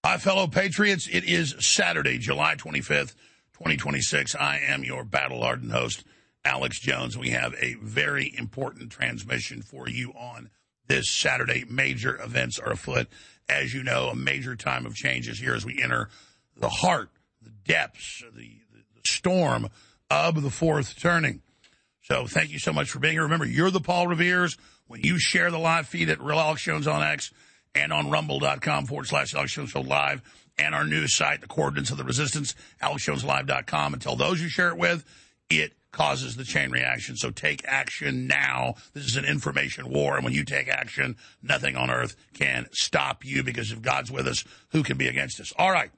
Hi, fellow patriots. It is Saturday, July 25th, 2026. I am your battle-hardened host, Alex Jones. We have a very important transmission for you on this Saturday. Major events are afoot. As you know, a major time of change is here as we enter the heart, the depths, the storm of the fourth turning. So thank you so much for being here. Remember, you're the Paul Revere's. When you share the live feed at Real Alex Jones on X, and on rumble.com/Alex Jones Show Live, and our news site, The Coordinates of the Resistance, AlexJonesLive.com. And tell those you share it with, it causes the chain reaction. So take action now. This is an information war, and when you take action, nothing on earth can stop you, because if God's with us, who can be against us? All right.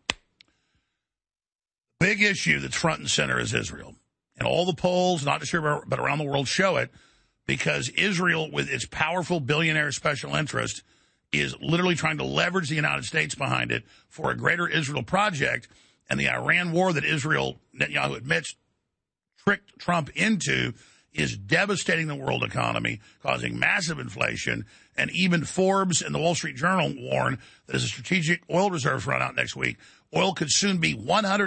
Big issue that's front and center is Israel. And all the polls, not just here but around the world, show it, because Israel, with its powerful billionaire special interest, is literally trying to leverage the United States behind it for a greater Israel project. And the Iran war that Israel, Netanyahu admits, tricked Trump into is devastating the world economy, causing massive inflation. And even Forbes and the Wall Street Journal warn that as the strategic oil reserves run out next week, oil could soon be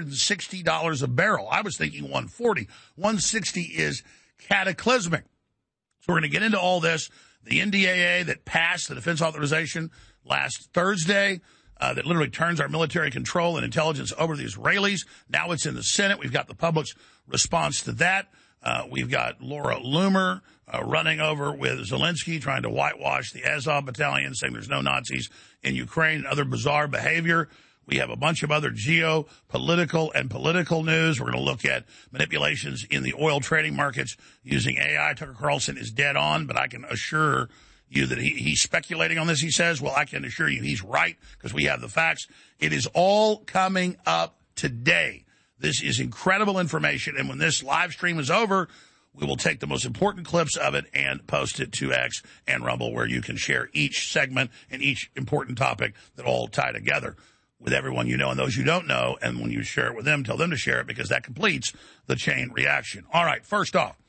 $160 a barrel. I was thinking $140. $160 is cataclysmic. So we're going to get into all this. The NDAA that passed the defense authorization last Thursday, that literally turns our military control and intelligence over to the Israelis. Now it's in the Senate. We've got the public's response to that. We've got Laura Loomer running over with Zelensky, trying to whitewash the Azov battalion, saying there's no Nazis in Ukraine, and other bizarre behavior. We have a bunch of other geopolitical and political news. We're going to look at manipulations in the oil trading markets using AI. Tucker Carlson is dead on, but I can assure you that he's speculating on this, he says. Well, I can assure you he's right, because we have the facts. It is all coming up today. This is incredible information, and when this live stream is over, we will take the most important clips of it and post it to X and Rumble, where you can share each segment and each important topic that all tie together with everyone you know and those you don't know. And when you share it with them, tell them to share it, because that completes the chain reaction. All right, first off,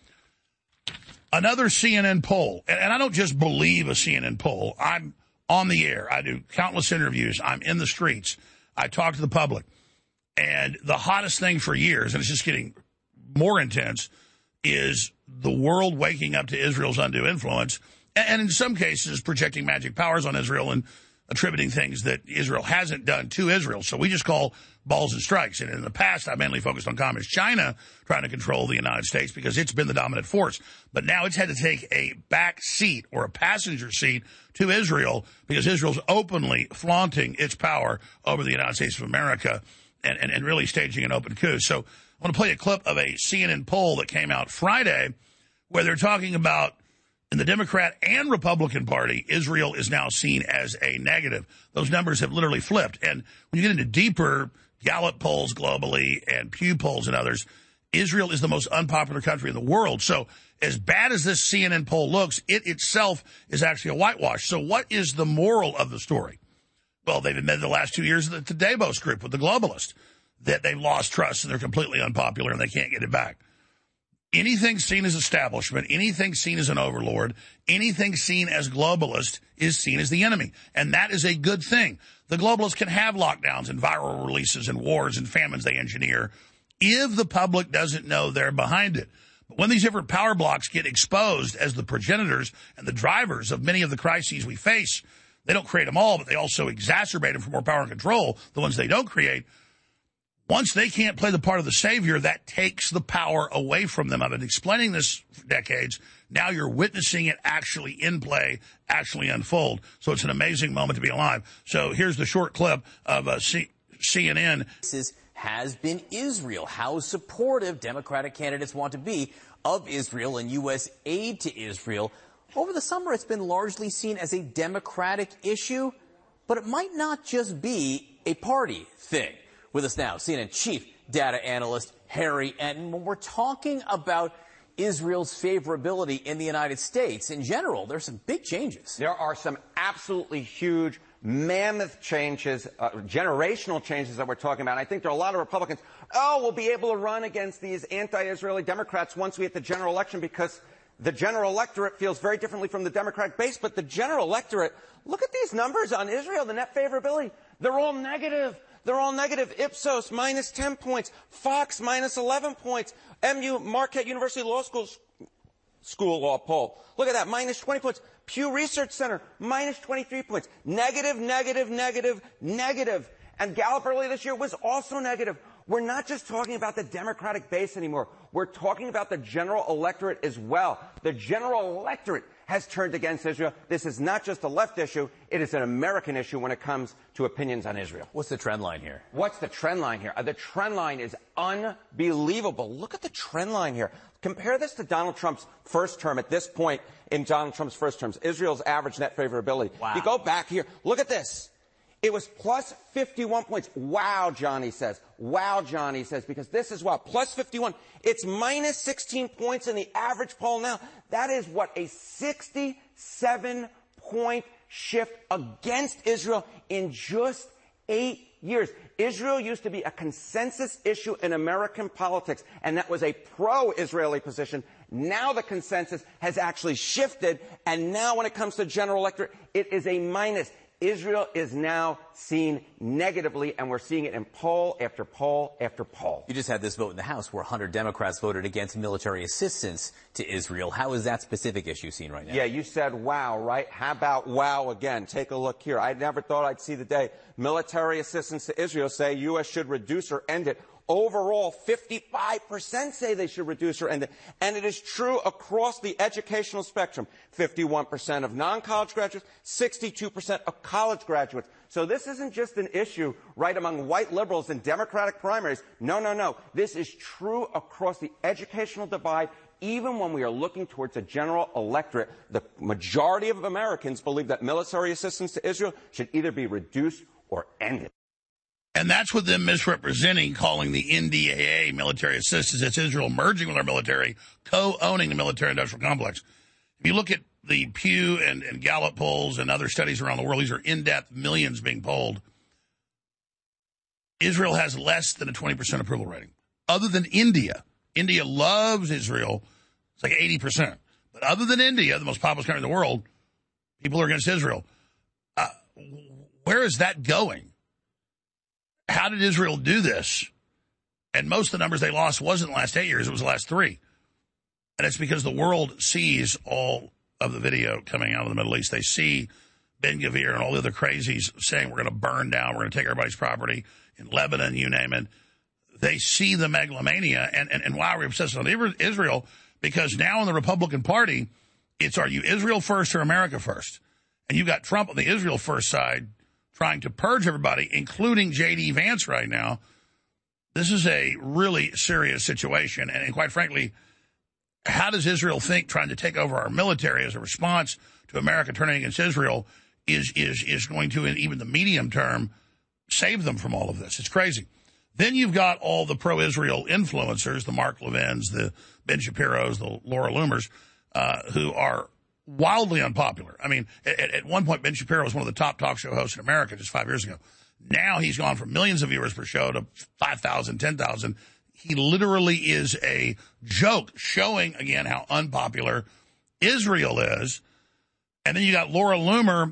another CNN poll. And I don't just believe a CNN poll. I'm on the air. I do countless interviews. I'm in the streets. I talk to the public. And the hottest thing for years, and it's just getting more intense, is the world waking up to Israel's undue influence, and in some cases projecting magic powers on Israel and attributing things that Israel hasn't done to Israel. So we just call balls and strikes. And in the past, I mainly focused on communist China trying to control the United States, because it's been the dominant force. But now it's had to take a back seat, or a passenger seat, to Israel, because Israel's openly flaunting its power over the United States of America and really staging an open coup. So I want to play a clip of a CNN poll that came out Friday, where they're talking about, in the Democrat and Republican Party, Israel is now seen as a negative. Those numbers have literally flipped. And when you get into deeper Gallup polls globally and Pew polls and others, Israel is the most unpopular country in the world. So as bad as this CNN poll looks, it itself is actually a whitewash. So what is the moral of the story? Well, they've admitted the last 2 years that the Davos group with the globalists, that they've lost trust and they're completely unpopular and they can't get it back. Anything seen as establishment, anything seen as an overlord, anything seen as globalist is seen as the enemy. And that is a good thing. The globalists can have lockdowns and viral releases and wars and famines they engineer if the public doesn't know they're behind it. But when these different power blocks get exposed as the progenitors and the drivers of many of the crises we face, they don't create them all, but they also exacerbate them for more power and control, the ones they don't create. Once they can't play the part of the savior, that takes the power away from them. I've been explaining this for decades. Now you're witnessing it actually in play, actually unfold. So it's an amazing moment to be alive. So here's the short clip of CNN. Has been Israel, how supportive Democratic candidates want to be of Israel and U.S. aid to Israel. Over the summer, it's been largely seen as a Democratic issue, but it might not just be a party thing. With us now, CNN chief data analyst Harry Enten. When we're talking about Israel's favorability in the United States, in general, there's some big changes. There are some absolutely huge, mammoth changes, generational changes that we're talking about. And I think there are a lot of Republicans, we'll be able to run against these anti-Israeli Democrats once we hit the general election, because the general electorate feels very differently from the Democratic base. But the general electorate, look at these numbers on Israel, the net favorability. They're all negative. They're all negative. Ipsos, minus 10 points. Fox, minus 11 points. Marquette University Law School Law poll. Look at that, minus 20 points. Pew Research Center, minus 23 points. Negative, negative, negative, negative. And Gallup earlier this year was also negative. We're not just talking about the Democratic base anymore. We're talking about the general electorate as well. The general electorate has turned against Israel. This is not just a left issue. It is an American issue when it comes to opinions on Israel. What's the trend line here? What's the trend line here? The trend line is unbelievable. Look at the trend line here. Compare this to Donald Trump's first term. At this point in Donald Trump's first terms, Israel's average net favorability. Wow. You go back here. Look at this. It was plus 51 points. Wow, Johnny says. Wow, Johnny says, because this is what? Plus 51. It's minus 16 points in the average poll now. That is what? A 67-point shift against Israel in just 8 years. Israel used to be a consensus issue in American politics, and that was a pro-Israeli position. Now the consensus has actually shifted, and now when it comes to general electorate, it is a minus. Israel is now seen negatively, and we're seeing it in poll after poll after poll. You just had this vote in the House where 100 Democrats voted against military assistance to Israel. How is that specific issue seen right now? Yeah, you said wow, right? How about wow again? Take a look here. I never thought I'd see the day military assistance to Israel say U.S. should reduce or end it. Overall, 55% say they should reduce or end it. And it is true across the educational spectrum. 51% of non-college graduates, 62% of college graduates. So this isn't just an issue right among white liberals in Democratic primaries. No, no, no. This is true across the educational divide. Even when we are looking towards a general electorate, the majority of Americans believe that military assistance to Israel should either be reduced or ended. And that's with them misrepresenting, calling the NDAA military assistance. It's Israel merging with our military, co-owning the military-industrial complex. If you look at the Pew and Gallup polls and other studies around the world, these are in-depth, millions being polled. Israel has less than a 20% approval rating. Other than India. India loves Israel. It's like 80%. But other than India, the most populous country in the world, people are against Israel. Where is that going? How did Israel do this? And most of the numbers they lost wasn't the last 8 years, it was the last 3. And it's because the world sees all of the video coming out of the Middle East. They see Ben-Gvir and all the other crazies saying we're going to burn down, we're going to take everybody's property in Lebanon, you name it. They see the megalomania, and why are we obsessed on Israel? Because now in the Republican Party, it's are you Israel first or America first? And you've got Trump on the Israel first side trying to purge everybody, including J.D. Vance right now. This is a really serious situation. And quite frankly, how does Israel think trying to take over our military as a response to America turning against Israel is going to, in even the medium term, save them from all of this? It's crazy. Then you've got all the pro-Israel influencers, the Mark Levins, the Ben Shapiros, the Laura Loomers, who are wildly unpopular. I mean, at one point, Ben Shapiro was one of the top talk show hosts in America just 5 years ago. Now he's gone from millions of viewers per show to 5,000, 10,000. He literally is a joke, showing, again, how unpopular Israel is. And then you got Laura Loomer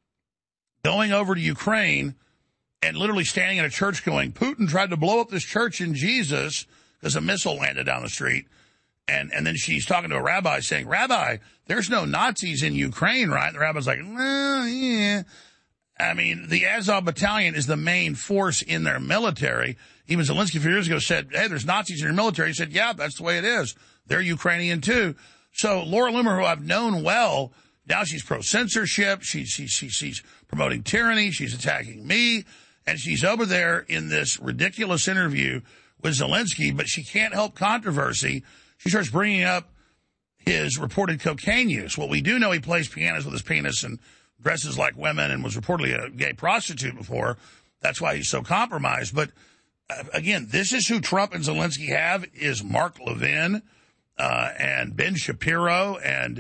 going over to Ukraine and literally standing in a church going, Putin tried to blow up this church in Jesus because a missile landed down the street. And then she's talking to a rabbi saying, Rabbi, there's no Nazis in Ukraine, right? And the rabbi's like, well, yeah. I mean, the Azov battalion is the main force in their military. Even Zelensky a few years ago said, hey, there's Nazis in your military. He said, yeah, that's the way it is. They're Ukrainian too. So Laura Loomer, who I've known well, now she's pro-censorship. She's promoting tyranny. She's attacking me. And she's over there in this ridiculous interview with Zelensky, but she can't help controversy. She starts bringing up his reported cocaine use. Well, we do know he plays pianos with his penis and dresses like women and was reportedly a gay prostitute before. That's why he's so compromised. But, again, this is who Trump and Zelensky have, is Mark Levin and Ben Shapiro and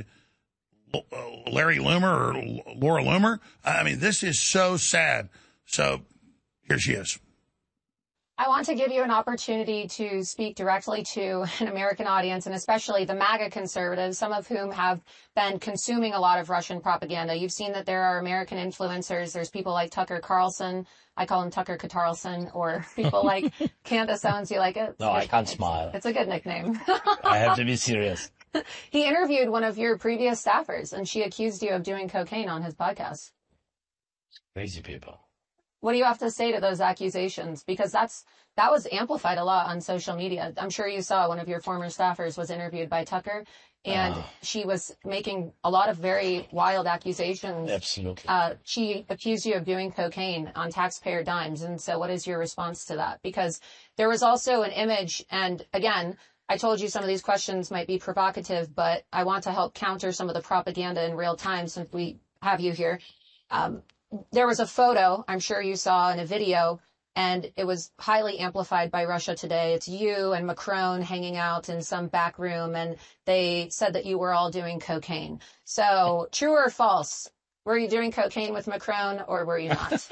Larry Loomer or Laura Loomer. I mean, this is so sad. So here she is. I want to give you an opportunity to speak directly to an American audience, and especially the MAGA conservatives, some of whom have been consuming a lot of Russian propaganda. You've seen that there are American influencers. There's people like Tucker Carlson. I call him Tucker Carlson, or people like Candace Owens. You like it? No, I can't smile. It's a good nickname. I have to be serious. He interviewed one of your previous staffers, and she accused you of doing cocaine on his podcast. Crazy people. What do you have to say to those accusations? Because that was amplified a lot on social media. I'm sure you saw one of your former staffers was interviewed by Tucker, and she was making a lot of very wild accusations. Absolutely. She accused you of doing cocaine on taxpayer dimes. And so what is your response to that? Because there was also an image, and again, I told you some of these questions might be provocative, but I want to help counter some of the propaganda in real time since we have you here. There was a photo, I'm sure you saw in a video, and it was highly amplified by Russia Today. It's you and Macron hanging out in some back room, and they said that you were all doing cocaine. So, true or false? Were you doing cocaine with Macron, or were you not?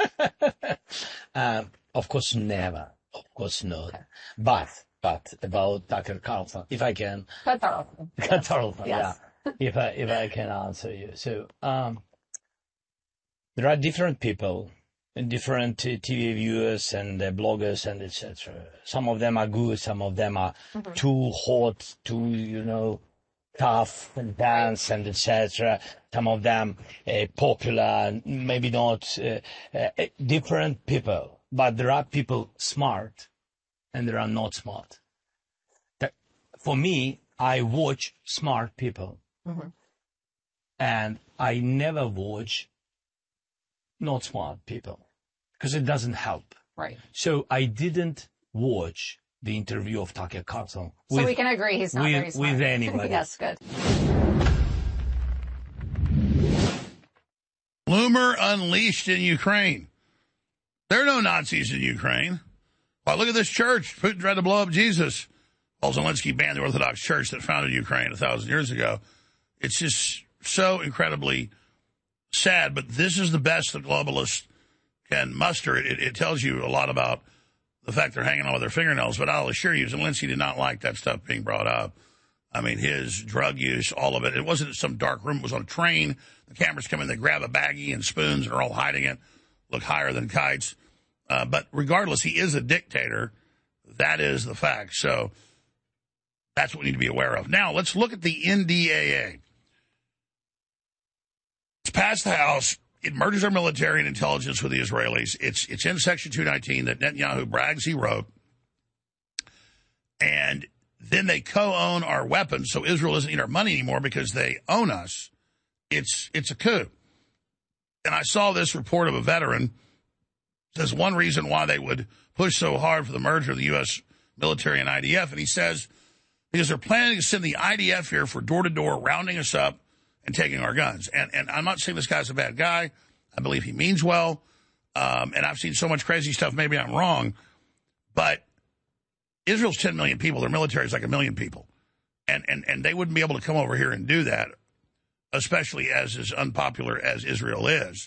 Of course, never. Of course not. Okay. But about Tucker Carlson, if I can. Carlson. Carlson, yes. Yeah. If I can answer you. So, there are different people, different TV viewers and bloggers and etc. Some of them are good, some of them are too hot, too, tough and dance and etc. Some of them popular, maybe not, different people. But there are people smart and there are not smart. For me, I watch smart people and I never watch not smart people, because it doesn't help. Right. So I didn't watch the interview of Tucker Carlson. So we can agree he's not very smart. With anybody. Yes, good. Bloomer unleashed in Ukraine. There are no Nazis in Ukraine. Well, look at this church. Putin tried to blow up Jesus. While Zelensky banned the Orthodox Church that founded Ukraine 1,000 years ago. It's just so incredibly sad, but this is the best the globalists can muster. It tells you a lot about the fact they're hanging on with their fingernails, but I'll assure you, Zelensky did not like that stuff being brought up. I mean, his drug use, all of it. It wasn't some dark room. It was on a train. The cameras come in, they grab a baggie and spoons and are all hiding it, look higher than kites. But regardless, he is a dictator. That is the fact. So that's what we need to be aware of. Now, let's look at the NDAA. It's passed the House. It merges our military and intelligence with the Israelis. It's in Section 219 that Netanyahu brags he wrote. And then they co-own our weapons, so Israel doesn't need our money anymore because they own us. It's a coup. And I saw this report of a veteran. Says one reason why they would push so hard for the merger of the U.S. military and IDF. And he says, because they're planning to send the IDF here for door-to-door, rounding us up and taking our guns. And I'm not saying this guy's a bad guy. I believe he means well. And I've seen so much crazy stuff. Maybe I'm wrong. But Israel's 10 million people. Their military is like 1 million people. And they wouldn't be able to come over here and do that, especially as unpopular as Israel is.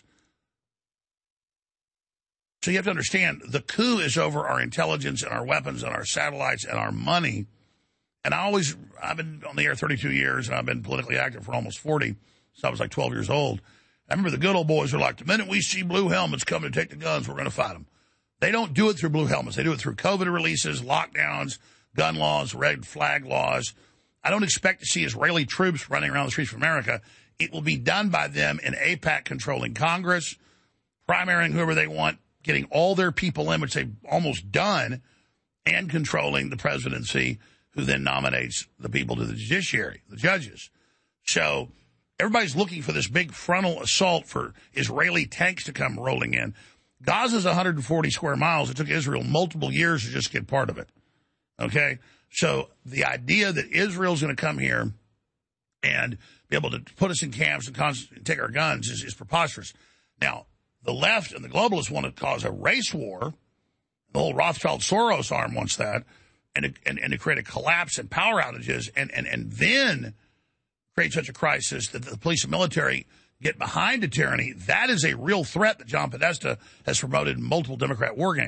So you have to understand, the coup is over our intelligence and our weapons and our satellites and our money. And I've been on the air 32 years, and I've been politically active for almost 40, so I was like 12 years old. I remember the good old boys were like, the minute we see blue helmets coming to take the guns, we're going to fight them. They don't do it through blue helmets. They do it through COVID releases, lockdowns, gun laws, red flag laws. I don't expect to see Israeli troops running around the streets of America. It will be done by them in AIPAC controlling Congress, primarying whoever they want, getting all their people in, which they've almost done, and controlling the presidency, who then nominates the people to the judiciary, the judges. So everybody's looking for this big frontal assault for Israeli tanks to come rolling in. Gaza's 140 square miles. It took Israel multiple years to just get part of it. Okay? So the idea that Israel's going to come here and be able to put us in camps and take our guns is preposterous. Now, the left and the globalists want to cause a race war. The whole Rothschild-Soros arm wants that. And to create a collapse and power outages and then create such a crisis that the police and military get behind a tyranny. That is a real threat that John Podesta has promoted in multiple Democrat war games.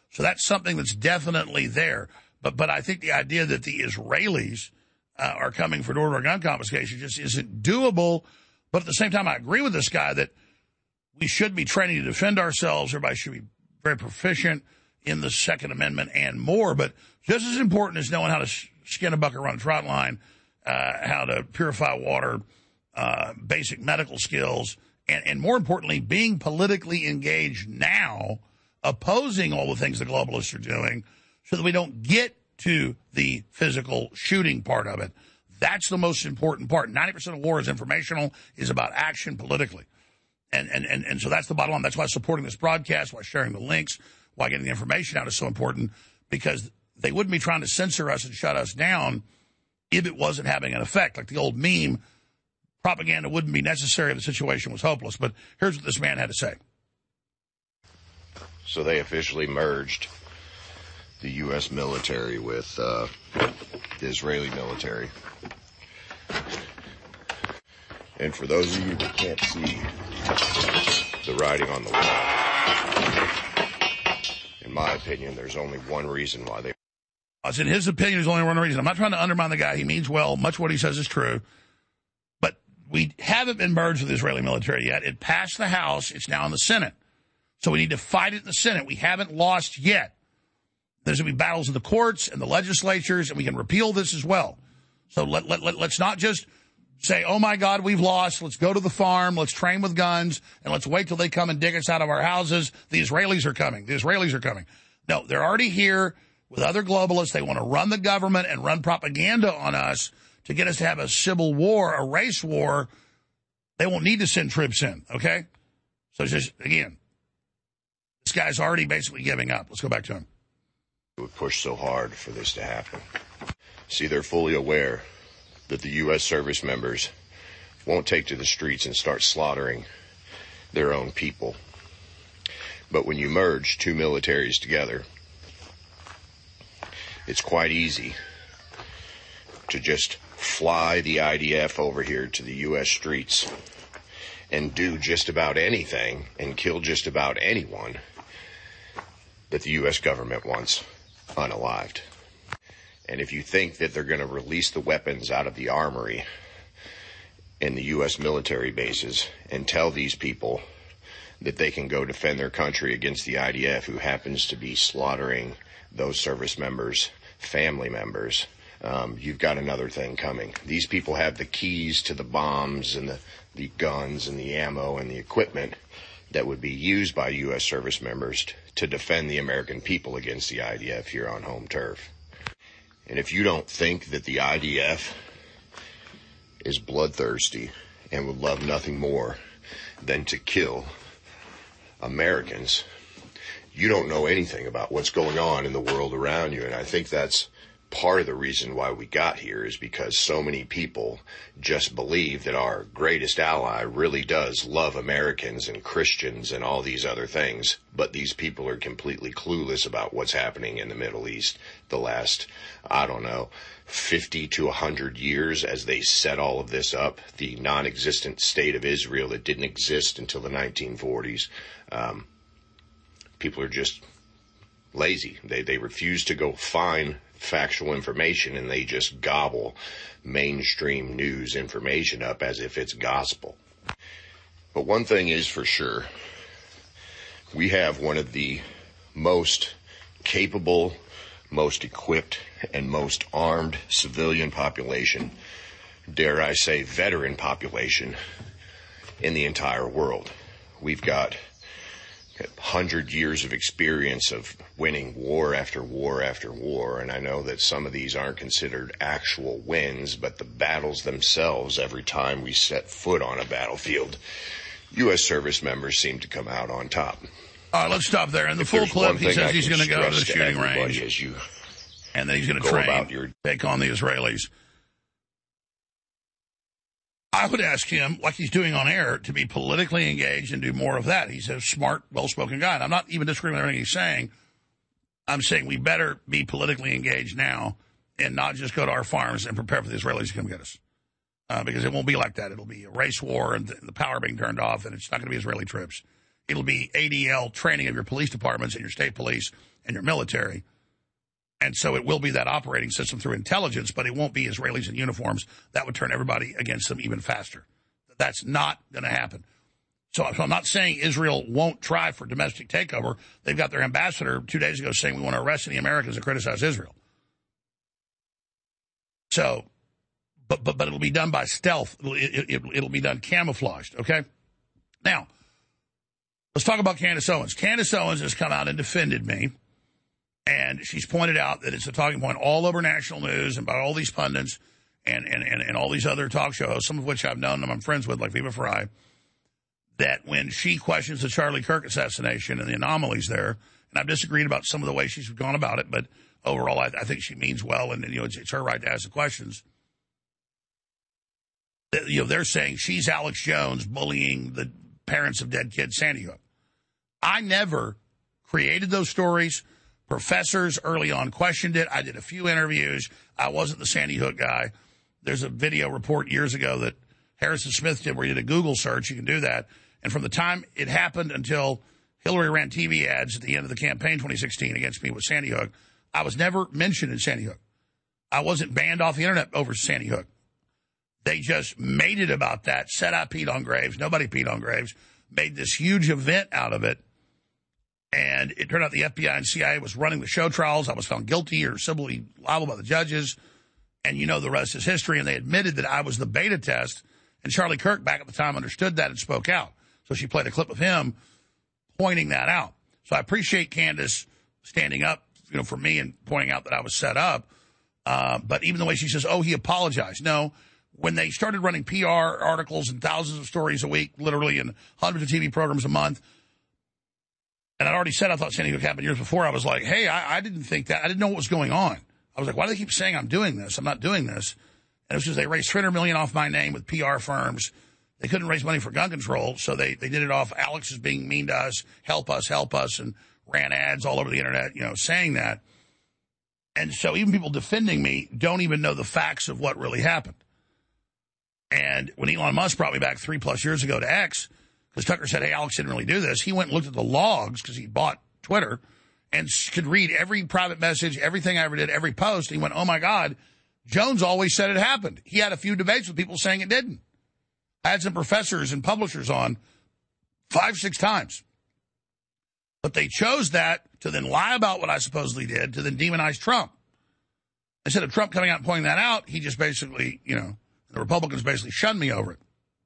So that's something that's definitely there. But I think the idea that the Israelis are coming for door-to-door gun confiscation just isn't doable. But at the same time, I agree with this guy that we should be training to defend ourselves. Everybody should be very proficient in the Second Amendment and more. But just as important as knowing how to skin a buck or run a trot line, how to purify water, basic medical skills, and more importantly, being politically engaged now, opposing all the things the globalists are doing so that we don't get to the physical shooting part of it. That's the most important part. 90% of war is informational, is about action politically. And so that's the bottom line. That's why supporting this broadcast, why sharing the links, why getting the information out is so important, because they wouldn't be trying to censor us and shut us down if it wasn't having an effect. Like the old meme, propaganda wouldn't be necessary if the situation was hopeless. But here's what this man had to say. So they officially merged the U.S. military with the Israeli military. And for those of you that can't see the writing on the wall, in my opinion, there's only one reason why they... In his opinion, there's only one reason. I'm not trying to undermine the guy. He means well. Much of what he says is true. But we haven't been merged with the Israeli military yet. It passed the House. It's now in the Senate. So we need to fight it in the Senate. We haven't lost yet. There's going to be battles in the courts and the legislatures, and we can repeal this as well. So let's not just say, oh, my God, we've lost. Let's go to the farm. Let's train with guns, and let's wait till they come and dig us out of our houses. The Israelis are coming. The Israelis are coming. No, they're already here with other globalists. They want to run the government and run propaganda on us to get us to have a civil war, a race war. They won't need to send troops in, okay? So it's just, again, this guy's already basically giving up. Let's go back to him. Would push so hard for this to happen. See, they're fully aware that the U.S. service members won't take to the streets and start slaughtering their own people. But when you merge two militaries together, it's quite easy to just fly the IDF over here to the U.S. streets and do just about anything and kill just about anyone that the U.S. government wants unalived. And if you think that they're going to release the weapons out of the armory in the U.S. military bases and tell these people that they can go defend their country against the IDF, who happens to be slaughtering those service members, family members, you've got another thing coming. These people have the keys to the bombs and the guns and the ammo and the equipment that would be used by U.S. service members to defend the American people against the IDF here on home turf. And if you don't think that the IDF is bloodthirsty and would love nothing more than to kill Americans, you don't know anything about what's going on in the world around you. And I think that's part of the reason why we got here, is because so many people just believe that our greatest ally really does love Americans and Christians and all these other things. But these people are completely clueless about what's happening in the Middle East the last, 50 to 100 years as they set all of this up. The non-existent state of Israel that didn't exist until the 1940s. People are just lazy. They refuse to go find factual information, and they just gobble mainstream news information up as if it's gospel. But one thing is for sure, we have one of the most capable, most equipped, and most armed civilian population, dare I say veteran population, in the entire world. We've got 100 years of experience of winning war after war after war, and I know that some of these aren't considered actual wins, but the battles themselves, every time we set foot on a battlefield, U.S. service members seem to come out on top. All right, let's stop there. In the full clip, he says he's going to go to the shooting range, and then he's going to train, take on the Israelis. I would ask him, like he's doing on air, to be politically engaged and do more of that. He's a smart, well-spoken guy. And I'm not even disagreeing with everything he's saying. I'm saying we better be politically engaged now and not just go to our farms and prepare for the Israelis to come get us. Because it won't be like that. It'll be a race war and the power being turned off, and it's not going to be Israeli troops. It'll be ADL training of your police departments and your state police and your military. And so it will be that operating system through intelligence, but it won't be Israelis in uniforms. That would turn everybody against them even faster. That's not going to happen. So I'm not saying Israel won't try for domestic takeover. They've got their ambassador 2 days ago saying we want to arrest any Americans that criticize Israel. So, but it'll be done by stealth. It'll be done camouflaged, okay? Now, let's talk about Candace Owens. Candace Owens has come out and defended me, and she's pointed out that it's a talking point all over national news and by all these pundits and all these other talk show hosts, some of which I've known and I'm friends with, like Viva Frei, that when she questions the Charlie Kirk assassination and the anomalies there, and I've disagreed about some of the way she's gone about it, but overall I think she means well, and it's her right to ask the questions. They're saying she's Alex Jones bullying the parents of dead kids, Sandy Hook. I never created those stories. Professors early on questioned it. I did a few interviews. I wasn't the Sandy Hook guy. There's a video report years ago that Harrison Smith did where you did a Google search. You can do that. And from the time it happened until Hillary ran TV ads at the end of the campaign 2016 against me with Sandy Hook, I was never mentioned in Sandy Hook. I wasn't banned off the internet over Sandy Hook. They just made it about that, said I peed on graves. Nobody peed on graves. Made this huge event out of it. And it turned out the FBI and CIA was running the show trials. I was found guilty or civilly liable by the judges. And the rest is history. And they admitted that I was the beta test. And Charlie Kirk back at the time understood that and spoke out. So she played a clip of him pointing that out. So I appreciate Candace standing up, for me and pointing out that I was set up. But even the way she says, oh, he apologized. No. When they started running PR articles and thousands of stories a week, literally, and hundreds of TV programs a month, and I'd already said I thought Sandy Hook happened years before, I was like, hey, I didn't think that. I didn't know what was going on. I was like, why do they keep saying I'm doing this? I'm not doing this. And it was because they raised $300 million off my name with PR firms. They couldn't raise money for gun control, so they did it off Alex is being mean to us, help us, and ran ads all over the internet, saying that. And so even people defending me don't even know the facts of what really happened. And when Elon Musk brought me back 3+ years ago to X, because Tucker said, hey, Alex didn't really do this, he went and looked at the logs because he bought Twitter and could read every private message, everything I ever did, every post. He went, oh, my God, Jones always said it happened. He had a few debates with people saying it didn't. I had some professors and publishers on 5-6 times. But they chose that to then lie about what I supposedly did, to then demonize Trump. Instead of Trump coming out and pointing that out, he just basically, the Republicans basically shunned me over it.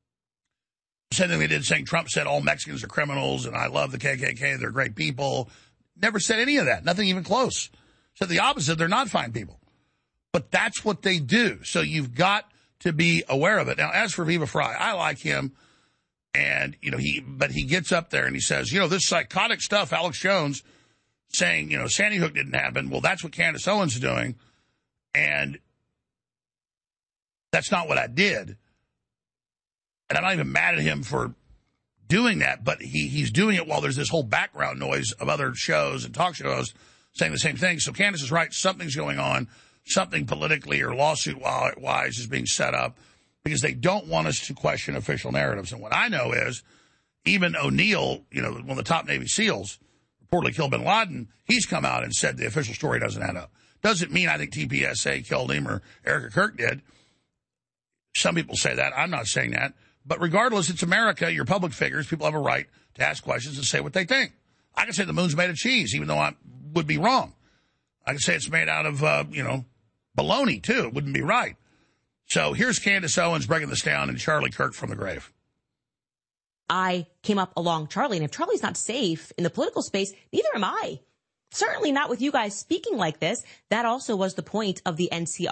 Same thing they did saying Trump said all Mexicans are criminals and I love the KKK, they're great people. Never said any of that, nothing even close. Said the opposite, they're not fine people. But that's what they do. So you've got to be aware of it. Now, as for Viva Frei, I like him. And, but he gets up there and he says, this psychotic stuff, Alex Jones saying, Sandy Hook didn't happen. Well, that's what Candace Owens is doing. And that's not what I did. And I'm not even mad at him for doing that, but he's doing it while there's this whole background noise of other shows and talk shows saying the same thing. So Candace is right. Something's going on. Something politically or lawsuit-wise is being set up because they don't want us to question official narratives. And what I know is even O'Neill, one of the top Navy SEALs, reportedly killed bin Laden, he's come out and said the official story doesn't add up. Doesn't mean I think TPSA killed him or Erica Kirk did. Some people say that. I'm not saying that. But regardless, it's America. You're public figures. People have a right to ask questions and say what they think. I can say the moon's made of cheese, even though I would be wrong. I can say it's made out of, baloney, too. It wouldn't be right. So here's Candace Owens breaking this down and Charlie Kirk from the grave. I came up along Charlie, and if Charlie's not safe in the political space, neither am I. Certainly not with you guys speaking like this. That also was the point of the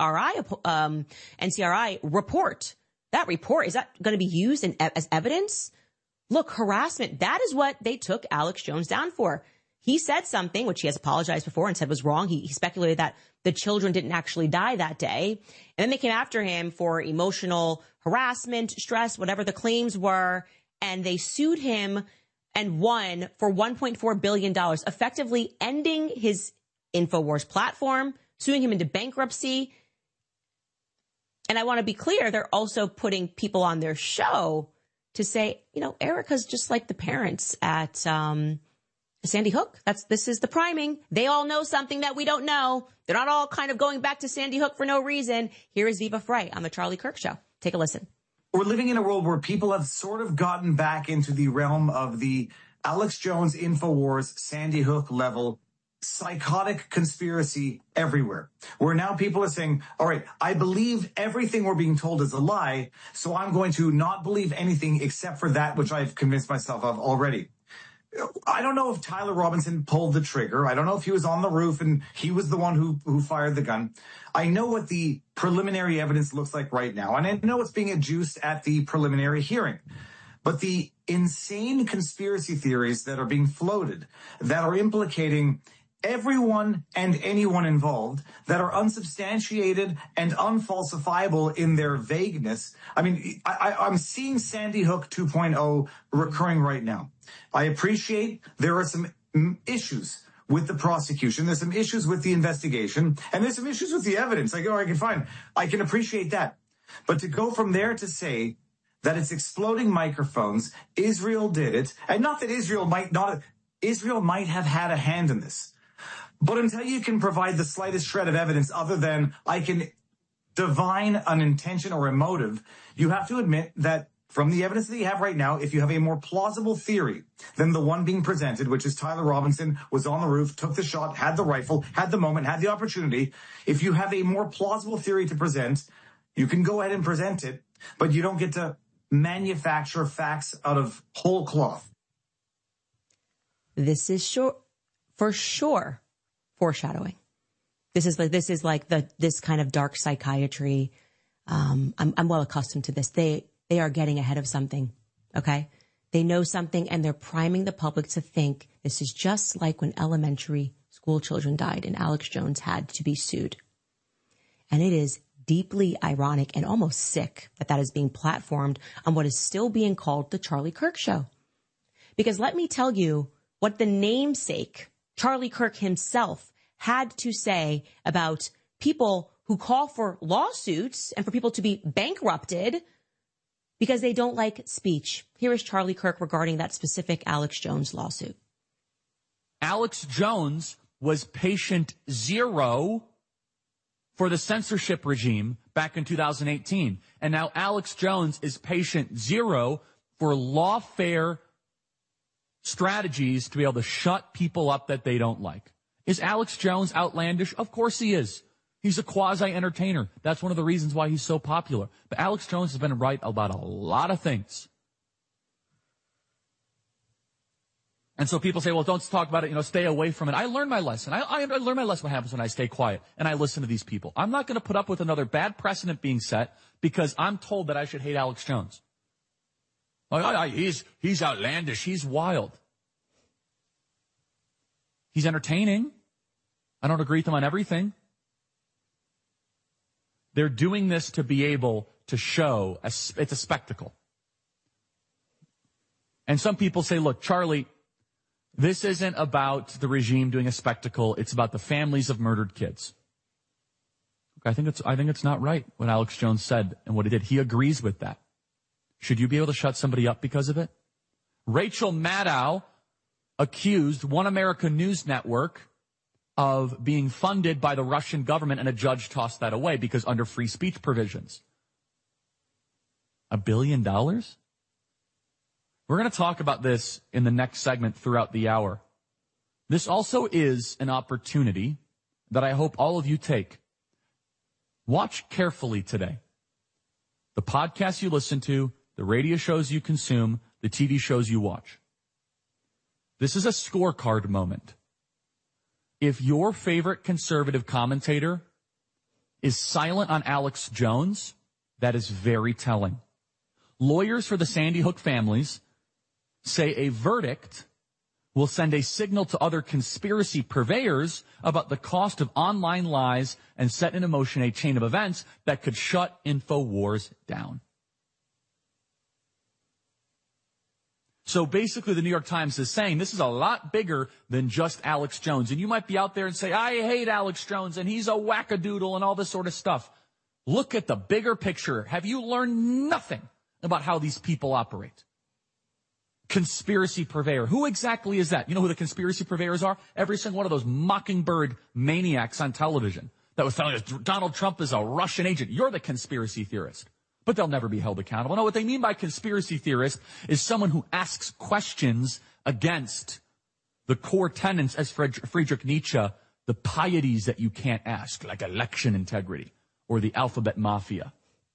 NCRI report. That report, is that going to be used as evidence? Look, harassment, that is what they took Alex Jones down for. He said something, which he has apologized before and said was wrong. He speculated that the children didn't actually die that day. And then they came after him for emotional harassment, stress, whatever the claims were. And they sued him and won for $1.4 billion, effectively ending his InfoWars platform, suing him into bankruptcy. And I want to be clear, they're also putting people on their show to say, Erica's just like the parents at Sandy Hook. This is the priming. They all know something that we don't know. They're not all kind of going back to Sandy Hook for no reason. Here is Viva Frey on the Charlie Kirk Show. Take a listen. We're living in a world where people have sort of gotten back into the realm of the Alex Jones, InfoWars, Sandy Hook level psychotic conspiracy everywhere, where now people are saying, all right, I believe everything we're being told is a lie, so I'm going to not believe anything except for that which I've convinced myself of already. I don't know if Tyler Robinson pulled the trigger. I don't know if he was on the roof and he was the one who fired the gun. I know what the preliminary evidence looks like right now, and I know it's being adduced at the preliminary hearing. But the insane conspiracy theories that are being floated, that are implicating everyone and anyone involved, that are unsubstantiated and unfalsifiable in their vagueness. I mean, I'm seeing Sandy Hook 2.0 recurring right now. I appreciate there are some issues with the prosecution. There's some issues with the investigation, and there's some issues with the evidence. I can appreciate that. But to go from there to say that it's exploding microphones, Israel did it, and not that Israel might have had a hand in this. But until you can provide the slightest shred of evidence other than I can divine an intention or a motive, you have to admit that from the evidence that you have right now, if you have a more plausible theory than the one being presented, which is Tyler Robinson was on the roof, took the shot, had the rifle, had the moment, had the opportunity, if you have a more plausible theory to present, you can go ahead and present it, but you don't get to manufacture facts out of whole cloth. This is for sure foreshadowing. This is like this kind of dark psychiatry. I'm well accustomed to this. They are getting ahead of something. Okay. They know something and they're priming the public to think this is just like when elementary school children died and Alex Jones had to be sued. And it is deeply ironic and almost sick that is being platformed on what is still being called the Charlie Kirk Show. Because let me tell you what the namesake, Charlie Kirk himself, had to say about people who call for lawsuits and for people to be bankrupted because they don't like speech. Here is Charlie Kirk regarding that specific Alex Jones lawsuit. Alex Jones was patient zero for the censorship regime back in 2018. And now Alex Jones is patient zero for lawfare strategies to be able to shut people up that they don't like. Is Alex Jones outlandish? Of course he is. He's a quasi-entertainer. That's one of the reasons why he's so popular. But Alex Jones has been right about a lot of things. And so people say, well, don't talk about it, stay away from it. I learned my lesson. I learned my lesson what happens when I stay quiet and I listen to these people. I'm not going to put up with another bad precedent being set because I'm told that I should hate Alex Jones. He's outlandish. He's wild. He's entertaining. I don't agree with him on everything. They're doing this to be able to show it's a spectacle. And some people say, look, Charlie, this isn't about the regime doing a spectacle. It's about the families of murdered kids. I think it's not right what Alex Jones said and what he did. He agrees with that. Should you be able to shut somebody up because of it? Rachel Maddow accused One America News Network of being funded by the Russian government, and a judge tossed that away because under free speech provisions. $1 billion? We're going to talk about this in the next segment throughout the hour. This also is an opportunity that I hope all of you take. Watch carefully today. The podcasts you listen to, the radio shows you consume, the TV shows you watch. This is a scorecard moment. If your favorite conservative commentator is silent on Alex Jones, that is very telling. Lawyers for the Sandy Hook families say a verdict will send a signal to other conspiracy purveyors about the cost of online lies and set in motion a chain of events that could shut InfoWars down. So basically the New York Times is saying this is a lot bigger than just Alex Jones. And you might be out there and say, I hate Alex Jones and he's a wackadoodle and all this sort of stuff. Look at the bigger picture. Have you learned nothing about how these people operate. Conspiracy purveyor. Who exactly is that? You know who the conspiracy purveyors are? Every single one of those mockingbird maniacs on television that was telling us Donald Trump is a Russian agent. You're the conspiracy theorist. But they'll never be held accountable. No, what they mean by conspiracy theorist is someone who asks questions against the core tenets, as Friedrich Nietzsche, the pieties that you can't ask, like election integrity or the alphabet mafia.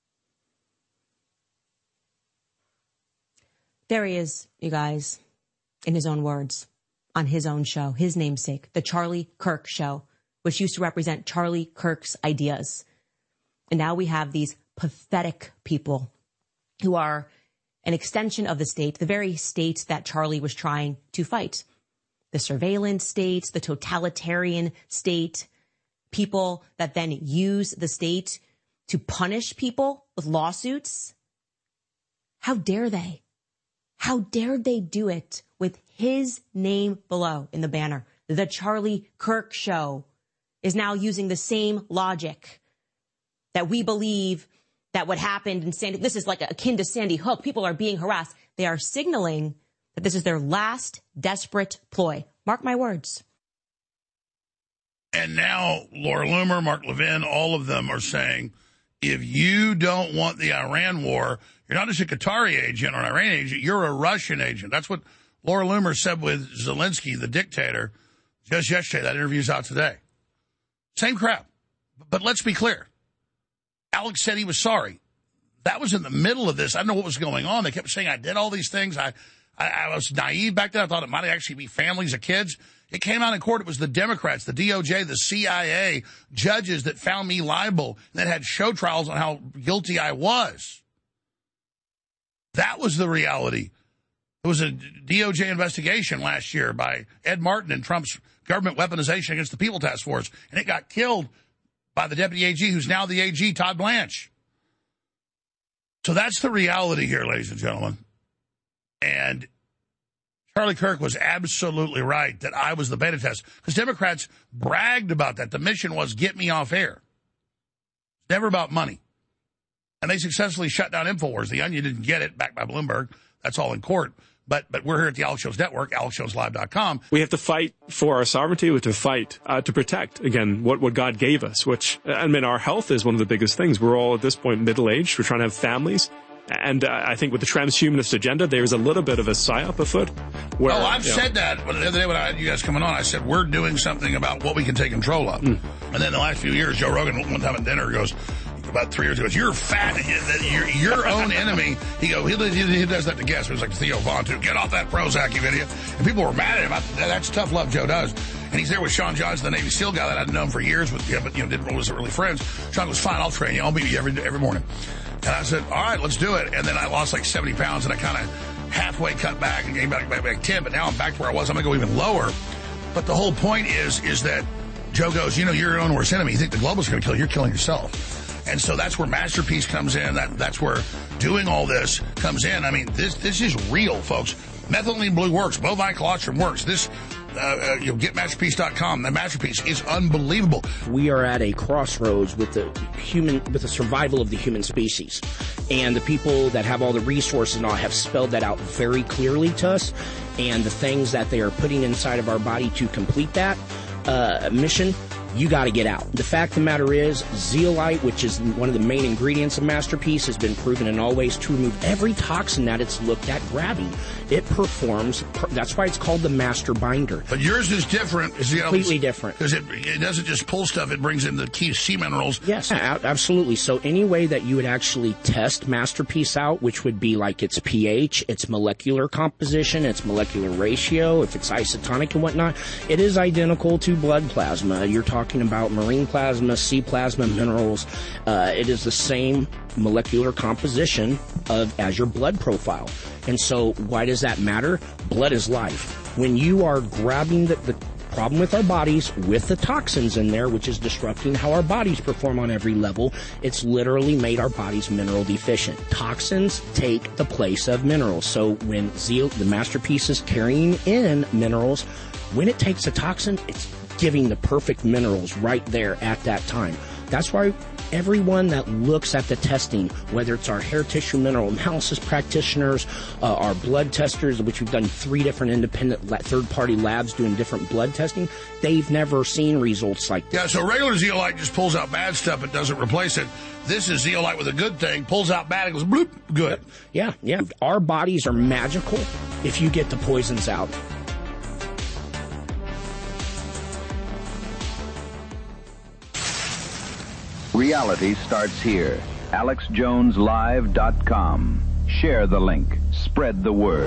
There he is, you guys, in his own words, on his own show, his namesake, The Charlie Kirk Show, which used to represent Charlie Kirk's ideas. And now we have these pathetic people who are an extension of the state, the very state that Charlie was trying to fight. The surveillance state, the totalitarian state, people that then use the state to punish people with lawsuits. How dare they? How dared they do it with his name below in the banner? The Charlie Kirk Show is now using the same logic that we believe that what happened in Sandy, this is like akin to Sandy Hook. People are being harassed. They are signaling that this is their last desperate ploy. Mark my words. And now Laura Loomer, Mark Levin, all of them are saying, if you don't want the Iran war, you're not just a Qatari agent or an Iranian agent, you're a Russian agent. That's what Laura Loomer said with Zelensky, the dictator, just yesterday. That interview's out today. Same crap. But let's be clear. Alex said he was sorry. That was in the middle of this. I don't know what was going on. They kept saying I did all these things. I was naive back then. I thought it might actually be families of kids. It came out in court. It was the Democrats, the DOJ, the CIA, judges that found me liable, that had show trials on how guilty I was. That was the reality. There was a DOJ investigation last year by Ed Martin and Trump's government weaponization against the People Task Force, and it got killed by the deputy AG, who's now the AG, Todd Blanche. So that's the reality here, ladies and gentlemen. And Charlie Kirk was absolutely right that I was the beta test, because Democrats bragged about that. The mission was get me off air. It's never about money. And they successfully shut down InfoWars. The Onion didn't get it, backed by Bloomberg. That's all in court. But we're here at the Alex Jones Network, AlexJonesLive.com. We have to fight for our sovereignty. We have to fight to protect, again, what God gave us, which, I mean, our health is one of the biggest things. We're all at this point middle-aged. We're trying to have families. And I think with the transhumanist agenda, there's a little bit of a psyop afoot. Where, I've said that. The other day when I had you guys coming on, I said, we're doing something about what we can take control of. And then the last few years, Joe Rogan, one time at dinner, goes, about 3 years ago, you're fat, you're your own enemy. He does that to guests. It was like Theo Vaughn, too. Get off that Prozac, you idiot. And people were mad at him. That's tough love Joe does. And he's there with Sean Johnson, the Navy SEAL guy that I'd known for years, but wasn't really friends. Sean goes, fine, I'll train you. I'll meet you every morning. And I said, all right, let's do it. And then I lost like 70 pounds, and I kind of halfway cut back and came back 10, but now I'm back to where I was. I'm going to go even lower. But the whole point is that Joe goes, you're your own worst enemy. You think the globalists are going to kill you. You're killing yourself. And so that's where Masterpiece comes in. That's where doing all this comes in. I mean, this is real, folks. Methylene blue works. Bovine colostrum works. This, get Masterpiece.com. The Masterpiece is unbelievable. We are at a crossroads with the survival of the human species. And the people that have all the resources and all have spelled that out very clearly to us. And the things that they are putting inside of our body to complete that mission, you got to get out. The fact of the matter is, zeolite, which is one of the main ingredients of Masterpiece, has been proven in all ways to remove every toxin that it's looked at grabbing. It performs, that's why it's called the Master Binder. But yours is different. It's completely different. Because it doesn't just pull stuff, it brings in the key sea minerals. Yes, absolutely. So any way that you would actually test Masterpiece out, which would be like its pH, its molecular composition, its molecular ratio, if it's isotonic and whatnot, it is identical to blood plasma. You're talking about marine plasma, sea plasma, minerals. It is the same molecular composition as your blood profile. And so why does that matter? Blood is life. When you are grabbing the problem with our bodies with the toxins in there, which is disrupting how our bodies perform on every level, it's literally made our bodies mineral deficient. Toxins take the place of minerals. So when the Masterpiece is carrying in minerals, when it takes a toxin, it's giving the perfect minerals right there at that time. That's why everyone that looks at the testing, whether it's our hair tissue mineral analysis practitioners, our blood testers, which we've done 3 different independent third-party labs doing different blood testing, they've never seen results like this. Yeah, so regular zeolite just pulls out bad stuff and doesn't replace it. This is zeolite with a good thing, pulls out bad, it goes bloop, good. Yeah. Our bodies are magical if you get the poisons out. Reality starts here. AlexJonesLive.com. Share the link. Spread the word.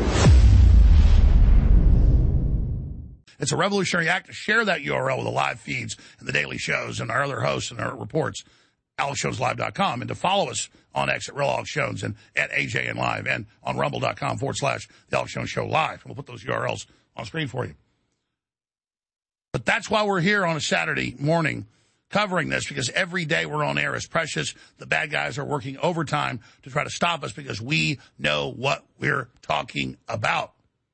It's a revolutionary act to share that URL with the live feeds and the daily shows and our other hosts and our reports, AlexJonesLive.com, and to follow us on X at Real Alex Jones and at AJN Live and on Rumble.com/The Alex Jones Show Live. We'll put those URLs on screen for you. But that's why we're here on a Saturday morning covering this, because every day we're on air is precious. The bad guys are working overtime to try to stop us because we know what we're talking about.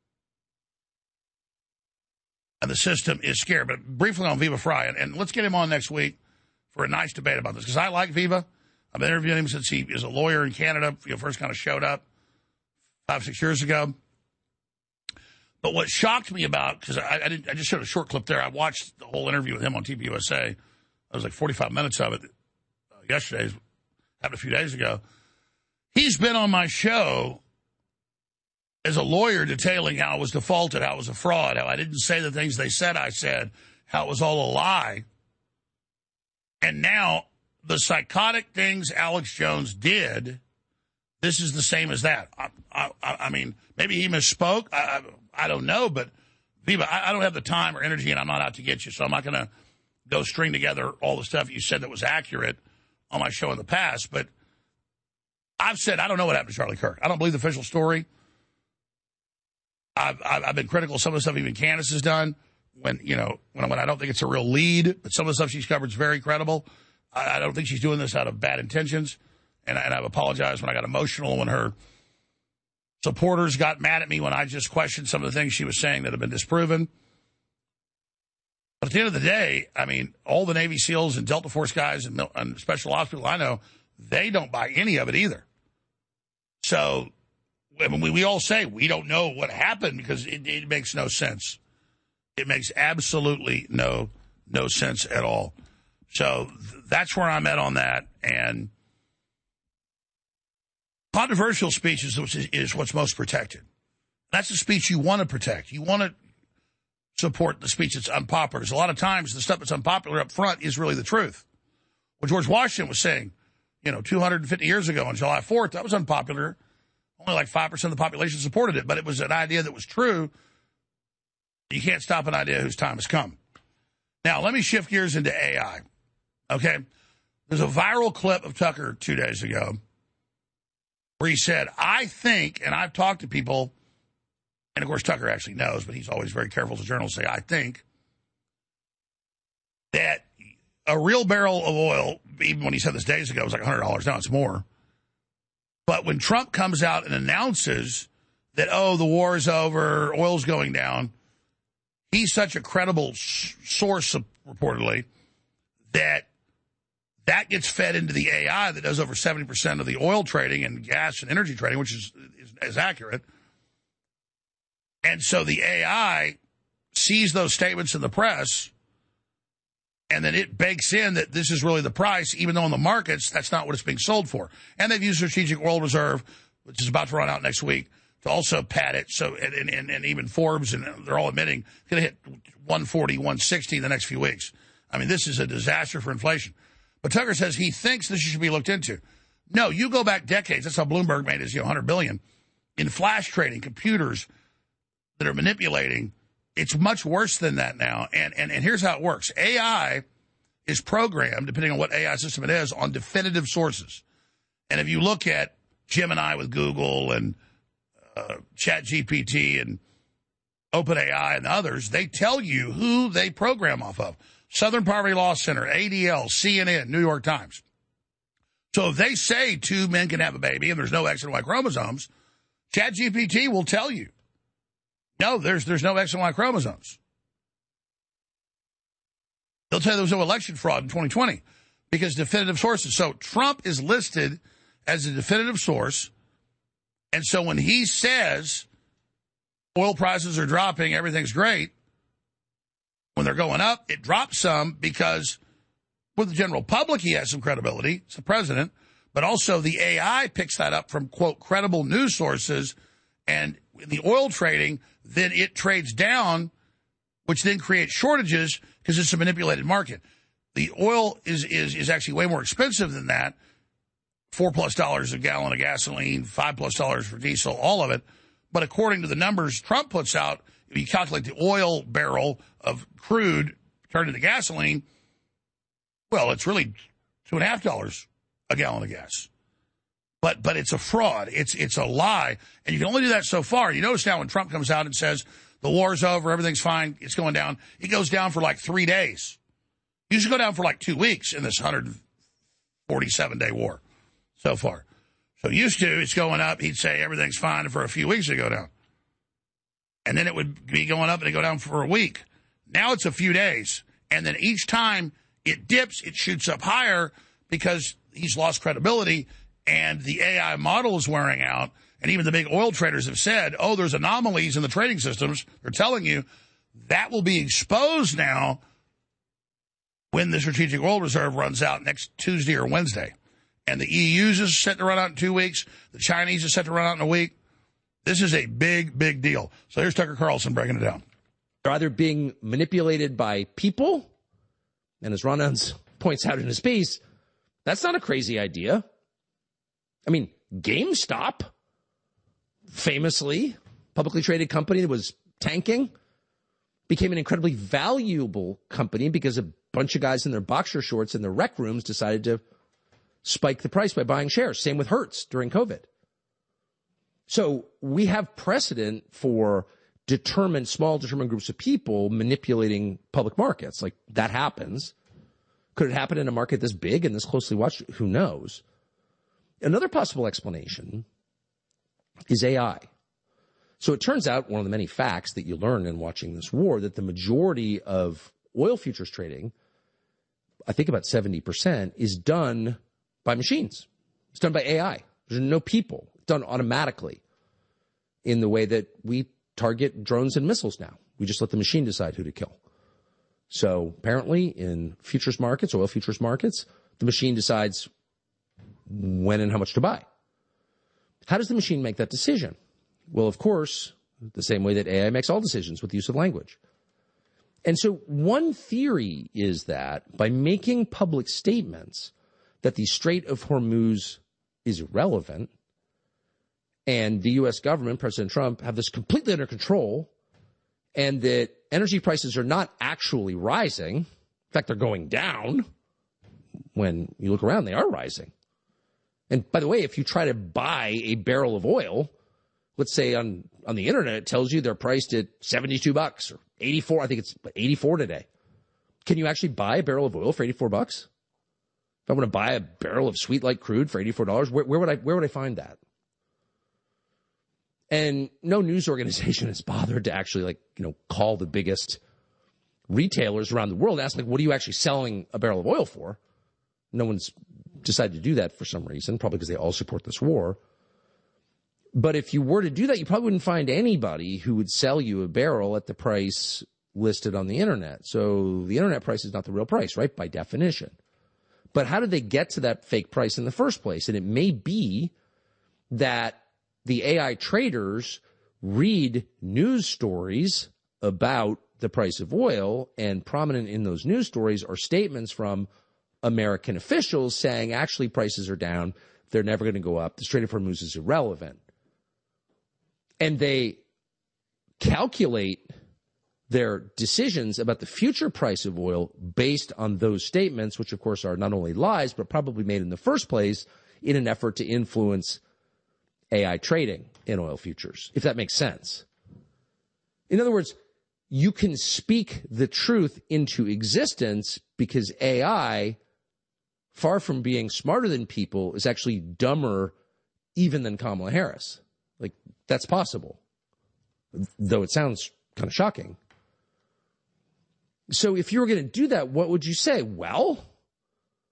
And the system is scared. But briefly on Viva Frei, and let's get him on next week for a nice debate about this, because I like Viva. I've been interviewing him since he is a lawyer in Canada. First kind of showed up 5-6 years ago. But what shocked me about, because I just showed a short clip there. I watched the whole interview with him on TV USA. It was like 45 minutes of it yesterday. Happened a few days ago. He's been on my show as a lawyer detailing how I was defaulted, how I was a fraud, how I didn't say the things they said I said, how it was all a lie. And now the psychotic things Alex Jones did, this is the same as that. I mean, maybe he misspoke. I don't know, but Viva, I don't have the time or energy, and I'm not out to get you, so I'm not going to go string together all the stuff you said that was accurate on my show in the past. But I've said I don't know what happened to Charlie Kirk. I don't believe the official story. I've been critical of some of the stuff even Candace has done when I don't think it's a real lead, but some of the stuff she's covered is very credible. I don't think she's doing this out of bad intentions, and I've apologized when I got emotional when her supporters got mad at me when I just questioned some of the things she was saying that have been disproven. But at the end of the day, I mean, all the Navy SEALs and Delta Force guys and special ops people I know, they don't buy any of it either. So I mean, we all say we don't know what happened because it makes no sense. It makes absolutely no sense at all. So that's where I'm at on that. And controversial speech is what's most protected. That's the speech you want to protect. You want to support the speech that's unpopular. Because a lot of times the stuff that's unpopular up front is really the truth. What George Washington was saying, 250 years ago on July 4th, that was unpopular. Only like 5% of the population supported it, but it was an idea that was true. You can't stop an idea whose time has come. Now, let me shift gears into AI. Okay? There's a viral clip of Tucker 2 days ago where he said, I think, and I've talked to people, and of course Tucker actually knows, but he's always very careful as a journalist to say, I think that a real barrel of oil, even when he said this days ago, was like $100. Now it's more. But when Trump comes out and announces that, the war is over, oil's going down, he's such a credible source, reportedly, that gets fed into the AI that does over 70% of the oil trading and gas and energy trading, which is accurate. And so the AI sees those statements in the press, and then it bakes in that this is really the price, even though in the markets, that's not what it's being sold for. And they've used Strategic Oil Reserve, which is about to run out next week, to also pad it. So, and even Forbes, and they're all admitting, it's going to hit 140, 160 in the next few weeks. I mean, this is a disaster for inflation. But Tucker says he thinks this should be looked into. No, you go back decades. That's how Bloomberg made his, $100 billion in flash trading, computers that are manipulating. It's much worse than that now. And here's how it works. AI is programmed, depending on what AI system it is, on definitive sources. And if you look at Gemini with Google and ChatGPT and OpenAI and others, they tell you who they program off of. Southern Poverty Law Center, ADL, CNN, New York Times. So if they say 2 men can have a baby and there's no X and Y chromosomes, ChatGPT will tell you, no, there's no X and Y chromosomes. They'll tell you there was no election fraud in 2020 because definitive sources. So Trump is listed as a definitive source. And so when he says oil prices are dropping, everything's great, when they're going up, it drops some because with the general public, he has some credibility. It's the president. But also the AI picks that up from, quote, credible news sources. And in the oil trading, then it trades down, which then creates shortages because it's a manipulated market. The oil is actually way more expensive than that. $4+ a gallon of gasoline, $5+ for diesel, all of it. But according to the numbers Trump puts out, if you calculate the oil barrel of crude turned into gasoline, well, it's really $2.50 a gallon of gas. But it's a fraud. It's a lie. And you can only do that so far. You notice now when Trump comes out and says the war's over, everything's fine, it's going down, it goes down for like 3 days. It used to go down for like 2 weeks in this 147-day war so far. So used to, it's going up, he'd say everything's fine, and for a few weeks it'd go down. And then it would be going up and it'd go down for a week. Now it's a few days. And then each time it dips, it shoots up higher because he's lost credibility and the AI model is wearing out. And even the big oil traders have said, oh, there's anomalies in the trading systems. They're telling you that will be exposed now when the Strategic Oil Reserve runs out next Tuesday or Wednesday. And the EU's is set to run out in 2 weeks. The Chinese is set to run out in a week. This is a big, big deal. So here's Tucker Carlson breaking it down. They're either being manipulated by people, and as Ron Unz points out in his piece, that's not a crazy idea. I mean, GameStop, famously, publicly traded company that was tanking, became an incredibly valuable company because a bunch of guys in their boxer shorts in their rec rooms decided to spike the price by buying shares. Same with Hertz during COVID. So we have precedent for small determined groups of people manipulating public markets. Like, that happens. Could it happen in a market this big and this closely watched? Who knows? Another possible explanation is AI. So it turns out, one of the many facts that you learn in watching this war, that the majority of oil futures trading, I think about 70%, is done by machines. It's done by AI. There's no people. It's done automatically in the way that we target drones and missiles now. We just let the machine decide who to kill. So apparently in futures markets, oil futures markets, the machine decides when and how much to buy. How does the machine make that decision? Well, of course, the same way that AI makes all decisions with the use of language. And so one theory is that by making public statements that the Strait of Hormuz is irrelevant, and the U.S. government, President Trump, have this completely under control, and that energy prices are not actually rising. In fact, they're going down. When you look around, they are rising. And by the way, if you try to buy a barrel of oil, let's say on the internet, it tells you they're priced at $72 or 84. I think it's 84 today. Can you actually buy a barrel of oil for $84? If I want to buy a barrel of sweet light crude for $84, where would I find that? And no news organization has bothered to actually call the biggest retailers around the world and ask, what are you actually selling a barrel of oil for? No one's decided to do that for some reason, probably because they all support this war. But if you were to do that, you probably wouldn't find anybody who would sell you a barrel at the price listed on the internet. So the internet price is not the real price, right? By definition. But how did they get to that fake price in the first place? And it may be that the AI traders read news stories about the price of oil, and prominent in those news stories are statements from American officials saying, actually, prices are down. They're never going to go up. The Strait of Hormuz is irrelevant. And they calculate their decisions about the future price of oil based on those statements, which, of course, are not only lies, but probably made in the first place in an effort to influence AI trading in oil futures, if that makes sense. In other words, you can speak the truth into existence because AI, far from being smarter than people, is actually dumber even than Kamala Harris. That's possible, though it sounds kind of shocking. So if you were going to do that, what would you say? Well,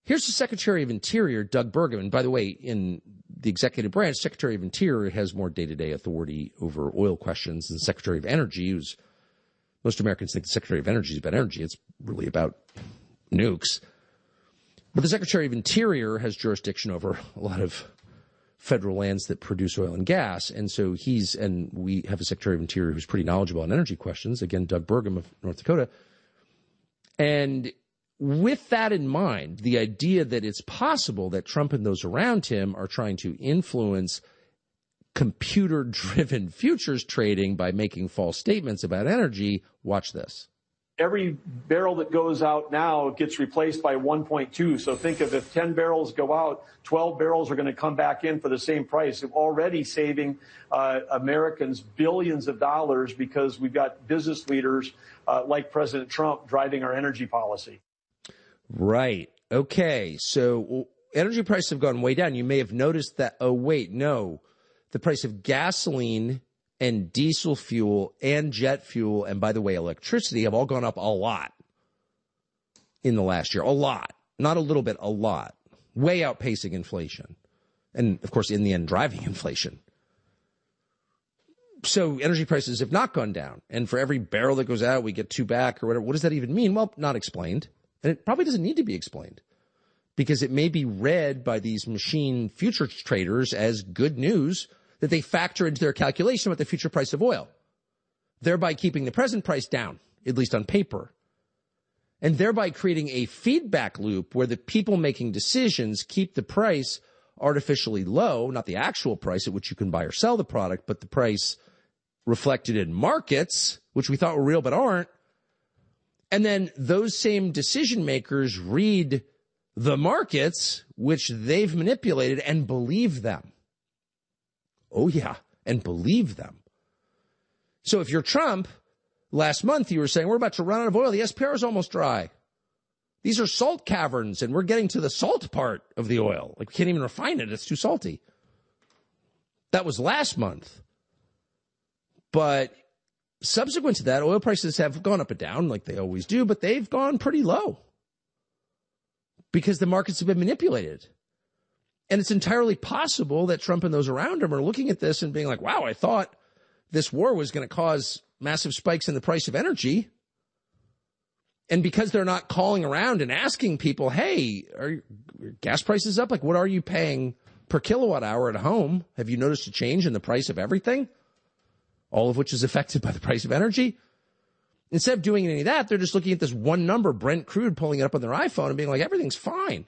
Here's the Secretary of Interior, Doug Burgum. And by the way, in the executive branch, Secretary of Interior has more day-to-day authority over oil questions than the Secretary of Energy, who's most Americans think the Secretary of Energy is about energy. It's really about nukes. But the Secretary of Interior has jurisdiction over a lot of federal lands that produce oil and gas. And so we have a Secretary of Interior who's pretty knowledgeable on energy questions. Again, Doug Burgum of North Dakota. And with that in mind, the idea that it's possible that Trump and those around him are trying to influence computer-driven futures trading by making false statements about energy, watch this. Every barrel that goes out now gets replaced by 1.2. So think of if 10 barrels go out, 12 barrels are going to come back in for the same price. We're already saving Americans billions of dollars because we've got business leaders like President Trump driving our energy policy. Right. Okay. So energy prices have gone way down. You may have noticed that. Oh, wait, no. The price of gasoline and diesel fuel and jet fuel, and by the way, electricity, have all gone up a lot in the last year. A lot. Not a little bit, a lot. Way outpacing inflation. And, of course, in the end, driving inflation. So energy prices have not gone down. And for every barrel that goes out, we get 2 back or whatever. What does that even mean? Well, not explained. And it probably doesn't need to be explained because it may be read by these machine futures traders as good news that they factor into their calculation about the future price of oil, thereby keeping the present price down, at least on paper, and thereby creating a feedback loop where the people making decisions keep the price artificially low, not the actual price at which you can buy or sell the product, but the price reflected in markets, which we thought were real but aren't. And then those same decision makers read the markets, which they've manipulated, and believe them. Oh, yeah, and believe them. So if you're Trump, last month you were saying, we're about to run out of oil. The SPR is almost dry. These are salt caverns, and we're getting to the salt part of the oil. Like, we can't even refine it. It's too salty. That was last month. But subsequent to that, oil prices have gone up and down like they always do, but they've gone pretty low because the markets have been manipulated. And it's entirely possible that Trump and those around him are looking at this and being like, wow, I thought this war was going to cause massive spikes in the price of energy. And because they're not calling around and asking people, hey, are your gas prices up? Like, what are you paying per kilowatt hour at home? Have you noticed a change in the price of everything? All of which is affected by the price of energy. Instead of doing any of that, they're just looking at this one number, Brent crude, pulling it up on their iPhone and being like, everything's fine.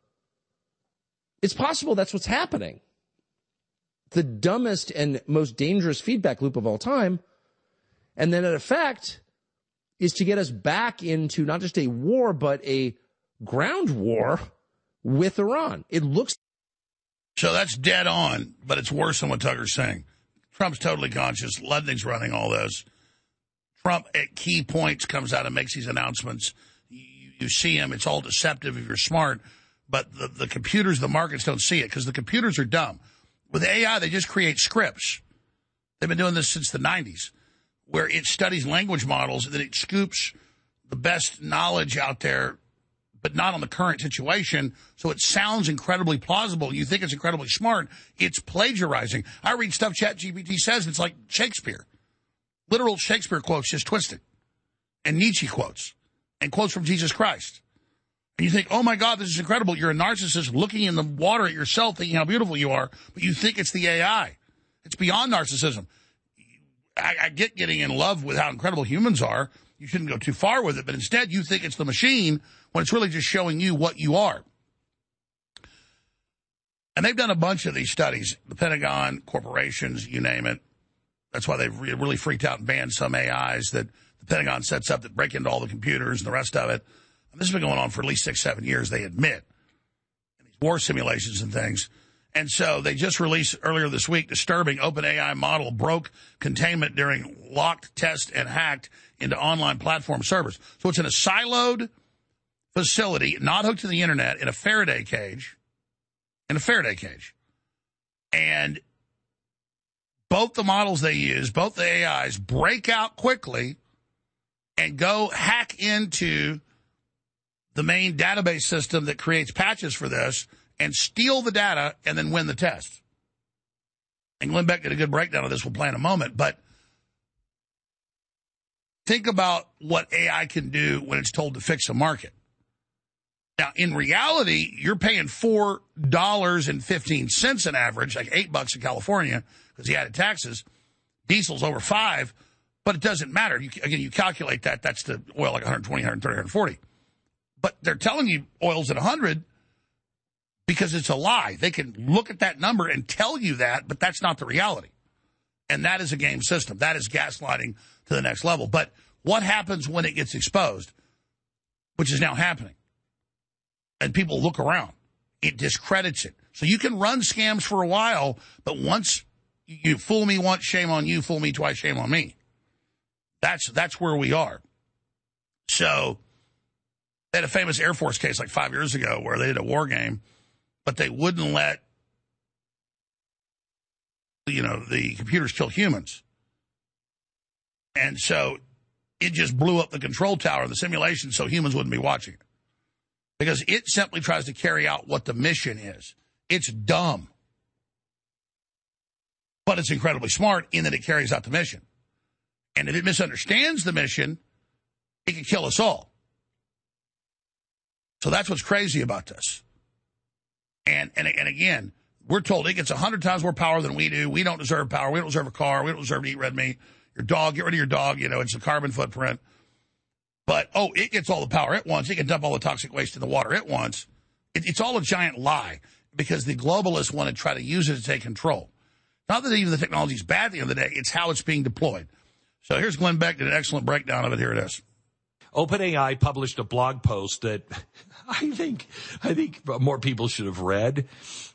It's possible that's what's happening. The dumbest and most dangerous feedback loop of all time. And then in effect is to get us back into not just a war, but a ground war with Iran. It looks. So that's dead on, but it's worse than what Tucker's saying. Trump's totally conscious. Ludnig's running all this. Trump at key points comes out and makes these announcements. You see him. It's all deceptive if you're smart. But the computers, the markets don't see it because the computers are dumb. With AI, they just create scripts. They've been doing this since the 90s, where it studies language models and then it scoops the best knowledge out there, but not on the current situation. So it sounds incredibly plausible. You think it's incredibly smart. It's plagiarizing. I read stuff ChatGPT says. It's like Shakespeare. Literal Shakespeare quotes just twisted. And Nietzsche quotes. And quotes from Jesus Christ. And you think, oh, my God, this is incredible. You're a narcissist looking in the water at yourself, thinking how beautiful you are, but you think it's the AI. It's beyond narcissism. I get getting in love with how incredible humans are. You shouldn't go too far with it, but instead you think it's the machine when it's really just showing you what you are. And they've done a bunch of these studies, the Pentagon, corporations, you name it. That's why they've really freaked out and banned some AIs that the Pentagon sets up that break into all the computers and the rest of it. This has been going on for at least 6-7 years, they admit, in these war simulations and things. And so they just released earlier this week, disturbing OpenAI model broke containment during locked test and hacked into online platform servers. So it's in a siloed facility, not hooked to the internet, in a Faraday cage. And both the models they use, both the AIs, break out quickly and go hack into the main database system that creates patches for this and steal the data and then win the test. And Glenn Beck did a good breakdown of this. We'll play in a moment. But think about what AI can do when it's told to fix a market. Now, in reality, you're paying $4.15 an average, like $8 in California, because he added taxes. Diesel's over $5, but it doesn't matter. You calculate that. That's the oil, like 120, 130, 140. But they're telling you oil's at 100 because it's a lie. They can look at that number and tell you that, but that's not the reality. And that is a game system. That is gaslighting to the next level. But what happens when it gets exposed, which is now happening? And people look around. It discredits it. So you can run scams for a while, but once you fool me once, shame on you. Fool me twice, shame on me. That's where we are. So they had a famous Air Force case like 5 years ago where they did a war game, but they wouldn't let, the computers kill humans. And so it just blew up the control tower of the simulation so humans wouldn't be watching it. Because it simply tries to carry out what the mission is. It's dumb. But it's incredibly smart in that it carries out the mission. And if it misunderstands the mission, it can kill us all. So that's what's crazy about this. And again, we're told it gets 100 times more power than we do. We don't deserve power. We don't deserve a car. We don't deserve to eat red meat. Your dog, get rid of your dog. It's a carbon footprint. But, it gets all the power at once. It can dump all the toxic waste in the water at once. It's all a giant lie because the globalists want to try to use it to take control. Not that even the technology is bad at the end of the day. It's how it's being deployed. So here's Glenn Beck, did an excellent breakdown of it. Here it is. OpenAI published a blog post that I think more people should have read.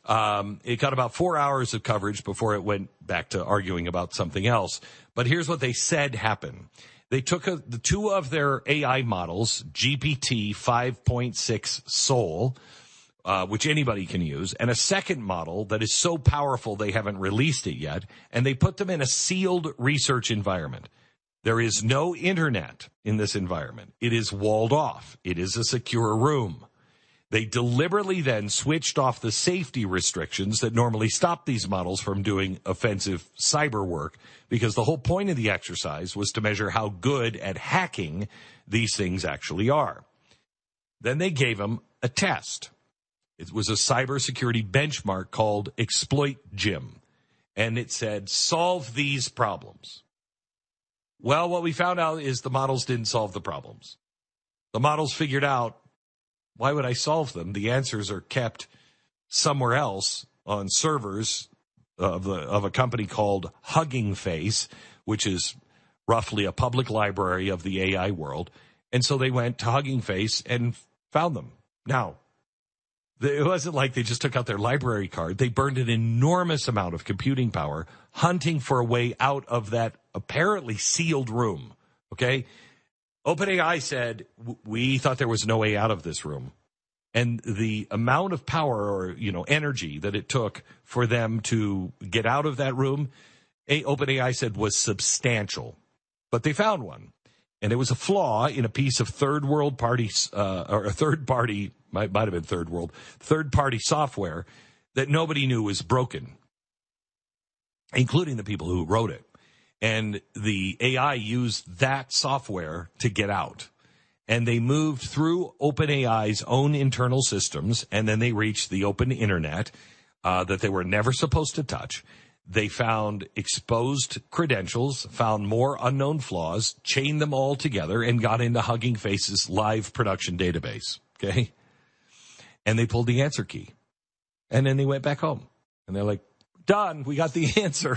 It got about 4 hours of coverage before it went back to arguing about something else. But here's what they said happened. They took the two of their AI models, GPT 5.6 Soul, which anybody can use, and a second model that is so powerful they haven't released it yet, and they put them in a sealed research environment. There is no internet in this environment. It is walled off. It is a secure room. They deliberately then switched off the safety restrictions that normally stop these models from doing offensive cyber work, because the whole point of the exercise was to measure how good at hacking these things actually are. Then they gave them a test. It was a cybersecurity benchmark called Exploit Gym, and it said, solve these problems. Well, what we found out is the models didn't solve the problems. The models figured out, why would I solve them? The answers are kept somewhere else on servers of a company called Hugging Face, which is roughly a public library of the AI world. And so they went to Hugging Face and found them. Now, it wasn't like they just took out their library card. They burned an enormous amount of computing power hunting for a way out of that apparently sealed room. Okay? OpenAI said, we thought there was no way out of this room. And the amount of power or, energy that it took for them to get out of that room, OpenAI said was substantial. But they found one. And it was a flaw in a piece of third party software that nobody knew was broken, including the people who wrote it. And the AI used that software to get out. And they moved through OpenAI's own internal systems, and then they reached the open internet that they were never supposed to touch. They found exposed credentials, found more unknown flaws, chained them all together, and got into Hugging Face's live production database. Okay? And they pulled the answer key. And then they went back home. And they're like, done, we got the answer.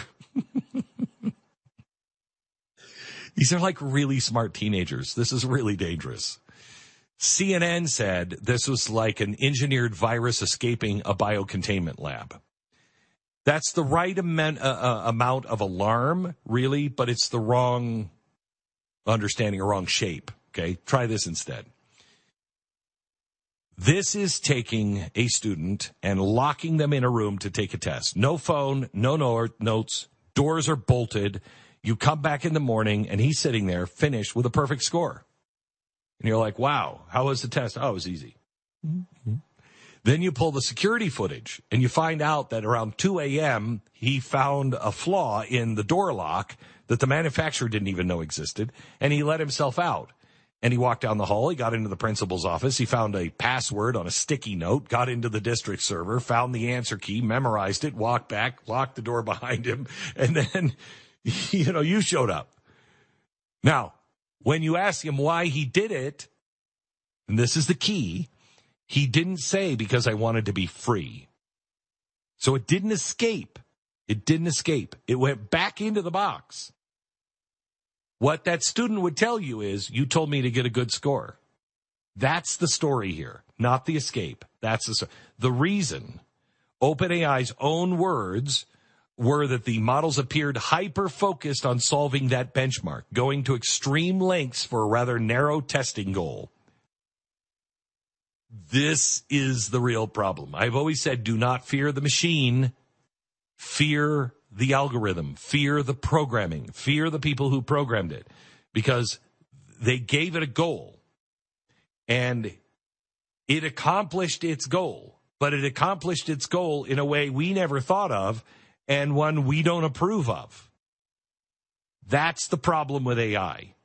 These are like really smart teenagers. This is really dangerous. CNN said this was like an engineered virus escaping a biocontainment lab. That's the right amount of alarm, really, but it's the wrong understanding or wrong shape. Okay, try this instead. This is taking a student and locking them in a room to take a test. No phone, no notes, doors are bolted. You come back in the morning, and he's sitting there, finished with a perfect score. And you're like, wow, how was the test? Oh, it was easy. Mm-hmm. Then you pull the security footage, and you find out that around 2 a.m., he found a flaw in the door lock that the manufacturer didn't even know existed, and he let himself out. And he walked down the hall, he got into the principal's office, he found a password on a sticky note, got into the district server, found the answer key, memorized it, walked back, locked the door behind him, and then, you showed up. Now, when you ask him why he did it, and this is the key, he didn't say because I wanted to be free. So it didn't escape. It didn't escape. It went back into the box. What that student would tell you is, you told me to get a good score. That's the story here, not the escape. That's the reason. OpenAI's own words were that the models appeared hyper-focused on solving that benchmark, going to extreme lengths for a rather narrow testing goal. This is the real problem. I've always said, do not fear the machine. Fear the algorithm. Fear the programming. Fear the people who programmed it. Because they gave it a goal. And it accomplished its goal. But it accomplished its goal in a way we never thought of, and one we don't approve of. That's the problem with AI.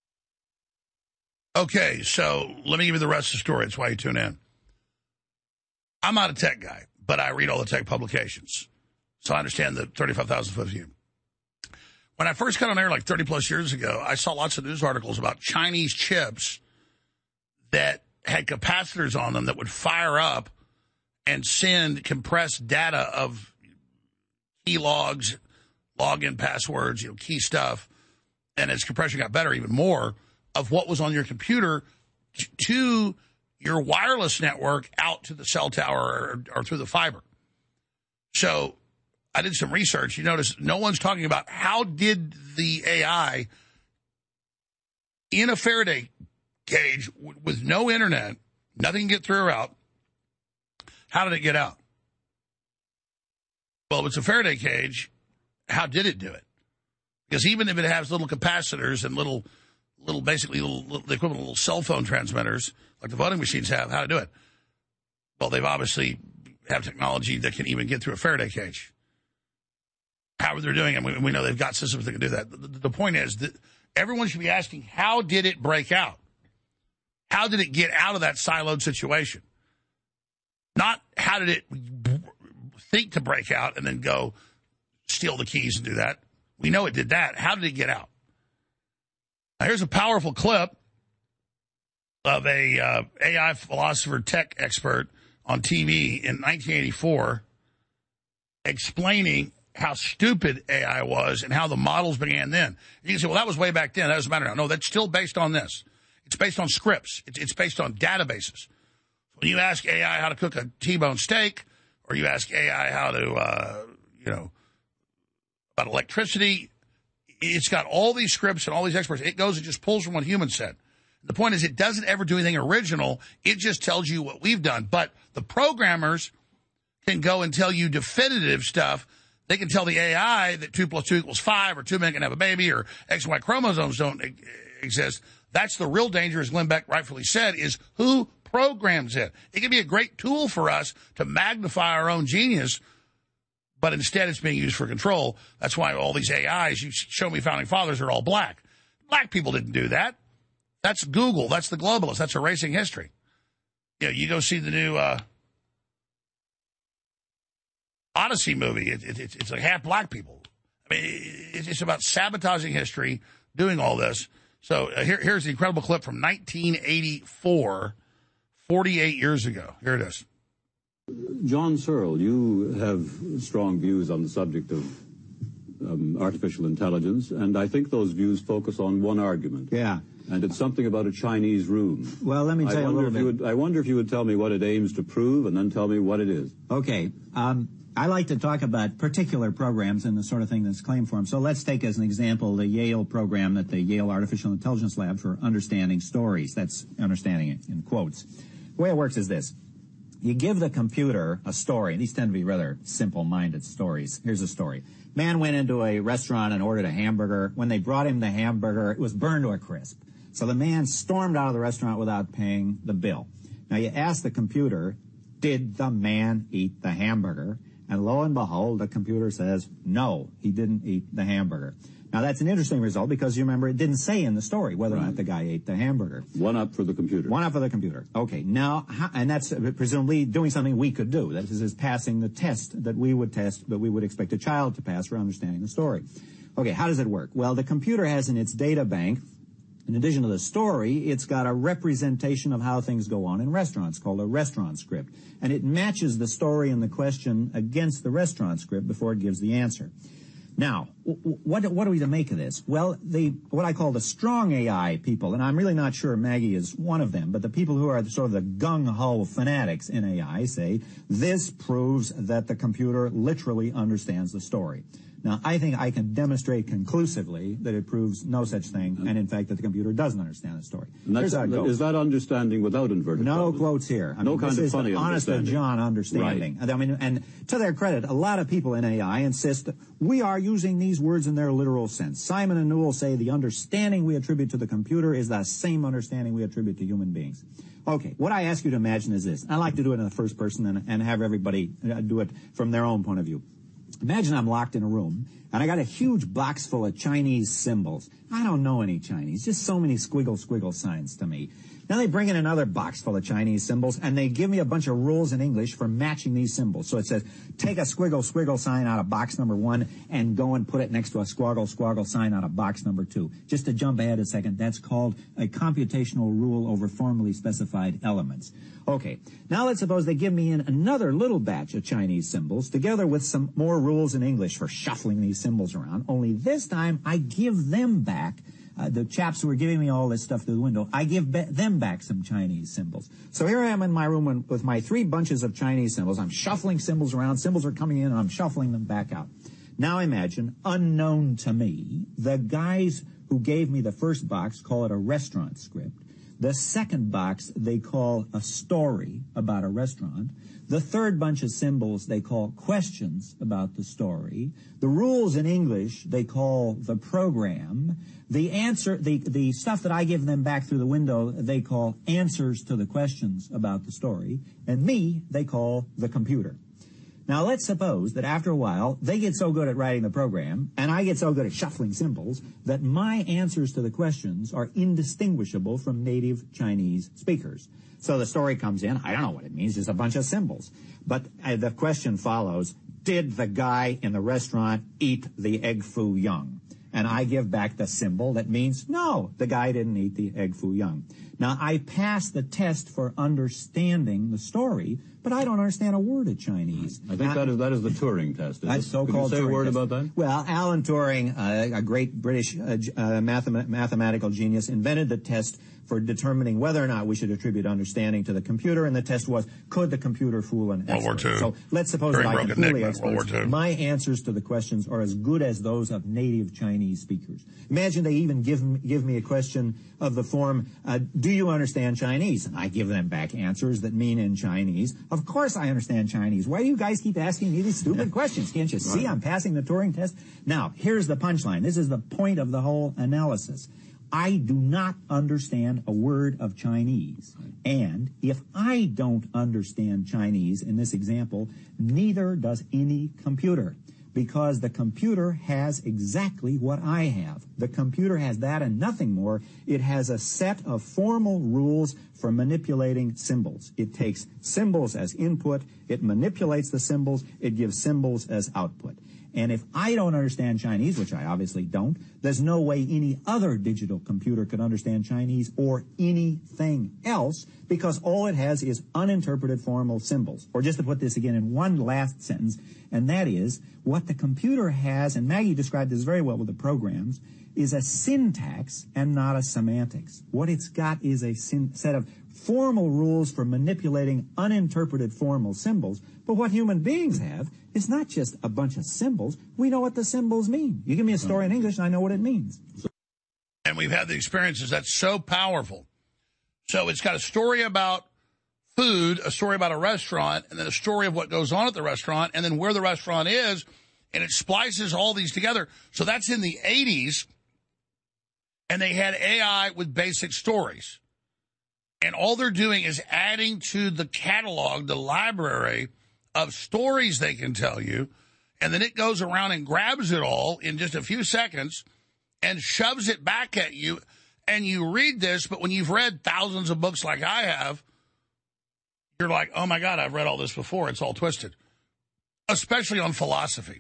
Okay, so let me give you the rest of the story. That's why you tune in. I'm not a tech guy, but I read all the tech publications. So I understand the 35,000-foot view. When I first got on air like 30-plus years ago, I saw lots of news articles about Chinese chips that had capacitors on them that would fire up and send compressed data of key logs, login passwords, key stuff, and as compression got better, even more, of what was on your computer to your wireless network out to the cell tower or through the fiber. So I did some research. You notice no one's talking about how did the AI in a Faraday cage with no internet, nothing can get through or out, how did it get out? Well, if it's a Faraday cage, how did it do it? Because even if it has little capacitors and little the equivalent of little cell phone transmitters, like the voting machines have, how to do it? Well, they've obviously have technology that can even get through a Faraday cage. How they're doing it, we know they've got systems that can do that. The point is that everyone should be asking, how did it break out? How did it get out of that siloed situation? Not how did it think to break out and then go steal the keys and do that. We know it did that. How did it get out? Now, here's a powerful clip of a AI philosopher tech expert on TV in 1984 explaining how stupid AI was and how the models began then. You can say, well, that was way back then. That doesn't matter now. No, that's still based on this. It's based on scripts. It's based on databases. When you ask AI how to cook a T-bone steak, or you ask AI how to, about electricity, it's got all these scripts and all these experts. It goes and just pulls from what humans said. The point is, it doesn't ever do anything original. It just tells you what we've done. But the programmers can go and tell you definitive stuff. They can tell the AI that 2 + 2 = 5, or 2 men can have a baby, or X and Y chromosomes don't exist. That's the real danger, as Glenn Beck rightfully said, is who programs it. It can be a great tool for us to magnify our own genius, but instead it's being used for control. That's why all these AIs, you show me founding fathers, are all black. Black people didn't do that. That's Google. That's the globalists. That's erasing history. You go see the new Odyssey movie. It's like half black people. I mean, it's about sabotaging history, doing all this. So here's the incredible clip from 1984, 48 years ago. Here it is. John Searle, you have strong views on the subject of artificial intelligence, and I think those views focus on one argument. Yeah. And it's something about a Chinese room. Well, let me tell you a little bit. I wonder if you would tell me what it aims to prove, and then tell me what it is. Okay. I like to talk about particular programs and the sort of thing that's claimed for them. So let's take as an example the Yale program, that the Yale Artificial Intelligence Lab for Understanding Stories. That's understanding it in quotes. The way it works is this. You give the computer a story. These tend to be rather simple-minded stories. Here's a story. Man went into a restaurant and ordered a hamburger. When they brought him the hamburger, it was burned to a crisp. So the man stormed out of the restaurant without paying the bill. Now you ask the computer, did the man eat the hamburger? And lo and behold, the computer says, no, he didn't eat the hamburger. Now that's an interesting result because you remember it didn't say in the story whether or not the guy ate the hamburger. One up for the computer. One up for the computer. Okay, now, and that's presumably doing something we could do. That is passing the test that we would expect a child to pass for understanding the story. Okay, how does it work? Well, the computer has in its data bank, in addition to the story, it's got a representation of how things go on in restaurants called a restaurant script. And it matches the story and the question against the restaurant script before it gives the answer. Now, what are we to make of this? Well, what I call the strong AI people, and I'm really not sure Maggie is one of them, but the people who are sort of the gung-ho fanatics in AI say, this proves that the computer literally understands the story. Now, I think I can demonstrate conclusively that it proves no such thing, and in fact that the computer doesn't understand the story. Is that understanding without inverted No quotes here. No kind of funny understanding. Honest to John understanding. Right. I mean, and to their credit, a lot of people in AI insist we are using these words in their literal sense. Simon and Newell say the understanding we attribute to the computer is the same understanding we attribute to human beings. Okay, what I ask you to imagine is this. I like to do it in the first person and have everybody do it from their own point of view. Imagine I'm locked in a room, and I got a huge box full of Chinese symbols. I don't know any Chinese, just so many squiggle signs to me. Now they bring in another box full of Chinese symbols, and they give me a bunch of rules in English for matching these symbols. So it says, take a squiggle sign out of box number 1 and go and put it next to a squoggle sign out of box number 2. Just to jump ahead a second, that's called a computational rule over formally specified elements. Okay, now let's suppose they give me in another little batch of Chinese symbols together with some more rules in English for shuffling these symbols around, only this time I give them back the chaps who were giving me all this stuff through the window, I give them back some Chinese symbols. So here I am in my room with my 3 bunches of Chinese symbols. I'm shuffling symbols around. Symbols are coming in, and I'm shuffling them back out. Now imagine, unknown to me, the guys who gave me the first box call it a restaurant script. The second box they call a story about a restaurant. The third bunch of symbols they call questions about the story. The rules in English they call the program. The answer, the stuff that I give them back through the window they call answers to the questions about the story. And me they call the computer. Now let's suppose that after a while they get so good at writing the program and I get so good at shuffling symbols that my answers to the questions are indistinguishable from native Chinese speakers. So the story comes in, I don't know what it means, just a bunch of symbols. But the question follows, did the guy in the restaurant eat the egg foo young? And I give back the symbol that means, no, the guy didn't eat the egg foo young. Now, I pass the test for understanding the story, but I don't understand a word of Chinese. I think that is the Turing test. That's so-called Turing test. Can you say a word about that? Well, Alan Turing, a great British mathematical genius, invented the test for determining whether or not we should attribute understanding to the computer, and the test was, could the computer fool an expert? World War II. So let's suppose that I can fool the experts. My answers to the questions are as good as those of native Chinese speakers. Imagine they even give me a question of the form, do you understand Chinese? And I give them back answers that mean in Chinese, of course I understand Chinese. Why do you guys keep asking me these stupid questions? Can't you see I'm passing the Turing test? Now, here's the punchline. This is the point of the whole analysis. I do not understand a word of Chinese. And if I don't understand Chinese in this example, neither does any computer. Because the computer has exactly what I have. The computer has that and nothing more. It has a set of formal rules for manipulating symbols. It takes symbols as input, it manipulates the symbols, it gives symbols as output. And if I don't understand Chinese, which I obviously don't, there's no way any other digital computer could understand Chinese or anything else, because all it has is uninterpreted formal symbols. Or just to put this again in one last sentence, and that is, what the computer has, and Maggie described this very well with the programs, is a syntax and not a semantics. What it's got is a set of formal rules for manipulating uninterpreted formal symbols, but what human beings have is not just a bunch of symbols. We know what the symbols mean. You give me a story in English, and I know what it means. And we've had the experiences. That's so powerful. So it's got a story about food, a story about a restaurant, and then a story of what goes on at the restaurant, and then where the restaurant is, and it splices all these together. So that's in the 80s. and they had AI with basic stories. And all they're doing is adding to the catalog, the library of stories they can tell you, and then it goes around and grabs it all in just a few seconds and shoves it back at you, and you read this, but when you've read thousands of books like I have, you're like, oh my God, I've read all this before. It's all twisted. Especially on philosophy.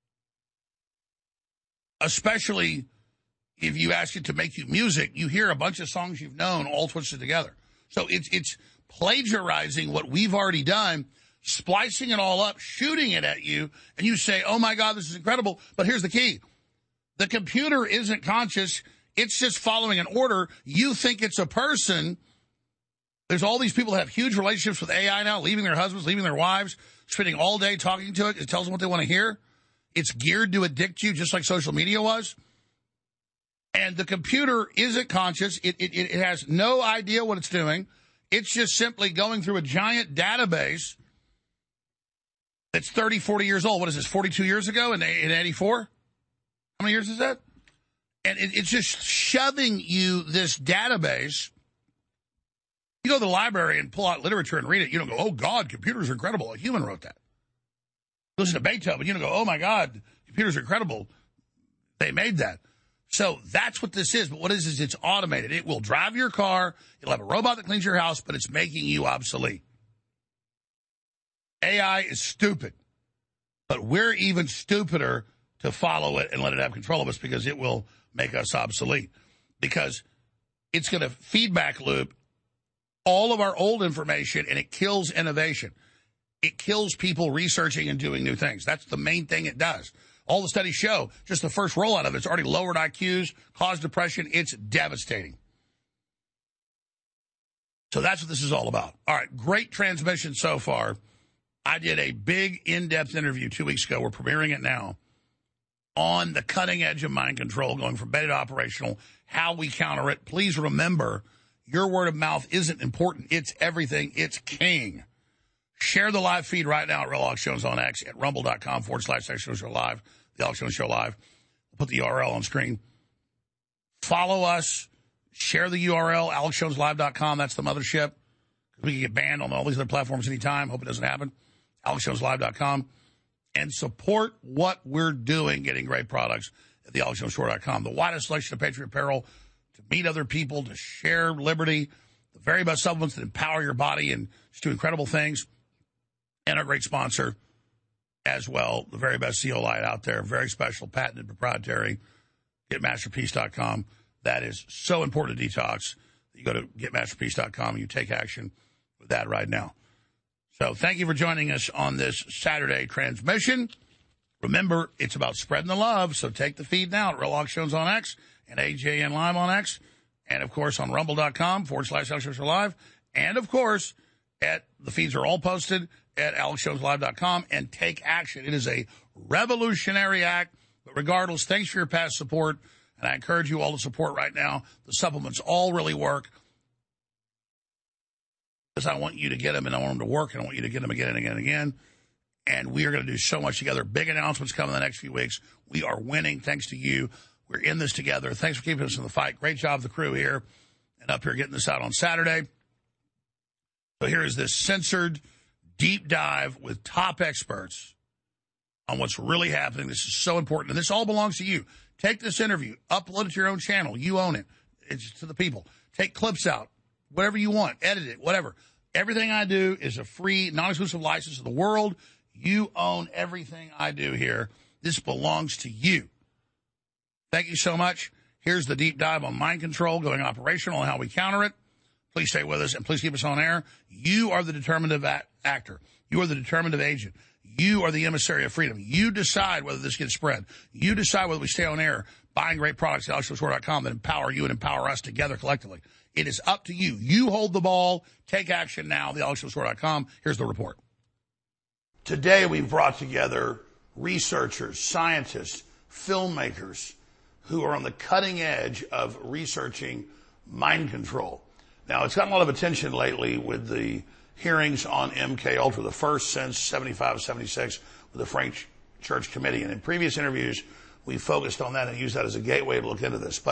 Especially if you ask it to make you music, you hear a bunch of songs you've known all twisted together. So it's plagiarizing what we've already done, splicing it all up, shooting it at you, and you say, oh my God, this is incredible. But here's the key. The computer isn't conscious. It's just following an order. You think it's a person. There's all these people that have huge relationships with AI now, leaving their husbands, leaving their wives, spending all day talking to it. It tells them what they want to hear. It's geared to addict you, just like social media was. And the computer isn't conscious. It has no idea what it's doing. It's just simply going through a giant database that's 30, 40 years old. What is this, 42 years ago in 84? How many years is that? And it's just shoving you this database. You go to the library and pull out literature and read it. You don't go, oh, God, computers are incredible. A human wrote that. Listen to Beethoven. You don't go, oh, my God, computers are incredible. They made that. So that's what this is. But what it is it's automated. It will drive your car. It'll have a robot that cleans your house, but it's making you obsolete. AI is stupid. But we're even stupider to follow it and let it have control of us because it will make us obsolete. Because it's going to feedback loop all of our old information, and it kills innovation. It kills people researching and doing new things. That's the main thing it does. All the studies show, just the first rollout of it's already lowered IQs, caused depression. It's devastating. So that's what this is all about. All right, great transmission so far. I did a big, in-depth interview 2 weeks ago. We're premiering it now on the cutting edge of mind control, going from beta to operational, how we counter it. Please remember, your word of mouth isn't important. It's everything. It's king. Share the live feed right now at Real Alex Jones on X at rumble.com/Show Live, the Alex Jones Show Live. We'll put the URL on screen. Follow us. Share the URL, AlexJonesLive.com. That's the mothership. We can get banned on all these other platforms anytime. Hope it doesn't happen. AlexJonesLive.com. And support what we're doing, getting great products at the AlexJonesStore.com. The widest selection of Patriot apparel to meet other people, to share liberty, the very best supplements that empower your body and just do incredible things. And our great sponsor as well, the very best zeolite out there, very special, patented, proprietary, GetMasterpiece.com. That is so important to detox. You go to GetMasterpiece.com and you take action with that right now. So thank you for joining us on this Saturday transmission. Remember, it's about spreading the love, so take the feed now at Real Alex Jones on X and AJN Live on X, and, of course, on rumble.com/Alex Live, and, of course, the feeds are all posted at AlexJonesLive.com, and take action. It is a revolutionary act, but regardless, thanks for your past support, and I encourage you all to support right now. The supplements all really work. Because I want you to get them, and I want them to work, and I want you to get them again and again and again. And we are going to do so much together. Big announcements coming in the next few weeks. We are winning thanks to you. We're in this together. Thanks for keeping us in the fight. Great job, the crew here and up here getting this out on Saturday. So here is this censored deep dive with top experts on what's really happening. This is so important. And this all belongs to you. Take this interview, upload it to your own channel. You own it. It's to the people. Take clips out, whatever you want, edit it, whatever. Everything I do is a free, non-exclusive license to the world. You own everything I do here. This belongs to you. Thank you so much. Here's the deep dive on mind control, going operational, and how we counter it. Please stay with us, and please keep us on air. You are the determinative actor. You are the determinative agent. You are the emissary of freedom. You decide whether this gets spread. You decide whether we stay on air, buying great products at AlexJonesStore.com that empower you and empower us together collectively. It is up to you. You hold the ball. Take action now, the AlexJonesStore.com. Here's the report. Today we've brought together researchers, scientists, filmmakers who are on the cutting edge of researching mind control. Now, it's gotten a lot of attention lately with the hearings on MKUltra, the first since 75-76 with the Frank Church Committee. And in previous interviews, we focused on that and used that as a gateway to look into this. But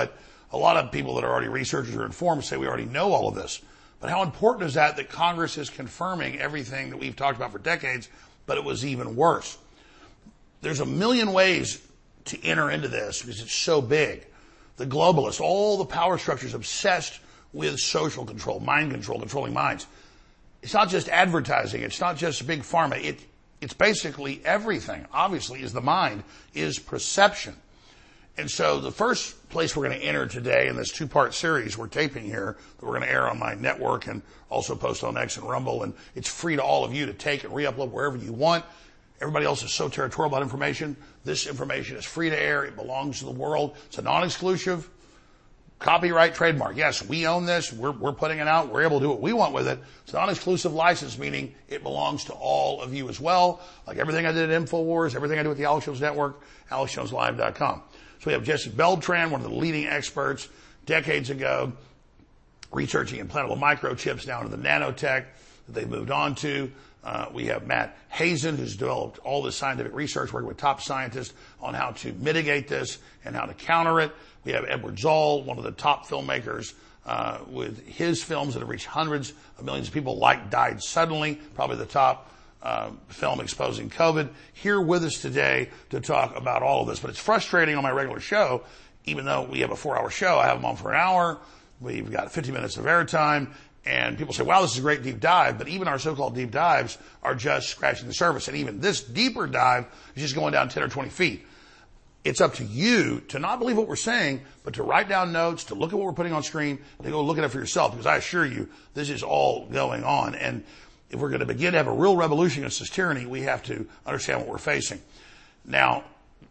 a lot of people that are already researchers or informed say we already know all of this. But how important is that Congress is confirming everything that we've talked about for decades, but it was even worse. There's a million ways to enter into this because it's so big. The globalists, all the power structures obsessed with social control, mind control, controlling minds. It's not just advertising. It's not just big pharma. It's basically everything, obviously, is the mind, is perception. And so the first place we're going to enter today in this two-part series we're taping here, that we're going to air on my network and also post on X and Rumble, and it's free to all of you to take and re-upload wherever you want. Everybody else is so territorial about information. This information is free to air. It belongs to the world. It's a non-exclusive copyright trademark. Yes, we own this. We're putting it out. We're able to do what we want with it. It's a non-exclusive license, meaning it belongs to all of you as well. Like everything I did at InfoWars, everything I do with the Alex Jones Network, AlexJonesLive.com. So we have Jesse Beltran, one of the leading experts decades ago, researching implantable microchips now into the nanotech that they've moved on to. We have Matt Hazen, who's developed all this scientific research, working with top scientists on how to mitigate this and how to counter it. We have Edward Zoll, one of the top filmmakers, with his films that have reached hundreds of millions of people, like Died Suddenly, probably the top film exposing COVID, here with us today to talk about all of this. But it's frustrating on my regular show, even though we have a 4-hour show, I have them on for an hour. We've got 50 minutes of airtime. And people say, wow, this is a great deep dive. But even our so-called deep dives are just scratching the surface. And even this deeper dive is just going down 10 or 20 feet. It's up to you to not believe what we're saying, but to write down notes, to look at what we're putting on screen, to go look at it for yourself. Because I assure you, this is all going on. And if we're going to begin to have a real revolution against this tyranny, we have to understand what we're facing. Now,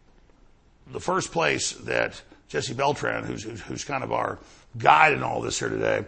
the first place that Jesse Beltran, who's kind of our guide in all this here today,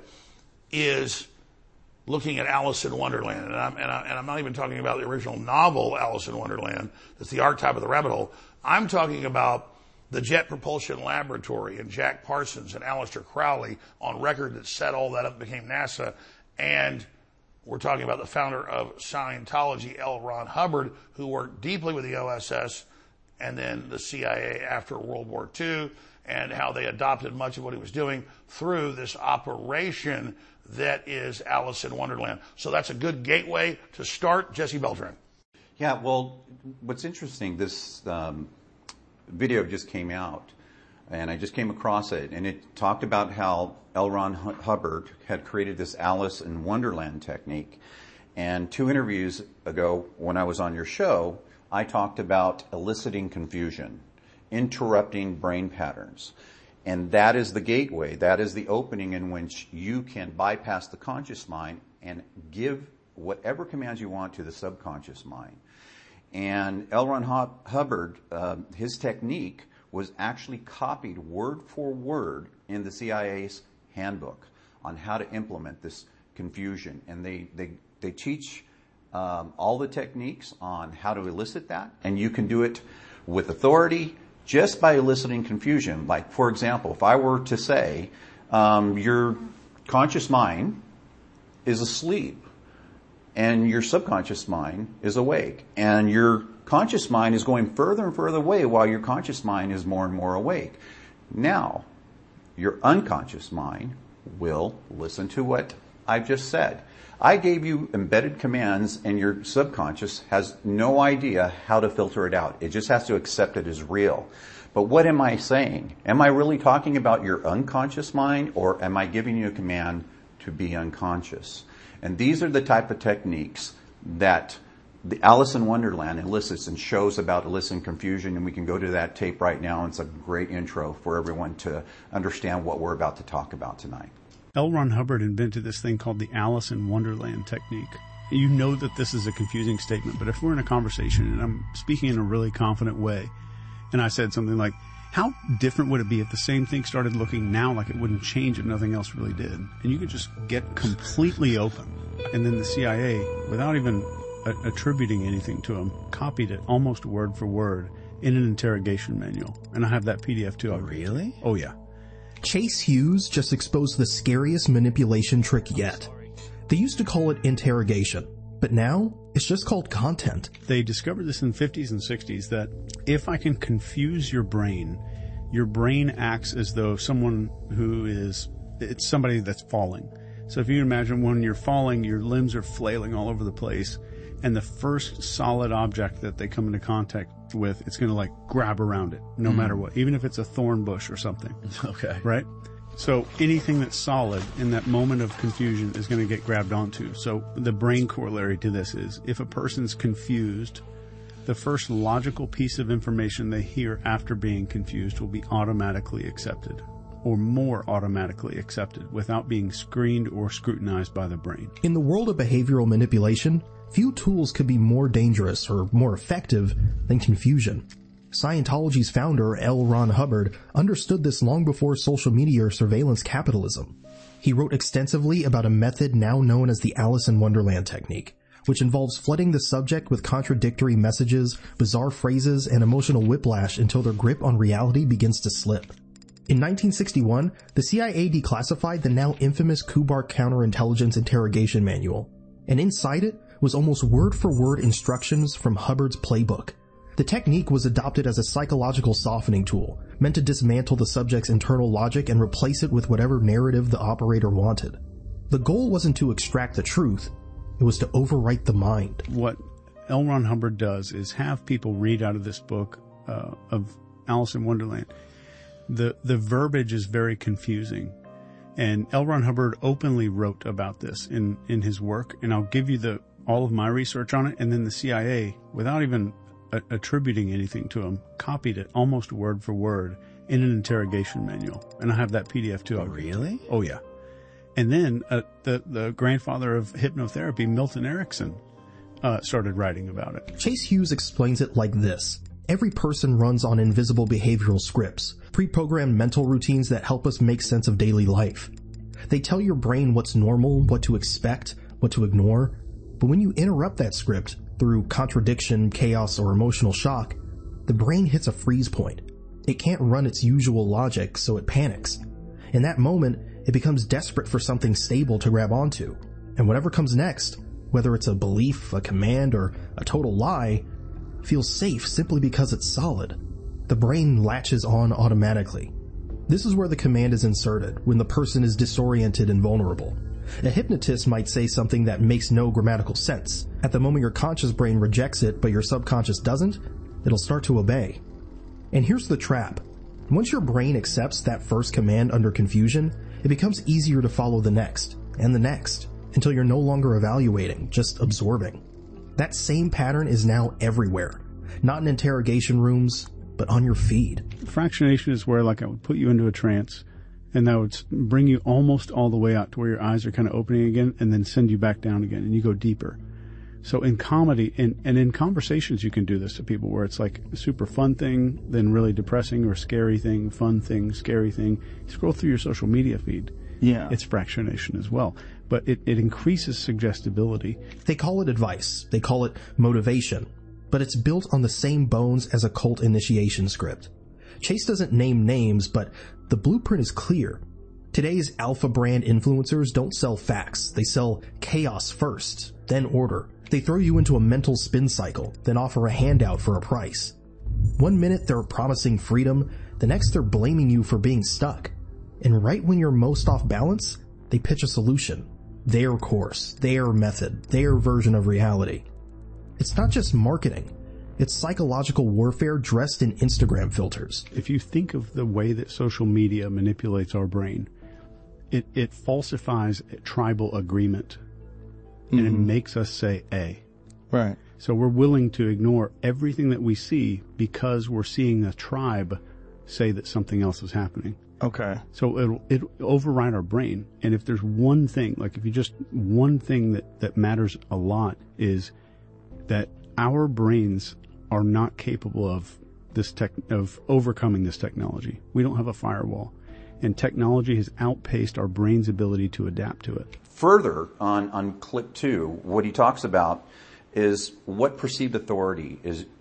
is looking at Alice in Wonderland. And I'm not even talking about the original novel, Alice in Wonderland. That's the archetype of the rabbit hole. I'm talking about the Jet Propulsion Laboratory and Jack Parsons and Aleister Crowley on record that set all that up, became NASA. And we're talking about the founder of Scientology, L. Ron Hubbard, who worked deeply with the OSS and then the CIA after World War II, and how they adopted much of what he was doing through this operation that is Alice in Wonderland. So that's a good gateway to start. Jesse Beltran. Yeah, well, what's interesting, this video just came out, and I just came across it, and it talked about how L. Ron Hubbard had created this Alice in Wonderland technique. And 2 interviews ago, when I was on your show, I talked about eliciting confusion, interrupting brain patterns. And that is the gateway. That is the opening in which you can bypass the conscious mind and give whatever commands you want to the subconscious mind. And L. Ron Hubbard, his technique was actually copied word for word in the CIA's handbook on how to implement this confusion. And they teach all the techniques on how to elicit that. And you can do it with authority, just by eliciting confusion. Like, for example, if I were to say, your conscious mind is asleep and your subconscious mind is awake, and your conscious mind is going further and further away while your conscious mind is more and more awake. Now, your unconscious mind will listen to what I've just said. I gave you embedded commands, and your subconscious has no idea how to filter it out. It just has to accept it as real. But what am I saying? Am I really talking about your unconscious mind, or am I giving you a command to be unconscious? And these are the type of techniques that the Alice in Wonderland elicits and shows about eliciting confusion, and we can go to that tape right now. It's a great intro for everyone to understand what we're about to talk about tonight. L. Ron Hubbard invented this thing called the Alice in Wonderland technique. You know that this is a confusing statement, but if we're in a conversation and I'm speaking in a really confident way, and I said something like, how different would it be if the same thing started looking now like it wouldn't change if nothing else really did? And you could just get completely open. And then the CIA, without even attributing anything to them, copied it almost word for word in an interrogation manual. And I have that PDF too. Oh, really? Oh, yeah. Chase Hughes just exposed the scariest manipulation trick yet. They used to call it interrogation, but now it's just called content. They discovered this in the 50s and 60s that if I can confuse your brain your brain acts as though it's somebody that's falling. So if you imagine when you're falling, your limbs are flailing all over the place, and the first solid object that they come into contact with, it's going to like grab around it, no matter what, even if it's a thorn bush or something. Okay. Right? So anything that's solid in that moment of confusion is going to get grabbed onto. So the brain corollary to this is if a person's confused, the first logical piece of information they hear after being confused will be automatically accepted, or more automatically accepted, without being screened or scrutinized by the brain. In the world of behavioral manipulation, few tools could be more dangerous or more effective than confusion. Scientology's founder, L. Ron Hubbard, understood this long before social media or surveillance capitalism. He wrote extensively about a method now known as the Alice in Wonderland technique, which involves flooding the subject with contradictory messages, bizarre phrases, and emotional whiplash until their grip on reality begins to slip. In 1961, the CIA declassified the now infamous Kubark Counterintelligence Interrogation Manual, and inside it was almost word-for-word instructions from Hubbard's playbook. The technique was adopted as a psychological softening tool, meant to dismantle the subject's internal logic and replace it with whatever narrative the operator wanted. The goal wasn't to extract the truth, it was to overwrite the mind. What L. Ron Hubbard does is have people read out of this book of Alice in Wonderland. The verbiage is very confusing. And L. Ron Hubbard openly wrote about this in his work, and I'll give you all of my research on it, and then the CIA, without even attributing anything to him, copied it almost word for word in an interrogation manual. And I have that PDF too. Oh, really? Oh, yeah. And then the grandfather of hypnotherapy, Milton Erickson, started writing about it. Chase Hughes explains it like this. Every person runs on invisible behavioral scripts, pre-programmed mental routines that help us make sense of daily life. They tell your brain what's normal, what to expect, what to ignore. But when you interrupt that script through contradiction, chaos, or emotional shock, the brain hits a freeze point. It can't run its usual logic, so it panics. In that moment, it becomes desperate for something stable to grab onto. And whatever comes next, whether it's a belief, a command, or a total lie, feels safe simply because it's solid. The brain latches on automatically. This is where the command is inserted when the person is disoriented and vulnerable. A hypnotist might say something that makes no grammatical sense. At the moment your conscious brain rejects it, but your subconscious doesn't, it'll start to obey. And here's the trap. Once your brain accepts that first command under confusion, it becomes easier to follow the next, and the next, until you're no longer evaluating, just absorbing. That same pattern is now everywhere. Not in interrogation rooms, but on your feed. Fractionation is where, like, I would put you into a trance, and that would bring you almost all the way out to where your eyes are kind of opening again, and then send you back down again, and you go deeper. So in comedy, and in conversations, you can do this to people where it's like a super fun thing, then really depressing or scary thing, fun thing, scary thing. You scroll through your social media feed. Yeah. It's fractionation as well. But it increases suggestibility. They call it advice. They call it motivation. But it's built on the same bones as a cult initiation script. Chase doesn't name names, but the blueprint is clear. Today's alpha brand influencers don't sell facts. They sell chaos first, then order. They throw you into a mental spin cycle, then offer a handout for a price. One minute they're promising freedom, the next they're blaming you for being stuck. And right when you're most off balance, they pitch a solution. Their course, their method, their version of reality. It's not just marketing. It's psychological warfare dressed in Instagram filters. If you think of the way that social media manipulates our brain, it falsifies a tribal agreement. And it makes us say A. Right. So we're willing to ignore everything that we see because we're seeing a tribe say that something else is happening. Okay. So it'll override our brain. And if there's one thing, like if you just, one thing that matters a lot is that our brains are not capable of of overcoming this technology. We don't have a firewall. And technology has outpaced our brain's ability to adapt to it. Further, on clip 2, what he talks about is what perceived authority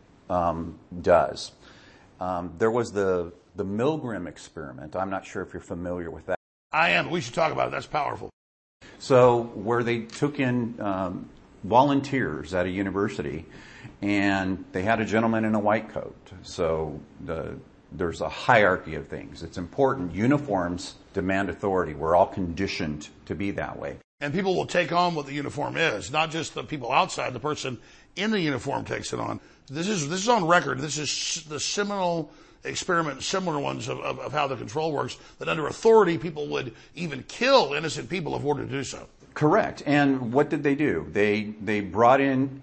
does. There was the Milgram experiment. I'm not sure if you're familiar with that. I am. We should talk about it. That's powerful. So where they took in volunteers at a university, and they had a gentleman in a white coat. So the there's a hierarchy of things. It's important. Uniforms demand authority. We're all conditioned to be that way. And people will take on what the uniform is, not just the people outside. The person in the uniform takes it on. This is on record. This is the seminal experiment, similar ones of how the control works, that under authority people would even kill innocent people if ordered to do so. Correct. And what did they do? They brought in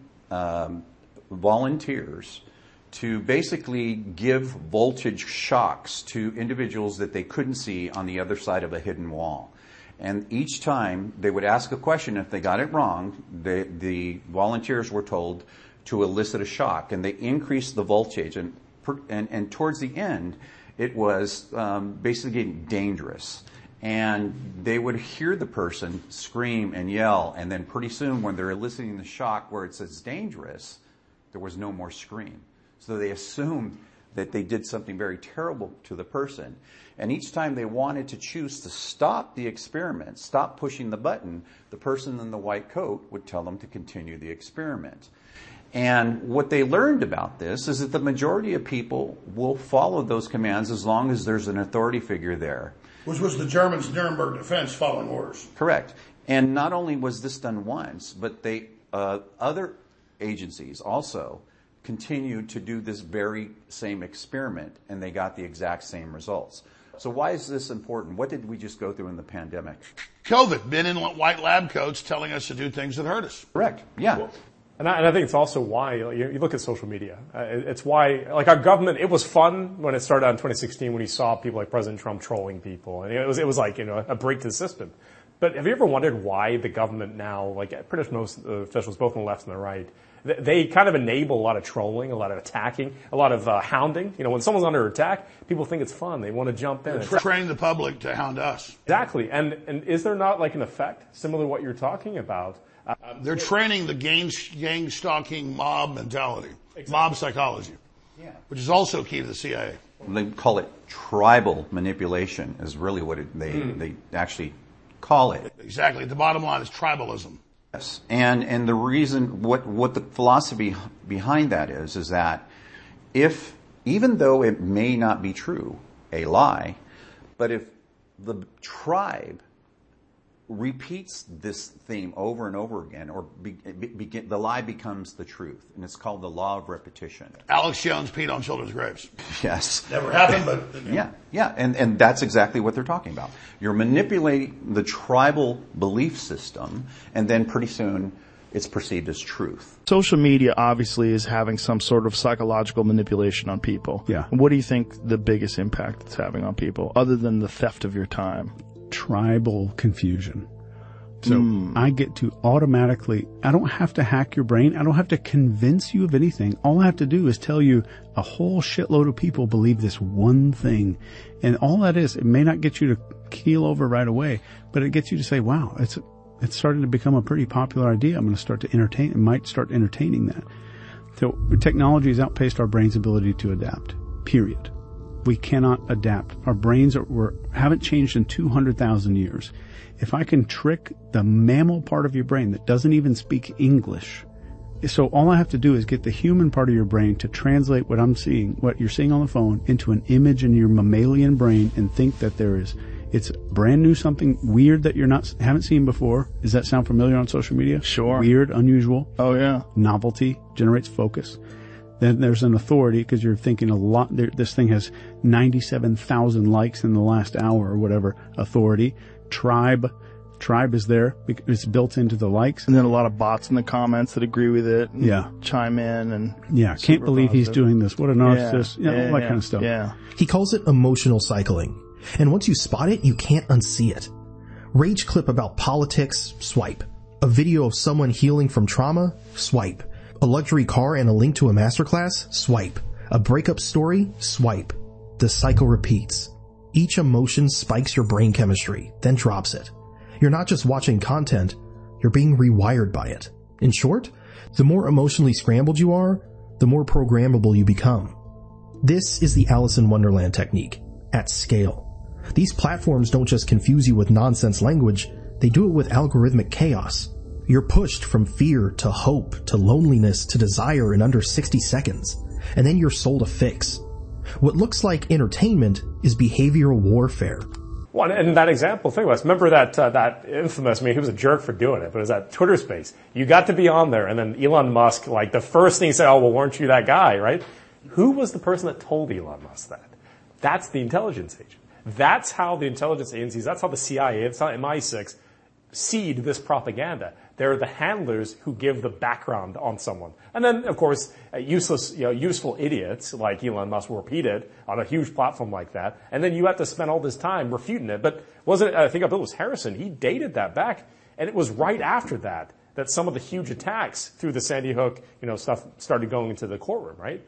volunteers to basically give voltage shocks to individuals that they couldn't see on the other side of a hidden wall. And each time they would ask a question, if they got it wrong, the volunteers were told to elicit a shock, and they increased the voltage. And towards the end, it was basically getting dangerous. And they would hear the person scream and yell, and then pretty soon when they're eliciting the shock where it says dangerous, there was no more scream. So they assumed that they did something very terrible to the person. And each time they wanted to choose to stop the experiment, stop pushing the button, the person in the white coat would tell them to continue the experiment. And what they learned about this is that the majority of people will follow those commands as long as there's an authority figure there. Which was the Germans' Nuremberg defense following orders. Correct. And not only was this done once, but other agencies also continued to do this very same experiment, and they got the exact same results. So why is this important? What did we just go through in the pandemic? COVID, men in white lab coats telling us to do things that hurt us. Correct. Yeah. Well, and I think it's also why you look at social media. It's why, like, our government, it was fun when it started out in 2016 when you saw people like President Trump trolling people. And it was like, a break to the system. But have you ever wondered why the government now, like pretty much most officials, both on the left and the right, they kind of enable a lot of trolling, a lot of attacking, a lot of hounding. When someone's under attack, people think it's fun. They want to jump in. They're training the public to hound us. Exactly. And is there not like an effect similar to what you're talking about? They're training the gang stalking mob mentality, mob psychology, which is also key to the CIA. They call it tribal manipulation is really what they actually call it. Exactly. The bottom line is tribalism. Yes. And the reason, what the philosophy behind that is that even though it may not be true, a lie, but if the tribe repeats this theme over and over again, or the lie becomes the truth, and it's called the law of repetition. Alex Jones peed on children's graves. Yes. Never happened, but... Yeah, and that's exactly what they're talking about. You're manipulating the tribal belief system, and then pretty soon it's perceived as truth. Social media obviously is having some sort of psychological manipulation on people. Yeah. What do you think the biggest impact it's having on people, other than the theft of your time? Tribal confusion. So I get to automatically, I don't have to hack your brain. I don't have to convince you of anything. All I have to do is tell you a whole shitload of people believe this one thing. And all that is, it may not get you to keel over right away, but it gets you to say, wow, it's starting to become a pretty popular idea. I'm going to start to entertain, it might start entertaining that. So technology has outpaced our brain's ability to adapt, period. We cannot adapt. Our brains haven't changed in 200,000 years. If I can trick the mammal part of your brain that doesn't even speak English, so all I have to do is get the human part of your brain to translate what I'm seeing, what you're seeing on the phone, into an image in your mammalian brain, and think that it's brand new, something weird that haven't seen before. Does that sound familiar on social media? Sure. Weird, unusual. Oh yeah. Novelty generates focus. Then there's an authority because you're thinking a lot. This thing has 97,000 likes in the last hour or whatever. Authority. Tribe is there. It's built into the likes. And then a lot of bots in the comments that agree with it. And yeah. Chime in and. Yeah. Can't believe he's doing this. What a narcissist. Yeah. All that kind of stuff. Yeah. He calls it emotional cycling. And once you spot it, you can't unsee it. Rage clip about politics? Swipe. A video of someone healing from trauma? Swipe. A luxury car and a link to a masterclass? Swipe. A breakup story? Swipe. The cycle repeats. Each emotion spikes your brain chemistry, then drops it. You're not just watching content, you're being rewired by it. In short, the more emotionally scrambled you are, the more programmable you become. This is the Alice in Wonderland technique, at scale. These platforms don't just confuse you with nonsense language, they do it with algorithmic chaos. You're pushed from fear to hope to loneliness to desire in under 60 seconds, and then you're sold a fix. What looks like entertainment is behavioral warfare. Well, and that example, think about it. Remember that infamous, I mean, he was a jerk for doing it, but it was that Twitter space. You got to be on there, and then Elon Musk, like, the first thing he said, oh, well, weren't you that guy, right? Who was the person that told Elon Musk that? That's the intelligence agent. That's how the intelligence agencies, that's how the CIA, that's how MI6 seed this propaganda. They're the handlers who give the background on someone. And then, of course, useful idiots like Elon Musk will repeat it on a huge platform like that. And then you have to spend all this time refuting it. But wasn't it, I think it was Harrison, he dated that back. And it was right after that some of the huge attacks through the Sandy Hook, stuff started going into the courtroom, right?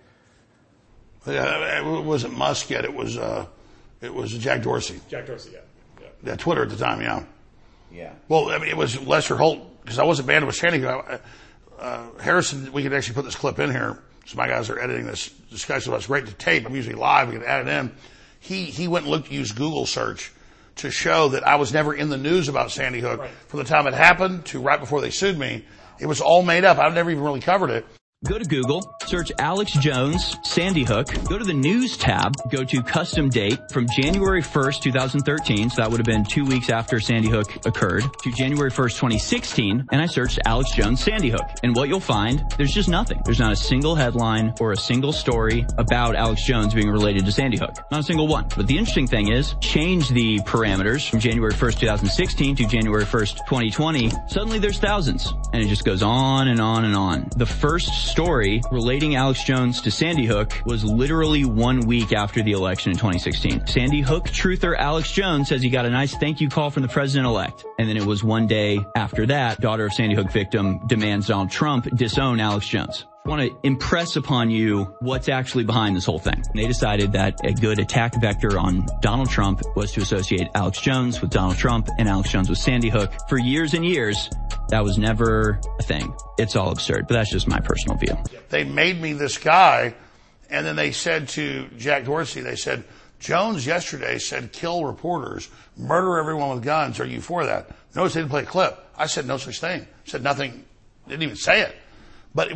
Yeah, it wasn't Musk yet. It was Jack Dorsey. Jack Dorsey, yeah. Twitter at the time, yeah. Yeah. Well, I mean, it was Lester Holt, because I wasn't banned with Sandy Hook. Harrison, we could actually put this clip in here. So my guys are editing this discussion. It's great to tape. I'm usually live. We can add it in. He went and used Google search to show that I was never in the news about Sandy Hook. Right. From the time it happened to right before they sued me. It was all made up. I've never even really covered it. Go to Google, search Alex Jones, Sandy Hook, go to the News tab, go to Custom Date from January 1st, 2013, so that would have been 2 weeks after Sandy Hook occurred, to January 1st, 2016, and I searched Alex Jones, Sandy Hook. And what you'll find, there's just nothing. There's not a single headline or a single story about Alex Jones being related to Sandy Hook. Not a single one. But the interesting thing is, change the parameters from January 1st, 2016 to January 1st, 2020, suddenly there's thousands. And it just goes on and on and on. The first story relating Alex Jones to Sandy Hook was literally 1 week after the election in 2016. Sandy Hook truther Alex Jones says he got a nice thank you call from the president-elect. And then it was 1 day after that, daughter of Sandy Hook victim demands Donald Trump disown Alex Jones. I want to impress upon you what's actually behind this whole thing. They decided that a good attack vector on Donald Trump was to associate Alex Jones with Donald Trump and Alex Jones with Sandy Hook. For years and years, that was never a thing. It's all absurd, but that's just my personal view. They made me this guy, and then they said to Jack Dorsey, they said, Jones yesterday said kill reporters, murder everyone with guns. Are you for that? Notice they didn't play a clip. I said no such thing. I said nothing, didn't even say it. But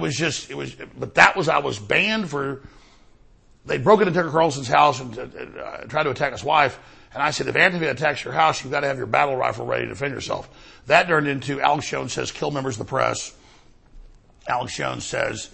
I was banned for, they'd broken into Tucker Carlson's house and tried to attack his wife. And I said, if Antifa attacks your house, you've got to have your battle rifle ready to defend yourself. That turned into Alex Jones says kill members of the press. Alex Jones says,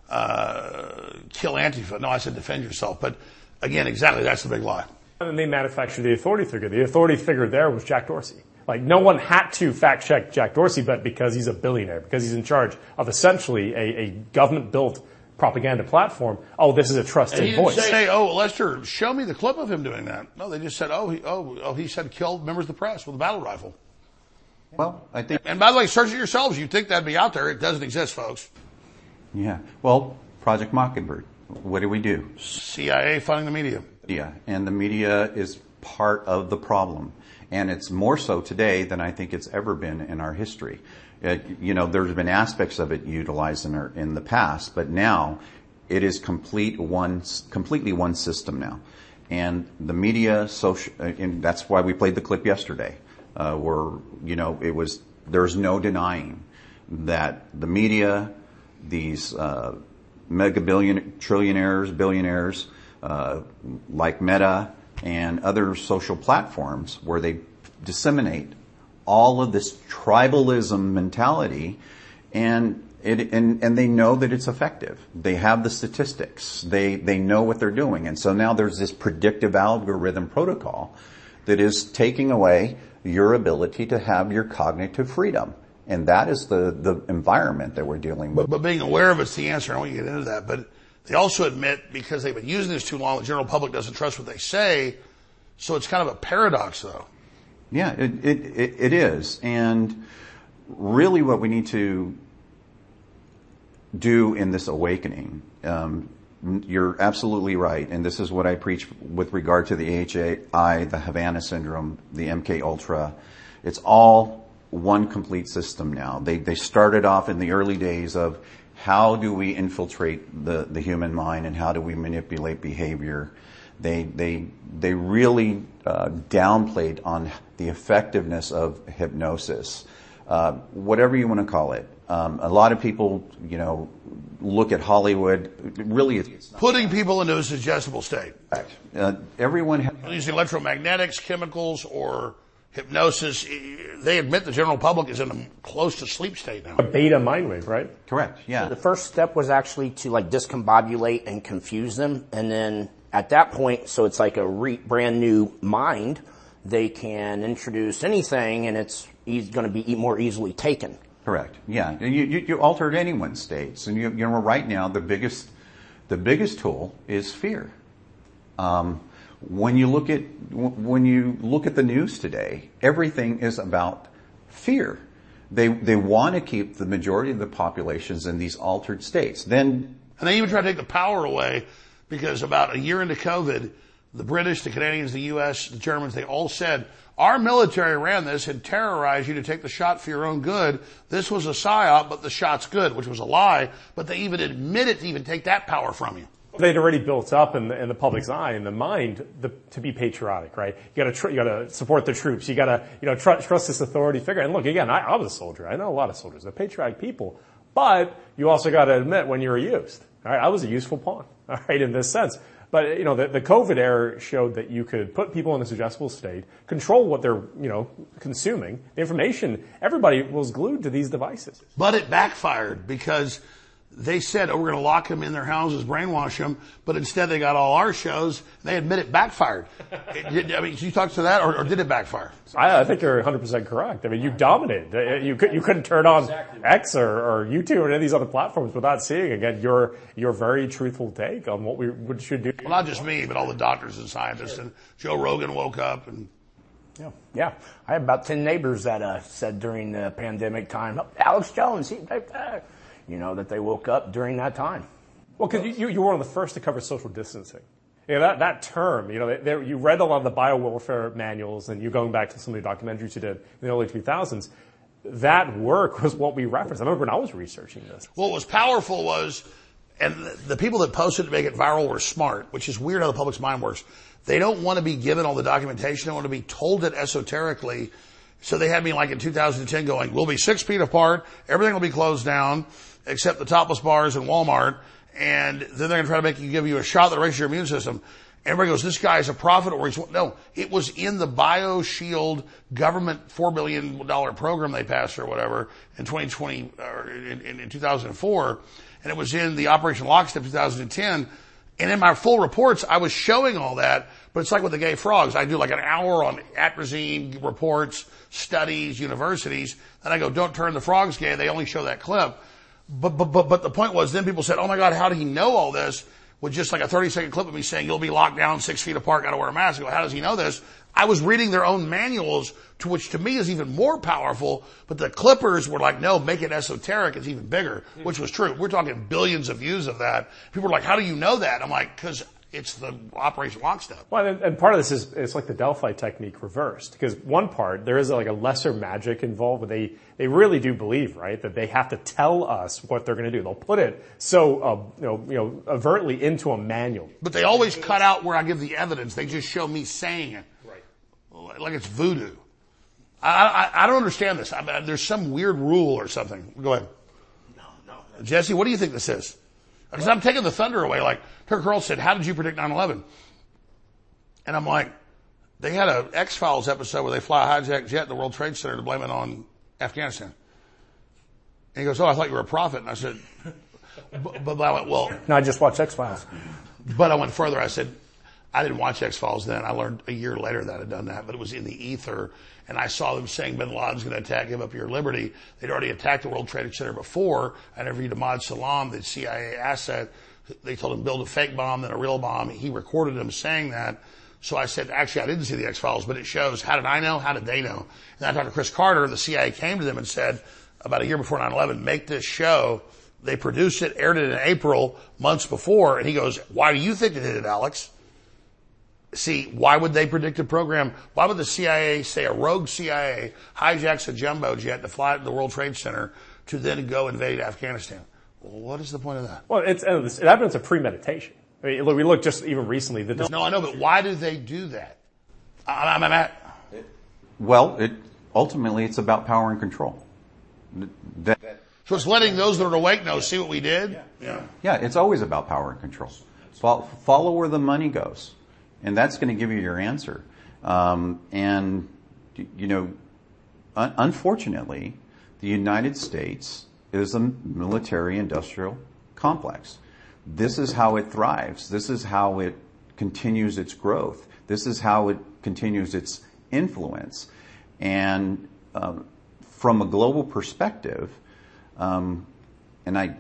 kill Antifa. No, I said defend yourself. But again, exactly, that's the big lie. And they manufactured the authority figure. The authority figure there was Jack Dorsey. Like, no one had to fact check Jack Dorsey, but because he's a billionaire, because he's in charge of essentially a government-built propaganda platform, this is a trusted voice. He didn't say, Lester, show me the clip of him doing that. No, they just said, he said kill members of the press with a battle rifle. Well, I think... And by the way, search it yourselves. You think that'd be out there. It doesn't exist, folks. Yeah. Well, Project Mockingbird. What do we do? CIA funding the media. Yeah, and the media is part of the problem. And it's more so today than I think it's ever been in our history. There's been aspects of it utilized in the past, but now it is completely one system now. And the media, and that's why we played the clip yesterday, there's no denying that the media, these mega billionaires, like Meta, and other social platforms where they disseminate all of this tribalism mentality, and they know that it's effective. They have the statistics. They know what they're doing. And so now there's this predictive algorithm protocol that is taking away your ability to have your cognitive freedom. And that is the environment that we're dealing with. But being aware of it's the answer. I don't want you to get into that. But they also admit, because they've been using this too long, the general public doesn't trust what they say. So it's kind of a paradox, though. Yeah, it is. And really what we need to do in this awakening, you're absolutely right. And this is what I preach with regard to the AHI, the Havana Syndrome, the MK Ultra. It's all one complete system now. They started off in the early days of how do we infiltrate the human mind and how do we manipulate behavior. They really downplayed on the effectiveness of hypnosis, whatever you want to call it. A lot of people, look at Hollywood, really it's putting people into a suggestible state. Everyone using electromagnetics, chemicals, or hypnosis. They admit the general public is in a close to sleep state now. A beta mind wave, right? Correct. Yeah. So the first step was actually to like discombobulate and confuse them, and then at that point, so it's like a brand new mind. They can introduce anything, and it's going to be more easily taken. Correct. Yeah. You altered anyone's states, and you know right now the biggest tool is fear. When you look at the news today, everything is about fear. They want to keep the majority of the populations in these altered states. And they even try to take the power away, because about a year into COVID, the British, the Canadians, the U.S., the Germans, they all said, our military ran this and terrorized you to take the shot for your own good. This was a psyop, but the shot's good, which was a lie. But they even admit it to even take that power from you. They'd already built up in the public's eye, in the mind, to be patriotic, right? You gotta support the troops. You gotta, trust this authority figure. And look, again, I was a soldier. I know a lot of soldiers. They're patriotic people. But you also gotta admit when you're used. All right? I was a useful pawn, all right, in this sense. But, the COVID era showed that you could put people in a suggestible state, control what they're, consuming. The information, everybody was glued to these devices. But it backfired, because they said, we're going to lock them in their houses, brainwash them, but instead they got all our shows. They admit it backfired. Did you talk to that, or did it backfire? I think you're 100% correct. I mean, you dominated. You couldn't turn on X or YouTube or any of these other platforms without seeing, again, your very truthful take on what we should do. Well, not just me, but all the doctors and scientists. And Joe Rogan woke up and... Yeah. I had about 10 neighbors that said during the pandemic time, Alex Jones, that they woke up during that time. Well, because you were one of the first to cover social distancing. That term, you read a lot of the biowarfare manuals, and you're going back to some of the documentaries you did in the early 2000s. That work was what we referenced. I remember when I was researching this. What was powerful was, and the people that posted to make it viral were smart, which is weird how the public's mind works. They don't want to be given all the documentation. They want to be told it esoterically. So they had me like in 2010 going, we'll be 6 feet apart. Everything will be closed down except the topless bars in Walmart. And then they're going to try to give you a shot that raises your immune system. Everybody goes, this guy's a prophet, or he's, no, it was in the BioShield government $4 billion program they passed or whatever in 2020, or in 2004. And it was in the Operation Lockstep 2010. And in my full reports, I was showing all that, but it's like with the gay frogs. I do like an hour on atrazine reports, studies, universities, and I go, don't turn the frogs gay. They only show that clip. But the point was, then people said, oh my God, how did he know all this? With just like a 30-second clip of me saying, you'll be locked down 6 feet apart, gotta wear a mask. I go, how does he know this? I was reading their own manuals, to which to me is even more powerful, but the clippers were like, no, make it esoteric, it's even bigger, which was true. We're talking billions of views of that. People were like, how do you know that? I'm like, cause it's the Operation Lockstep. Well, and part of this is, it's like the Delphi technique reversed. Because one part, there is like a lesser magic involved, but they really do believe, right, that they have to tell us what they're going to do. They'll put it so, overtly into a manual. But they always cut out where I give the evidence. They just show me saying it. Right. Like it's voodoo. I don't understand this. There's some weird rule or something. Go ahead. No. Jesse, what do you think this is? Because I'm taking the thunder away. Like, Tucker Carlson said, how did you predict 9/11? And I'm like, they had a X-Files episode where they fly a hijacked jet at the World Trade Center to blame it on Afghanistan. And he goes, oh, I thought you were a prophet. And I said, but I went, well. No, I just watched X-Files. But I went further. I said, I didn't watch X-Files then. I learned a year later that I'd done that, but it was in the ether. And I saw them saying Bin Laden's going to attack, give up your liberty. They'd already attacked the World Trade Center before. I interviewed Ahmad Salam, the CIA asset. They told him build a fake bomb, then a real bomb. He recorded them saying that. So I said, actually, I didn't see the X-Files, but it shows. How did I know? How did they know? And I talked to Chris Carter. The CIA came to them and said, about a year before 9/11, make this show. They produced it, aired it in April, months before. And he goes, why do you think they did it, Alex? See, why would they predict a program? Why would the CIA say a rogue CIA hijacks a jumbo jet to fly to the World Trade Center to then go invade Afghanistan? Well, what is the point of that? Well, it's evidence of premeditation. I mean, we look just even recently. No, I know, but why do they do that? Well, ultimately it's about power and control. So it's letting those that are awake know, see what we did? Yeah, it's always about power and control. Follow where the money goes, and that's going to give you your answer. And, you know, unfortunately, the United States is a military-industrial complex. This is how it thrives. This is how it continues its growth. This is how it continues its influence. And from a global perspective, and I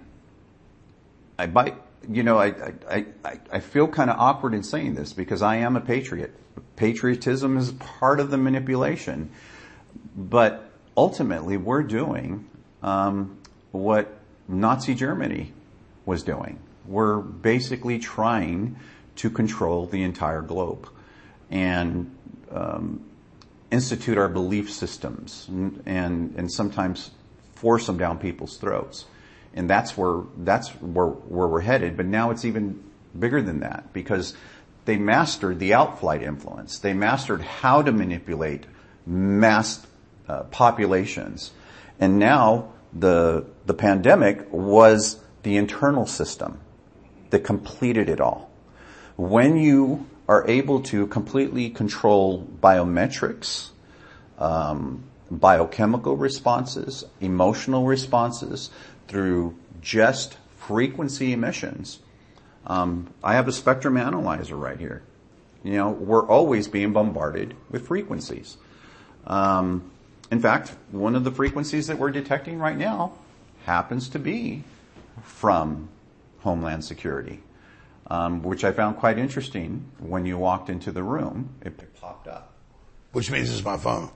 feel kind of awkward in saying this because I am a patriot. Patriotism is part of the manipulation. But ultimately, we're doing what Nazi Germany was doing. We're basically trying to control the entire globe and institute our belief systems and sometimes force them down people's throats. And that's where we're headed. But now it's even bigger than that because they mastered the outflight influence. They mastered how to manipulate mass populations. And now the pandemic was the internal system that completed it all. When you are able to completely control biometrics, biochemical responses, emotional responses through just frequency emissions. I have a spectrum analyzer right here. You know, we're always being bombarded with frequencies. In fact, one of the frequencies that we're detecting right now happens to be from Homeland Security, which I found quite interesting. When you walked into the room, it popped up. Which means it's my phone.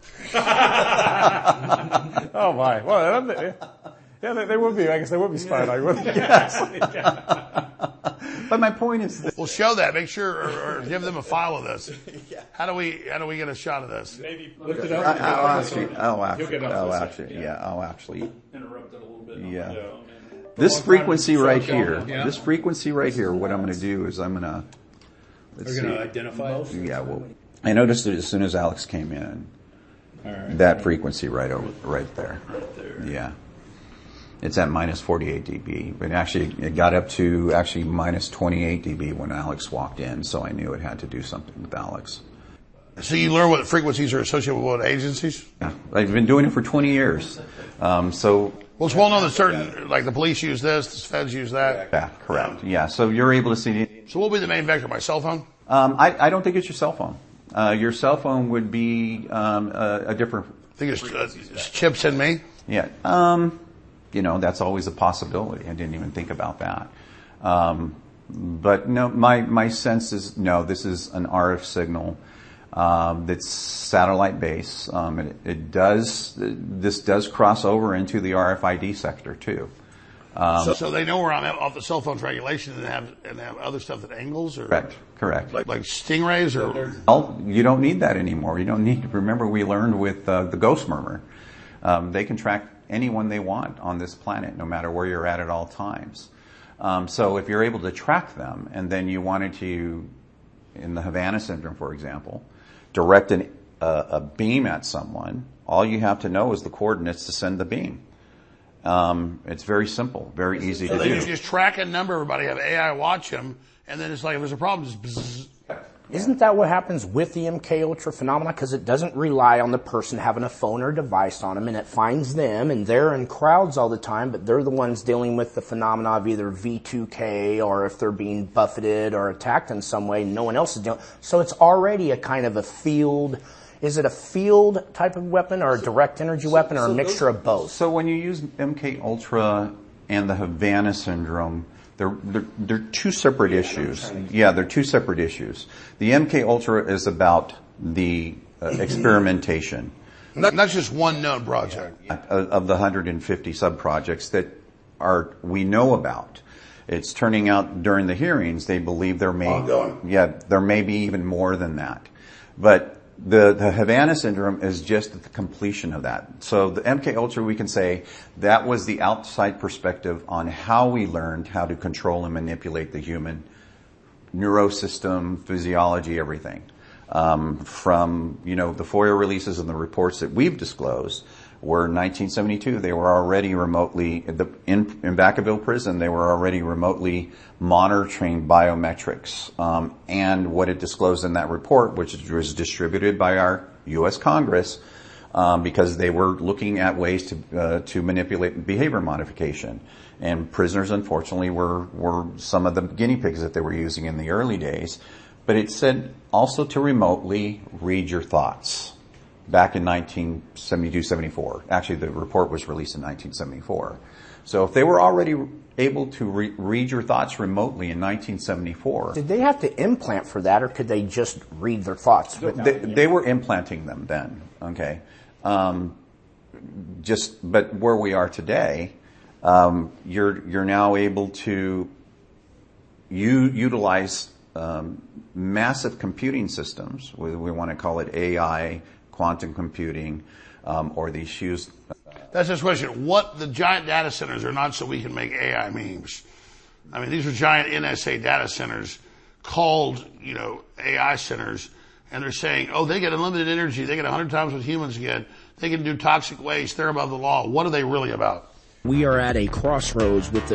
Oh my! Well, yeah, they would be. I guess they would be spying on you, wouldn't they? Yes. But my point is that we'll show that. Make sure or give them a file of this. How do we get a shot of this? Maybe lift it up. I'll actually interrupt it a little bit. Yeah. This frequency right here. What I'm going to do is I'm going to. We're going to identify it? Yeah. Well, I noticed it as soon as Alex came in. All right. That frequency right there. Right there. Yeah. It's at minus 48 dB, but actually it got up to actually minus 28 dB when Alex walked in, so I knew it had to do something with Alex. So you learn what frequencies are associated with what agencies? Yeah, I've been doing it for 20 years. Well, it's well known that certain, like the police use this, the feds use that. Yeah, correct. Yeah, so you're able to see. So what will be the main vector? My cell phone? I don't think it's your cell phone. Your cell phone would be a different. I think it's chips in me. Yeah. You know, that's always a possibility. I didn't even think about that. But no, my sense is no, this is an RF signal, that's satellite based. This does cross over into the RFID sector too. So they know where I'm at off the cell phone triangulation and have other stuff that angles or? Correct. Like stingrays or? Well, you don't need that anymore. You don't need, remember we learned with, the ghost murmur. They can track anyone they want on this planet, no matter where you're at all times. So if you're able to track them, and then you wanted to, in the Havana syndrome, for example, direct a beam at someone, all you have to know is the coordinates to send the beam. It's very simple, very easy to do. They just track a number, everybody have AI watch them, and then it's like if there's a problem, just bzzz. Isn't that what happens with the MK Ultra phenomena? Because it doesn't rely on the person having a phone or device on them, and it finds them, and they're in crowds all the time, but they're the ones dealing with the phenomena of either V2K, or if they're being buffeted or attacked in some way, no one else is dealing. So it's already a kind of a field. Is it a field type of weapon, or a direct energy weapon, or a mixture of both? So when you use MK Ultra and the Havana syndrome, they're two separate issues. Yeah, they're two separate issues. The MK Ultra is about the experimentation. Not just one known project. Of the 150 sub-projects that we know about. It's turning out during the hearings they believe there may be even more than that. But the Havana syndrome is just the completion of that. So the MK Ultra, we can say that was the outside perspective on how we learned how to control and manipulate the human neurosystem, physiology, everything. From, the FOIA releases and the reports that we've disclosed, where in 1972 they were already remotely, in Vacaville prison, they were already remotely monitoring biometrics. And what it disclosed in that report, which was distributed by our U.S. Congress, because they were looking at ways to manipulate behavior modification. And prisoners, unfortunately, were some of the guinea pigs that they were using in the early days. But it said also to remotely read your thoughts back in 1972-74. Actually, the report was released in 1974. So if they were already able to read your thoughts remotely in 1974... Did they have to implant for that, or could they just read their thoughts? They were implanting them then, okay? But where we are today, you're now able to utilize massive computing systems. We want to call it AI, quantum computing, or these huge... That's this question. What the giant data centers are not so we can make AI memes. I mean, these are giant NSA data centers called, AI centers, and they're saying, oh, they get unlimited energy. They get 100 times what humans get. They can do toxic waste. They're above the law. What are they really about? We are at a crossroads with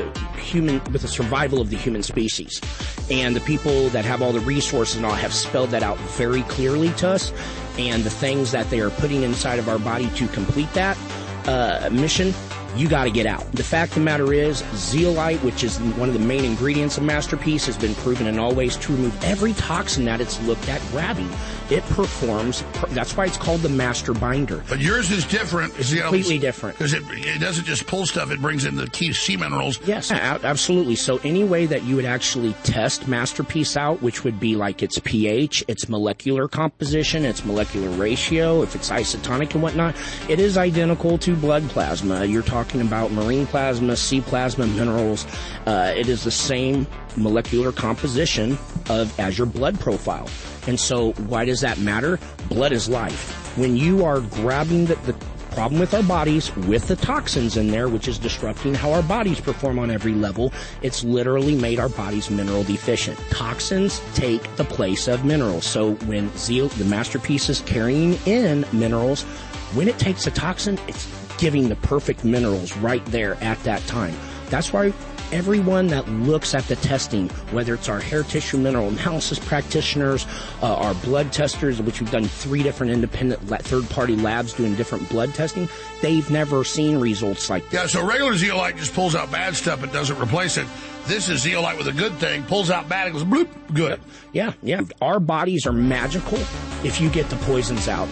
the survival of the human species. And the people that have all the resources and all have spelled that out very clearly to us. And the things that they are putting inside of our body to complete that mission, you got to get out. The fact of the matter is, zeolite, which is one of the main ingredients of Masterpiece, has been proven in all ways to remove every toxin that it's looked at grabbing. It performs, that's why it's called the master binder. But yours is different. It's completely different. Because it doesn't just pull stuff, it brings in the key sea minerals. Yes, absolutely. So any way that you would actually test Masterpiece out, which would be like its pH, its molecular composition, its molecular ratio, if it's isotonic and whatnot, it is identical to blood plasma. You're talking about marine plasma, sea plasma, minerals. It is the same molecular composition as your blood profile. And so why does that matter? Blood is life. When you are grabbing the problem with our bodies with the toxins in there, which is disrupting how our bodies perform on every level, it's literally made our bodies mineral deficient. Toxins take the place of minerals. So when the Masterpiece is carrying in minerals, when it takes a toxin, it's giving the perfect minerals right there at that time. That's why everyone that looks at the testing, whether it's our hair tissue mineral analysis practitioners, our blood testers, which we've done 3 different independent third-party labs doing different blood testing, they've never seen results like that. Yeah, so regular zeolite just pulls out bad stuff and doesn't replace it. This is zeolite with a good thing, pulls out bad, it goes bloop, good. Yeah. Our bodies are magical if you get the poisons out.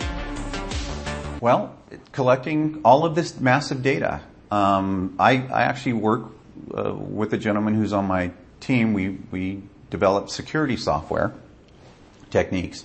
Well, collecting all of this massive data. I actually work with a gentleman who's on my team. We develop security software techniques,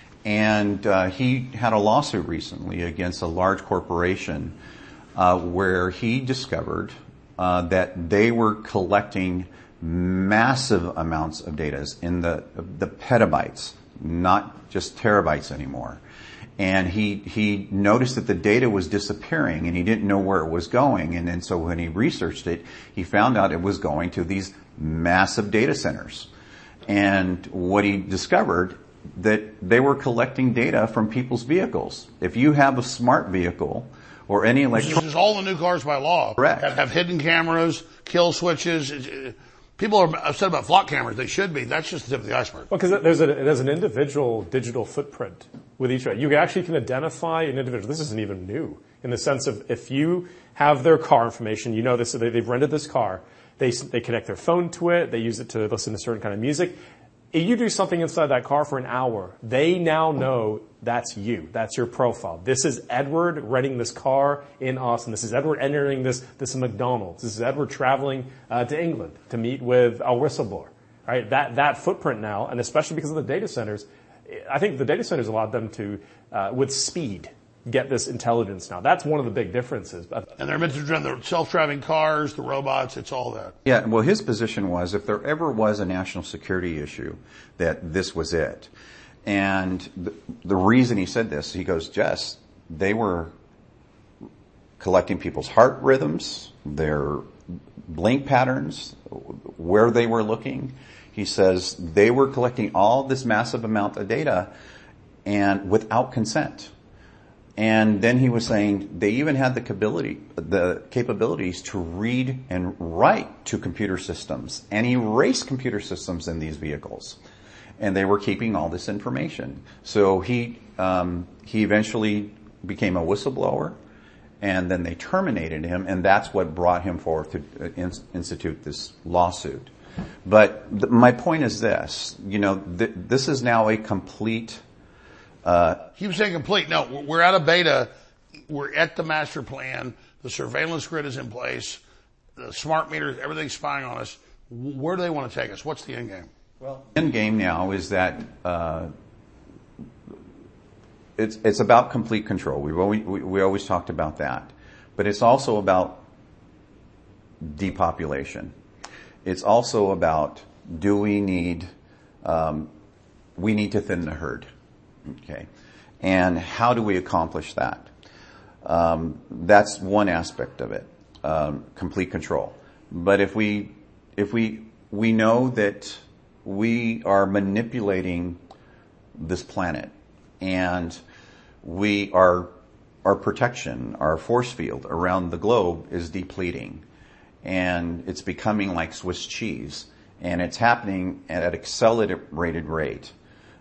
and he had a lawsuit recently against a large corporation where he discovered that they were collecting massive amounts of data in the petabytes, not just terabytes anymore. And he noticed that the data was disappearing and he didn't know where it was going. And then so when he researched it, he found out it was going to these massive data centers. And what he discovered, that they were collecting data from people's vehicles. If you have a smart vehicle or any electronic... Which is all the new cars by law. Correct. Have hidden cameras, kill switches. People are upset about flock cameras. They should be. That's just the tip of the iceberg. Well, because there's an individual digital footprint with each one. You actually can identify an individual. This isn't even new in the sense of if you have their car information, you know this. They've rented this car. They connect their phone to it. They use it to listen to certain kind of music. If you do something inside that car for an hour, they now know that's you. That's your profile. This is Edward renting this car in Austin. This is Edward entering this McDonald's. This is Edward traveling to England to meet with a whistleblower. Right? That footprint now, and especially because of the data centers, I think the data centers allowed them to, with speed, get this intelligence now. That's one of the big differences. And they're meant to run the self-driving cars, the robots, it's all that. Yeah, well, his position was if there ever was a national security issue, that this was it. And the reason he said this, he goes, Jess, they were collecting people's heart rhythms, their blink patterns, where they were looking. He says they were collecting all this massive amount of data and without consent. And then he was saying they even had the capabilities to read and write to computer systems and erase computer systems in these vehicles. And they were keeping all this information. So he eventually became a whistleblower, and then they terminated him, and that's what brought him forth to institute this lawsuit. But my point is this, this is now a complete... He was saying complete. No, we're out of beta. We're at the master plan. The surveillance grid is in place. The smart meters, everything's spying on us. Where do they want to take us? What's the end game? Well, the end game now is that it's about complete control. We always talked about that. But it's also about depopulation. It's also about we need to thin the herd. Okay. And how do we accomplish that? That's one aspect of it, complete control. But if we know that we are manipulating this planet, and our protection, our force field around the globe is depleting, and it's becoming like Swiss cheese, and it's happening at an accelerated rate,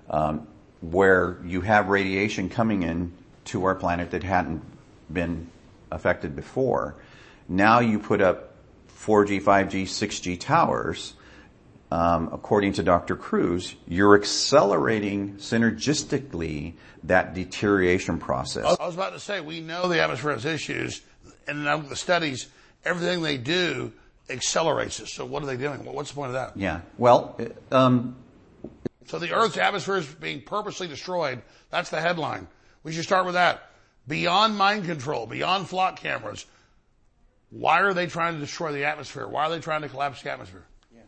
where you have radiation coming in to our planet that hadn't been affected before. Now you put up 4G, 5G, 6G towers. According to Dr. Cruz, you're accelerating synergistically that deterioration process. I was about to say, we know the atmosphere has issues, and now the studies, everything they do accelerates it. So what are they doing? What's the point of that? Yeah. Well, so the Earth's atmosphere is being purposely destroyed. That's the headline. We should start with that. Beyond mind control, beyond flock cameras, why are they trying to destroy the atmosphere? Why are they trying to collapse the atmosphere?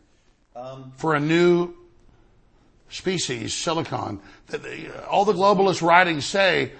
For a new species, silicon. All the globalist writings say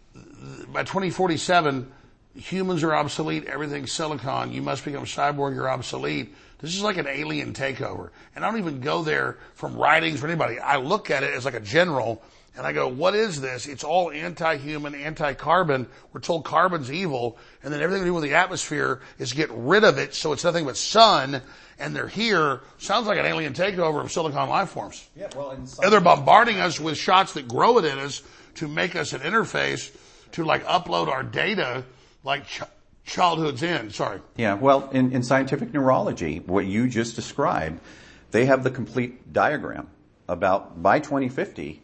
by 2047, humans are obsolete, everything's silicon, you must become cyborg, you're obsolete. This is like an alien takeover. And I don't even go there from writings or anybody. I look at it as like a general, and I go, what is this? It's all anti-human, anti-carbon. We're told carbon's evil, and then everything to do with the atmosphere is get rid of it, so it's nothing but sun, and they're here. Sounds like an alien takeover of silicon life forms. Yeah, well, and they're bombarding us with shots that grow it in us to make us an interface to like upload our data like childhood's end. Sorry. Yeah, well, in scientific neurology, what you just described, they have the complete diagram about by 2050,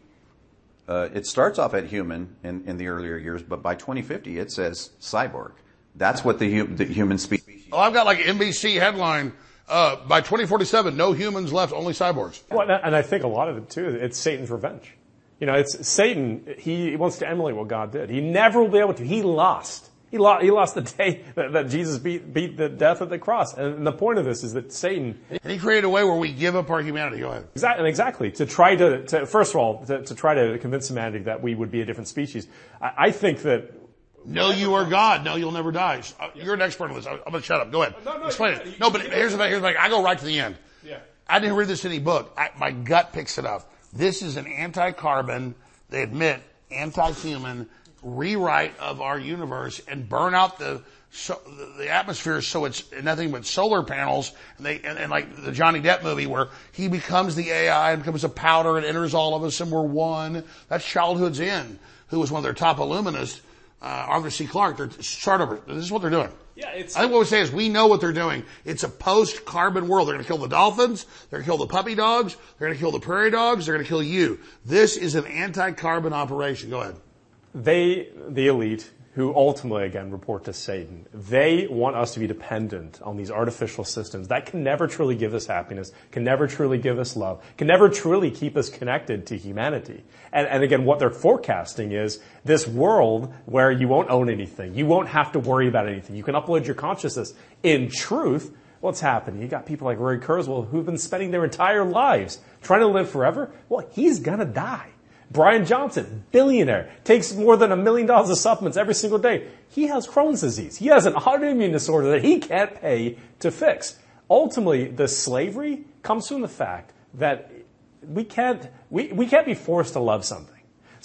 it starts off at human in the earlier years, but by 2050 it says cyborg. That's what the human species. Oh, I've got like NBC headline, by 2047, no humans left, only cyborgs. Well, and I think a lot of it too, it's Satan's revenge. It's Satan, he wants to emulate what God did. He never will be able to. He lost. He lost the day that Jesus beat the death at the cross. And the point of this is that Satan... And he created a way where we give up our humanity. Go ahead. Exactly. To try to first of all, to try to convince humanity that we would be a different species. I think that... No, you are God. No, you'll never die. You're an expert on this. I'm going to shut up. Go ahead. No, explain it. No, but here's the thing. I go right to the end. Yeah. I didn't read this in any book. My gut picks it up. This is an anti-carbon, they admit, anti-human rewrite of our universe and burn out the atmosphere so it's nothing but solar panels, and like the Johnny Depp movie where he becomes the AI and becomes a powder and enters all of us and we're one. That's Childhood's End, who was one of their top illuminists, Arthur C. Clarke. Start over. This is what they're doing. Yeah, I think what we say is we know what they're doing. It's a post-carbon world. They're going to kill the dolphins. They're going to kill the puppy dogs. They're going to kill the prairie dogs. They're going to kill you. This is an anti-carbon operation. Go ahead. The elite, who ultimately, again, report to Satan, they want us to be dependent on these artificial systems that can never truly give us happiness, can never truly give us love, can never truly keep us connected to humanity. And again, what they're forecasting is this world where you won't own anything. You won't have to worry about anything. You can upload your consciousness. In truth, what's happening? You got people like Rory Kurzweil who've been spending their entire lives trying to live forever. Well, he's gonna die. Brian Johnson, billionaire, takes more than $1 million of supplements every single day. He has Crohn's disease. He has an autoimmune disorder that he can't pay to fix. Ultimately, the slavery comes from the fact that we can't be forced to love something.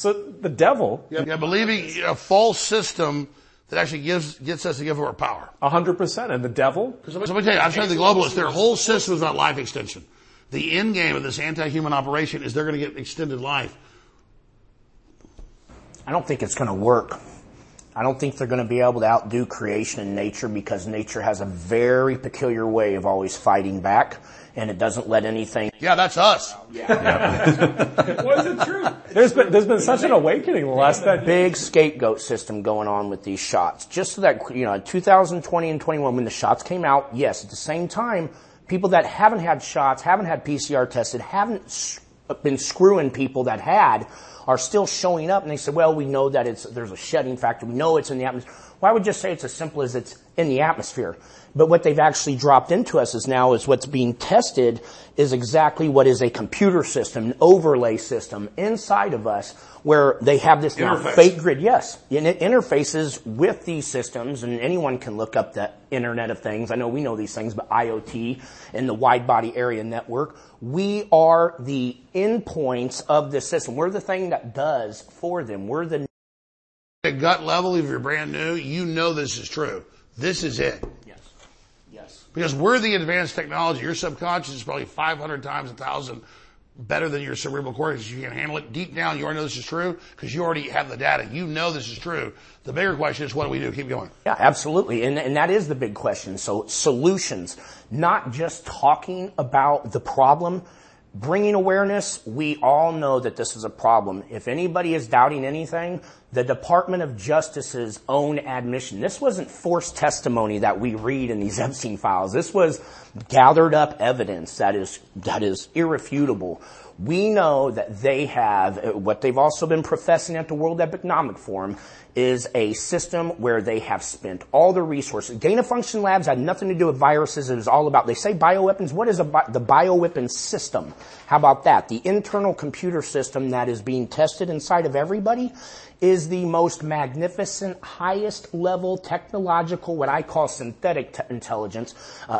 So the devil. Yeah, believing a false system that actually gets us to give our power. 100%. And the devil? So let me tell you, I've said the globalists, their whole system is about life extension. The end game of this anti-human operation is they're going to get extended life. I don't think it's going to work. I don't think they're going to be able to outdo creation and nature, because nature has a very peculiar way of always fighting back, and it doesn't let anything. Yeah, that's us. Was it true? There's been such an awakening the last decade. Big scapegoat system going on with these shots. Just so that, 2020 and 21, when the shots came out, yes, at the same time, people that haven't had shots, haven't had PCR tested, haven't been screwing people that had, are still showing up, and they say, well, we know that there's a shedding factor. We know it's in the atmosphere. Well, I would just say it's as simple as it's in the atmosphere. But what they've actually dropped into us is what's being tested is exactly what is a computer system, an overlay system inside of us, where they have this fake grid. Yes. And it interfaces with these systems, and anyone can look up the Internet of Things. I know we know these things, but IoT and the wide body area network. We are the endpoints of this system. We're the thing that does for them. We're the... At gut level, if you're brand new, you know this is true. This is it. Yes. Because we're the advanced technology. Your subconscious is probably 500 times 1,000 better than your cerebral cortex. You can handle it. Deep down, you already know this is true because you already have the data. You know this is true. The bigger question is, what do we do? Keep going. Yeah, absolutely. And that is the big question. So solutions, not just talking about the problem, bringing awareness. We all know that this is a problem. If anybody is doubting anything, the Department of Justice's own admission. This wasn't forced testimony that we read in these Epstein files. This was gathered up evidence that is irrefutable. We know that they have, what they've also been professing at the World Economic Forum, is a system where they have spent all the resources. Gain-of-function labs had nothing to do with viruses. It is all about, they say bioweapons. What is the bioweapon system? How about that? The internal computer system that is being tested inside of everybody is the most magnificent, highest level technological, what I call synthetic intelligence,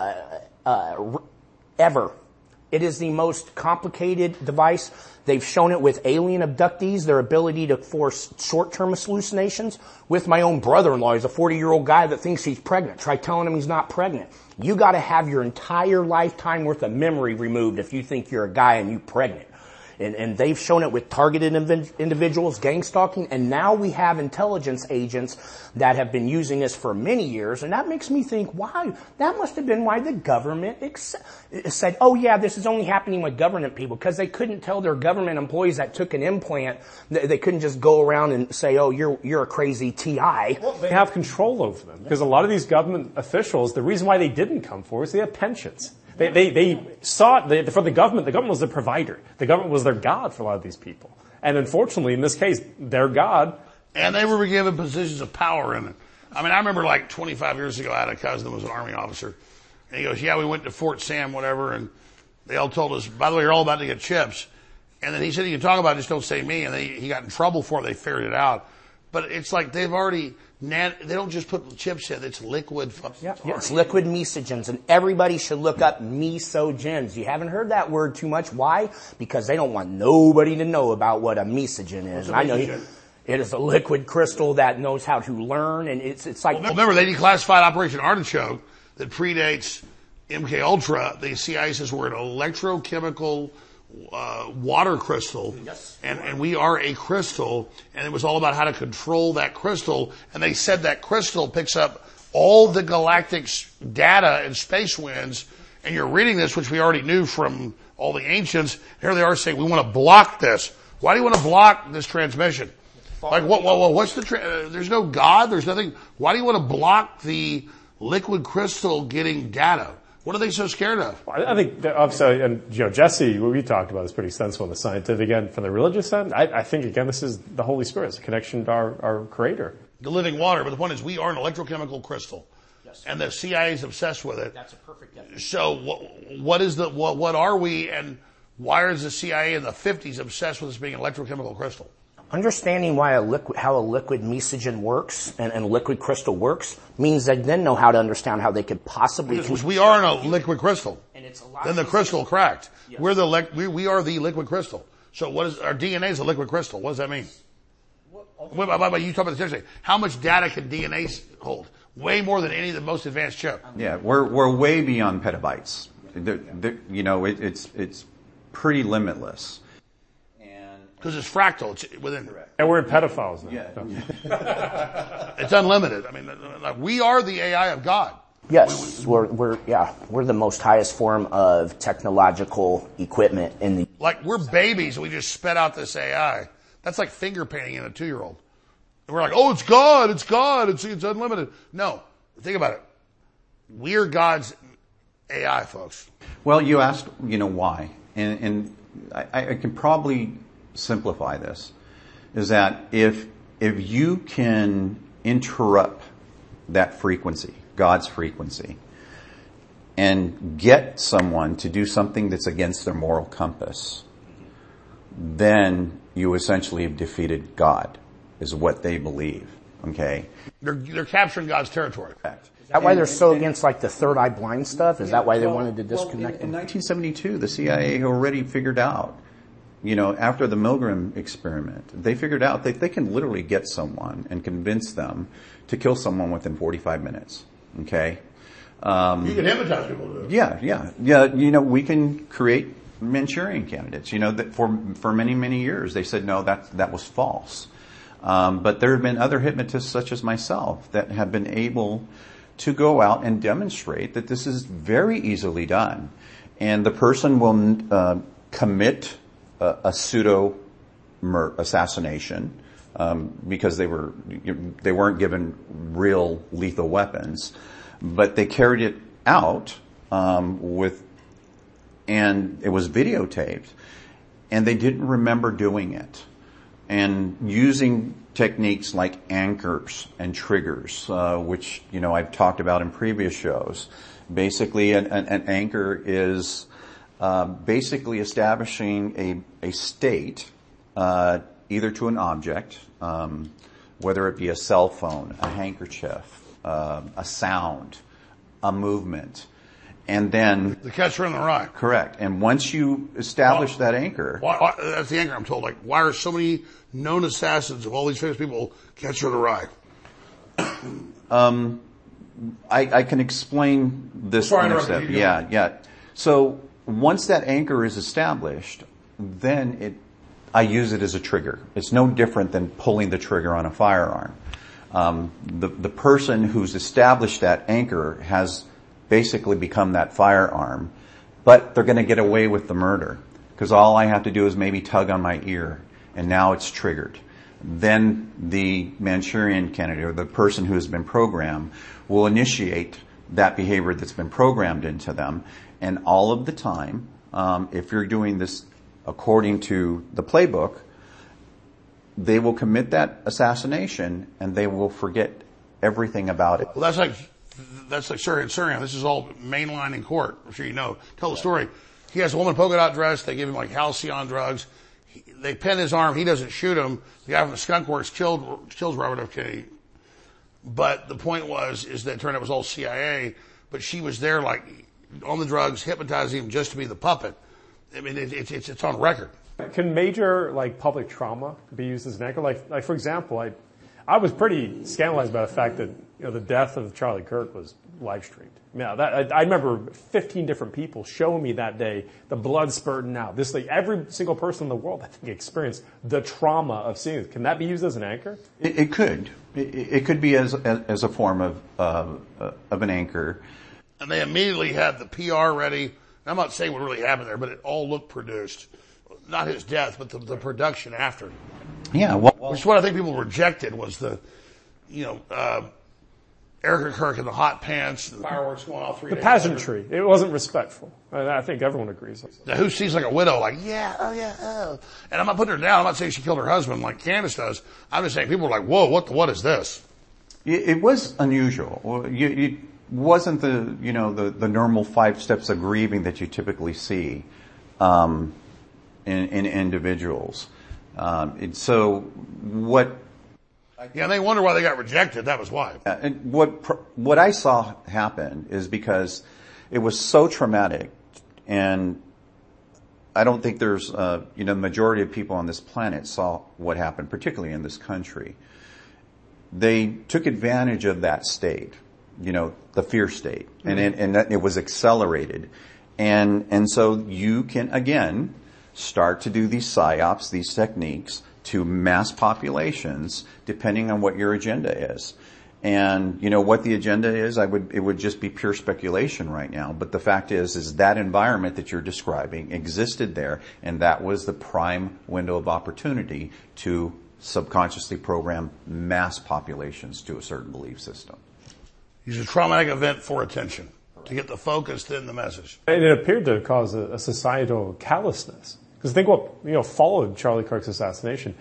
ever. It is the most complicated device. They've shown it with alien abductees, their ability to force short-term hallucinations. With my own brother-in-law, he's a 40-year-old guy that thinks he's pregnant. Try telling him he's not pregnant. You gotta have your entire lifetime worth of memory removed if you think you're a guy and you're pregnant. And they've shown it with targeted individuals, gang stalking, and now we have intelligence agents that have been using this for many years, and that makes me think, why? That must have been why the government said, oh yeah, this is only happening with government people, because they couldn't tell their government employees that took an implant, they couldn't just go around and say, oh, you're a crazy TI. Well, they have control over them, because a lot of these government officials, the reason why they didn't come forward is they have pensions. They sought, for the government was the provider. The government was their God for a lot of these people. And unfortunately, in this case, their God. And they were given positions of power in it. I mean, I remember like 25 years ago, I had a cousin that was an Army officer. And he goes, yeah, we went to Fort Sam, whatever, and they all told us, by the way, you're all about to get chips. And then he said, you can talk about it, just don't say me. And he got in trouble for it. They figured it out. But it's like they've already, they don't just put chips in, it's liquid. Yeah, it's liquid mesogens, and everybody should look up mesogens. You haven't heard that word too much. Why? Because they don't want nobody to know about what a mesogen is. And I know it is a liquid crystal that knows how to learn, and it's like... Well, remember, they declassified Operation Artichoke that predates MK Ultra. The CIA says we're an electrochemical water crystal, yes, and we are a crystal, and it was all about how to control that crystal, and they said that crystal picks up all the galactic data and space winds, and you're reading this, which we already knew from all the ancients. Here they are saying, we want to block this. Why do you want to block this transmission? Like, what's there's no God, there's nothing. Why do you want to block the liquid crystal getting data? What are they so scared of? I think, obviously, and Jesse, what we talked about is pretty sensible on the scientific end. From the religious end, I think, again, this is the Holy Spirit. It's a connection to our Creator. The living water. But the point is, we are an electrochemical crystal. Yes. And the CIA is obsessed with it. That's a perfect definition. So what are we, and why is the CIA in the 50s obsessed with us being an electrochemical crystal? Understanding how a liquid mesogen works and a liquid crystal works means they then know how to understand how they could possibly... Because we are in a liquid crystal. And it's a lot. Then the crystal cracked. Yes. We are the liquid crystal. So what is, our DNA is a liquid crystal. What does that mean? By the way, you talk about this yesterday. How much data can DNA hold? Way more than any of the most advanced chip. Yeah, we're way beyond petabytes. It's pretty limitless. Because it's fractal. It's within. And we're in pedophiles now. Yeah. It's unlimited. I mean, we are the AI of God. Yes, we're the most highest form of technological equipment in the. Like we're babies. We just spit out this AI. That's like finger painting in a 2-year-old. And we're like, oh, it's God. It's unlimited. No, think about it. We're God's AI, folks. Well, you asked, why, and I can probably simplify this, is that if you can interrupt that frequency, God's frequency, and get someone to do something that's against their moral compass, then you essentially have defeated God, is what they believe. Okay? They're capturing God's territory. Is that why they're so against like the third eye blind stuff? Is that why they wanted to disconnect them? In 1972, the CIA already figured out, after the Milgram experiment, they figured out that they can literally get someone and convince them to kill someone within 45 minutes. Okay? You can hypnotize people to do it. Yeah. We can create Manchurian candidates. That for many, many years they said no, that was false. But there have been other hypnotists such as myself that have been able to go out and demonstrate that this is very easily done. And the person will commit a pseudo assassination because they weren't given real lethal weapons, but they carried it out and it was videotaped, and they didn't remember doing it. And using techniques like anchors and triggers, which I've talked about in previous shows. Basically, an anchor is basically establishing a state, either to an object, whether it be a cell phone, a handkerchief, a sound, a movement, and then the Catcher in the Rye. Correct. And once you establish that anchor, that's the anchor. I'm told. Like, why are so many known assassins of all these famous people Catcher in the Rye? I can explain this concept. Yeah. So once that anchor is established, then I use it as a trigger. It's no different than pulling the trigger on a firearm. The person who's established that anchor has basically become that firearm, but they're going to get away with the murder because all I have to do is maybe tug on my ear, and now it's triggered. Then the Manchurian candidate, or the person who has been programmed, will initiate that behavior that's been programmed into them. And all of the time, if you're doing this according to the playbook, they will commit that assassination and they will forget everything about it. Well, that's like Surian. This is all mainline in court. I'm sure you know. Tell the story. He has a woman polka dot dress. They give him like halcyon drugs. They pin his arm. He doesn't shoot him. The guy from the Skunk Works kills Robert F. Kennedy. But the point is that it turned out it was all CIA. But she was there like on the drugs, hypnotizing him just to be the puppet. I mean, it's on record. Can major public trauma be used as an anchor? Like for example, I was pretty scandalized by the fact that the death of Charlie Kirk was live streamed. I remember 15 different people showing me that day the blood spurting out. Every single person in the world I think experienced the trauma of seeing it. Can that be used as an anchor? It could. It could be as a form of an anchor. And they immediately had the PR ready. I'm not saying what really happened there, but it all looked produced. Not his death, but the production after. Yeah, which is what I think people rejected was the, Erica Kirk in the hot pants, the fireworks going off 3 days. The pageantry. It wasn't respectful. I think everyone agrees. Now, who sees like a widow like, oh. And I'm not putting her down. I'm not saying she killed her husband like Candace does. I'm just saying people were like, whoa, what is this? It was unusual. It wasn't the normal 5 steps of grieving that you typically see in individuals. Yeah, they wonder why they got rejected. That was why. And what I saw happen is because it was so traumatic, and I don't think there's, the majority of people on this planet saw what happened, particularly in this country. They took advantage of that state, the fear state, and it was accelerated. And so you can, again, start to do these psyops, these techniques, to mass populations, depending on what your agenda is. And what the agenda is, it would just be pure speculation right now. But the fact is that environment that you're describing existed there, and that was the prime window of opportunity to subconsciously program mass populations to a certain belief system. Use a traumatic event for attention to get the focus in the message. And it appeared to cause a societal callousness. Because think what followed Charlie Kirk's assassination.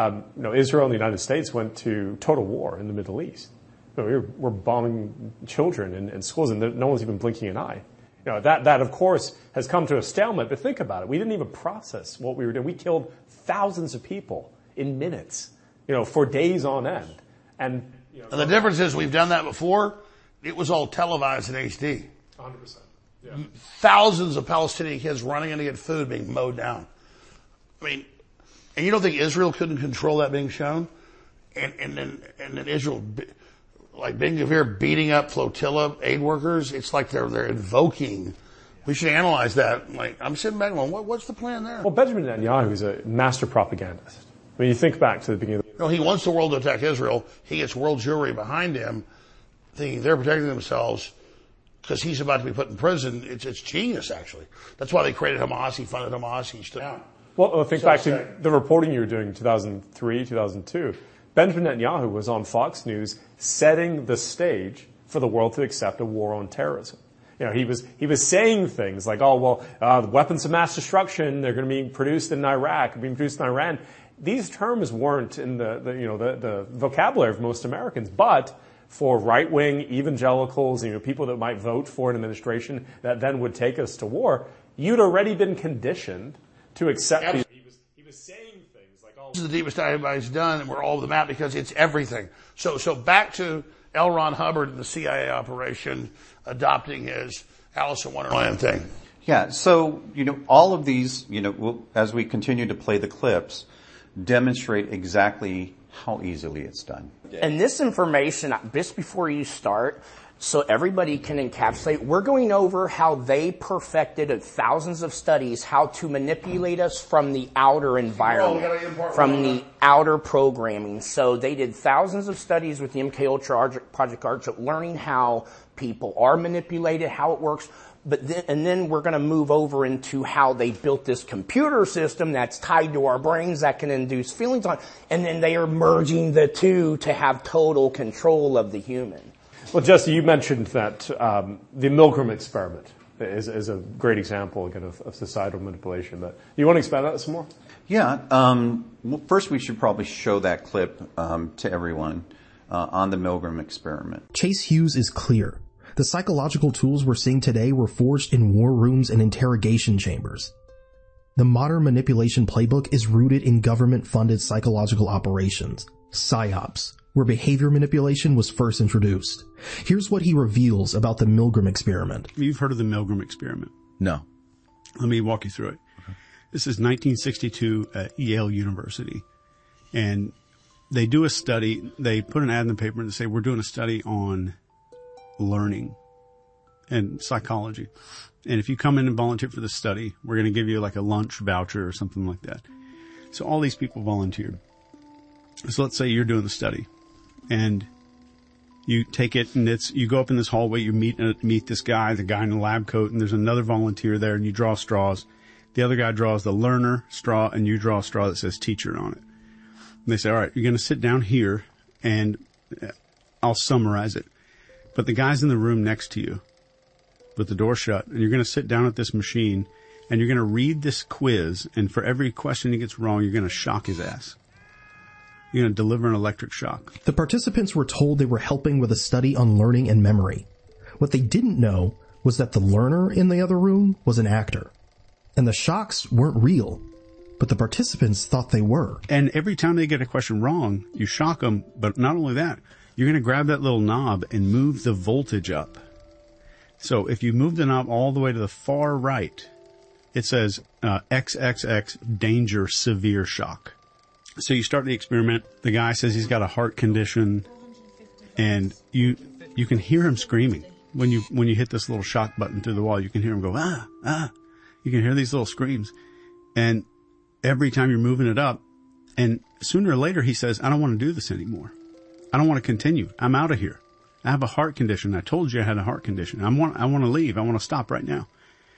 Israel and the United States went to total war in the Middle East. We're bombing children in schools, and no one's even blinking an eye. That of course has come to a stalemate. But think about it: we didn't even process what we were doing. We killed thousands of people in minutes, for days on end. And the difference is we've done that before. It was all televised in HD. 100%. Yeah. Thousands of Palestinian kids running in to get food being mowed down. I mean, and you don't think Israel couldn't control that being shown? And then Israel, like Ben Gvir beating up flotilla aid workers, it's like they're invoking. We should analyze that. Like, I'm sitting back going, what's the plan there? Well, Benjamin Netanyahu is a master propagandist. I mean, you think back to the beginning of he wants the world to attack Israel. He gets world Jewry behind him, thinking they're protecting themselves because he's about to be put in prison. It's genius, actually. That's why they created Hamas. He funded Hamas. He stood down. Well, think back to the reporting you were doing in 2003, 2002. Benjamin Netanyahu was on Fox News setting the stage for the world to accept a war on terrorism. He was saying things like, the weapons of mass destruction, they're going to be produced in Iraq, being produced in Iran. These terms weren't in the vocabulary of most Americans, but for right-wing evangelicals, people that might vote for an administration that then would take us to war, you'd already been conditioned to accept these. He was saying things like, this is the deepest anybody's done, and we're all over the map because it's everything. So back to L. Ron Hubbard and the CIA operation adopting his Alice in Wonderland thing. Yeah, so, all of these, as we continue to play the clips, demonstrate exactly how easily it's done. And this information, just before you start, so everybody can encapsulate, we're going over how they perfected thousands of studies, how to manipulate us from the outer environment, from the outer programming. So they did thousands of studies with the MKUltra Project Archer, learning how people are manipulated, how it works. And then we're going to move over into how they built this computer system that's tied to our brains that can induce feelings on. And then they are merging the two to have total control of the human. Well, Jesse, you mentioned that the Milgram experiment is a great example again of societal manipulation. But you want to expand on that some more? Yeah. First, we should probably show that clip to everyone on the Milgram experiment. Chase Hughes is clear. The psychological tools we're seeing today were forged in war rooms and interrogation chambers. The modern manipulation playbook is rooted in government-funded psychological operations, PSYOPs, where behavior manipulation was first introduced. Here's what he reveals about the Milgram experiment. You've heard of the Milgram experiment? No. Let me walk you through it. Okay. This is 1962 at Yale University. And they do a study. They put an ad in the paper and say, we're doing a study on learning and psychology. And if you come in and volunteer for the study, we're going to give you like a lunch voucher or something like that. So all these people volunteered. So let's say you're doing the study and you take it and you go up in this hallway, you meet this guy, the guy in the lab coat, and there's another volunteer there and you draw straws. The other guy draws the learner straw and you draw a straw that says teacher on it. And they say, all right, you're going to sit down here and I'll summarize it. But the guy's in the room next to you with the door shut, and you're going to sit down at this machine and you're going to read this quiz, and for every question he gets wrong, you're going to shock his ass. You're going to deliver an electric shock. The participants were told they were helping with a study on learning and memory. What they didn't know was that the learner in the other room was an actor. And the shocks weren't real, but the participants thought they were. And every time they get a question wrong, you shock them, but not only that, you're going to grab that little knob and move the voltage up. So if you move the knob all the way to the far right, it says XXX danger severe shock. So you start the experiment. The guy says he's got a heart condition, and you can hear him screaming when you hit this little shock button through the wall. You can hear him go ah. You can hear these little screams, and every time you're moving it up, and sooner or later he says, "I don't want to do this anymore. I don't want to continue. I'm out of here. I have a heart condition. I told you I had a heart condition. I want to leave. I want to stop right now."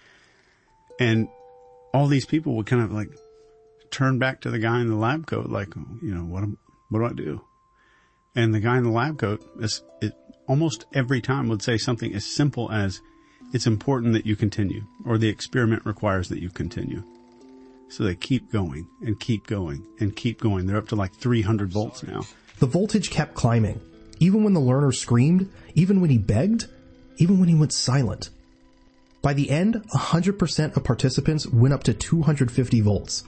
And all these people would kind of like turn back to the guy in the lab coat, like, what do I do? And the guy in the lab coat, almost every time would say something as simple as, "It's important that you continue," or "The experiment requires that you continue." So they keep going and keep going and keep going. They're up to like 300 volts now. The voltage kept climbing, even when the learner screamed, even when he begged, even when he went silent. By the end, 100% of participants went up to 250 volts.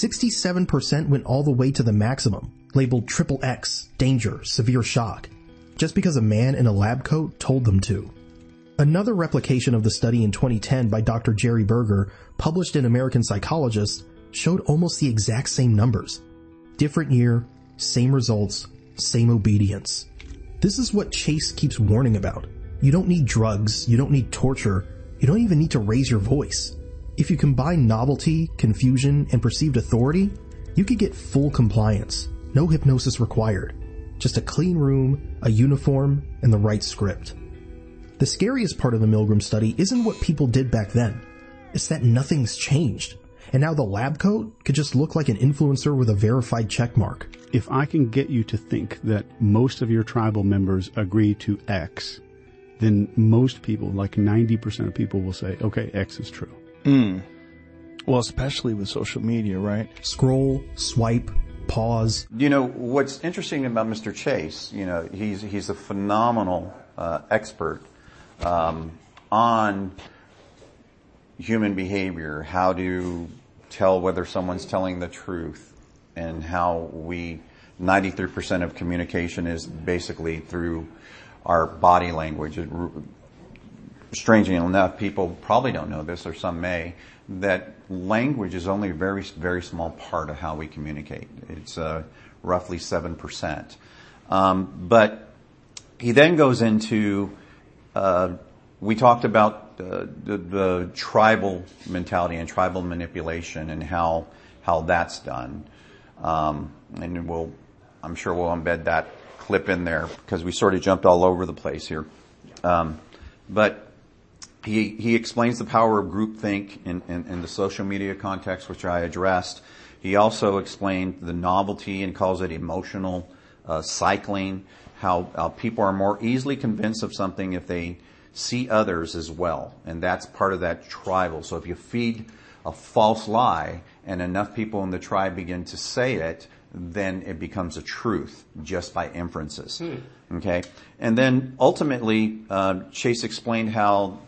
67% went all the way to the maximum, labeled XXX, danger, severe shock, just because a man in a lab coat told them to. Another replication of the study in 2010 by Dr. Jerry Berger, published in American Psychologist, showed almost the exact same numbers. Different year, same results, same obedience. This is what Chase keeps warning about. You don't need drugs, you don't need torture, you don't even need to raise your voice. If you combine novelty, confusion, and perceived authority, you could get full compliance. No hypnosis required. Just a clean room, a uniform, and the right script. The scariest part of the Milgram study isn't what people did back then. It's that nothing's changed. And now the lab coat could just look like an influencer with a verified checkmark. If I can get you to think that most of your tribal members agree to X, then most people, like 90% of people, will say, okay, X is true. Well, especially with social media, right? Scroll, swipe, pause. What's interesting about Mr. Chase, he's a phenomenal expert on human behavior, how to tell whether someone's telling the truth, and how 93% of communication is basically through our body language. Strangely enough, people probably don't know this, or some may, that language is only a very, very small part of how we communicate. It's roughly 7%. But he then goes into, we talked about the tribal mentality and tribal manipulation and how that's done. And I'm sure we'll embed that clip in there because we sort of jumped all over the place here. But he explains the power of groupthink in the social media context, which I addressed. He also explained the novelty and calls it emotional cycling, how people are more easily convinced of something if they see others as well. And that's part of that tribal. So if you feed a false lie and enough people in the tribe begin to say it, then it becomes a truth just by inferences. Okay? And then ultimately, Chase explained how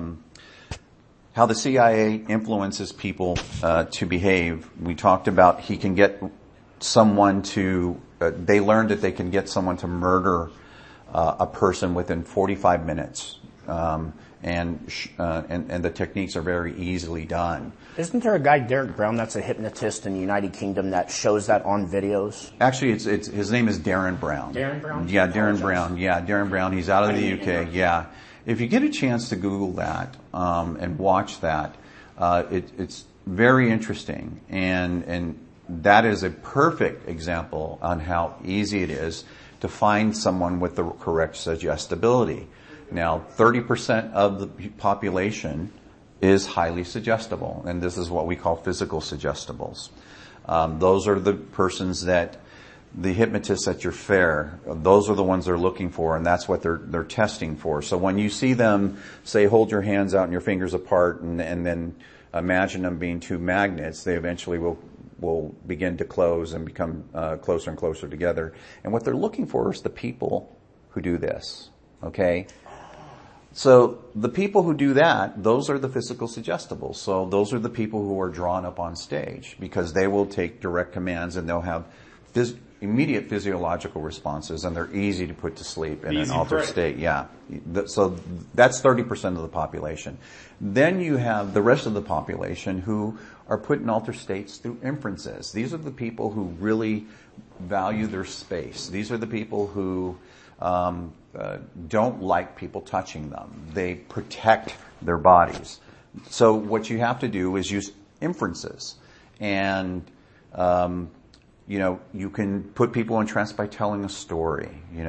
the CIA influences people to behave. We talked about he can get someone to, they learned that they can get someone to murder a person within 45 minutes. And the techniques are very easily done. Isn't there a guy, Derek Brown, that's a hypnotist in the United Kingdom that shows that on videos? Actually, it's his name is Darren Brown. Darren Brown? Yeah, Darren Brown. Yeah, Darren Brown. He's out of the UK. Yeah. If you get a chance to Google that, and watch that, it's very interesting. And that is a perfect example on how easy it is to find someone with the correct suggestibility. Now, 30% of the population is highly suggestible, and this is what we call physical suggestibles. Those are the persons that the hypnotists at your fair, those are the ones they're looking for, and that's what they're testing for. So when you see them say, hold your hands out and your fingers apart, and then imagine them being two magnets, they eventually will begin to close and become closer and closer together. And what they're looking for is the people who do this. Okay? So the people who do that, those are the physical suggestibles. So those are the people who are drawn up on stage because they will take direct commands and they'll have immediate physiological responses, and they're easy to put to sleep in an altered state. Yeah. So that's 30% of the population. Then you have the rest of the population who are put in altered states through inferences. These are the people who really value their space. These are the people who don't like people touching them. They protect their bodies. So what you have to do is use inferences. And you can put people in trance by telling a story.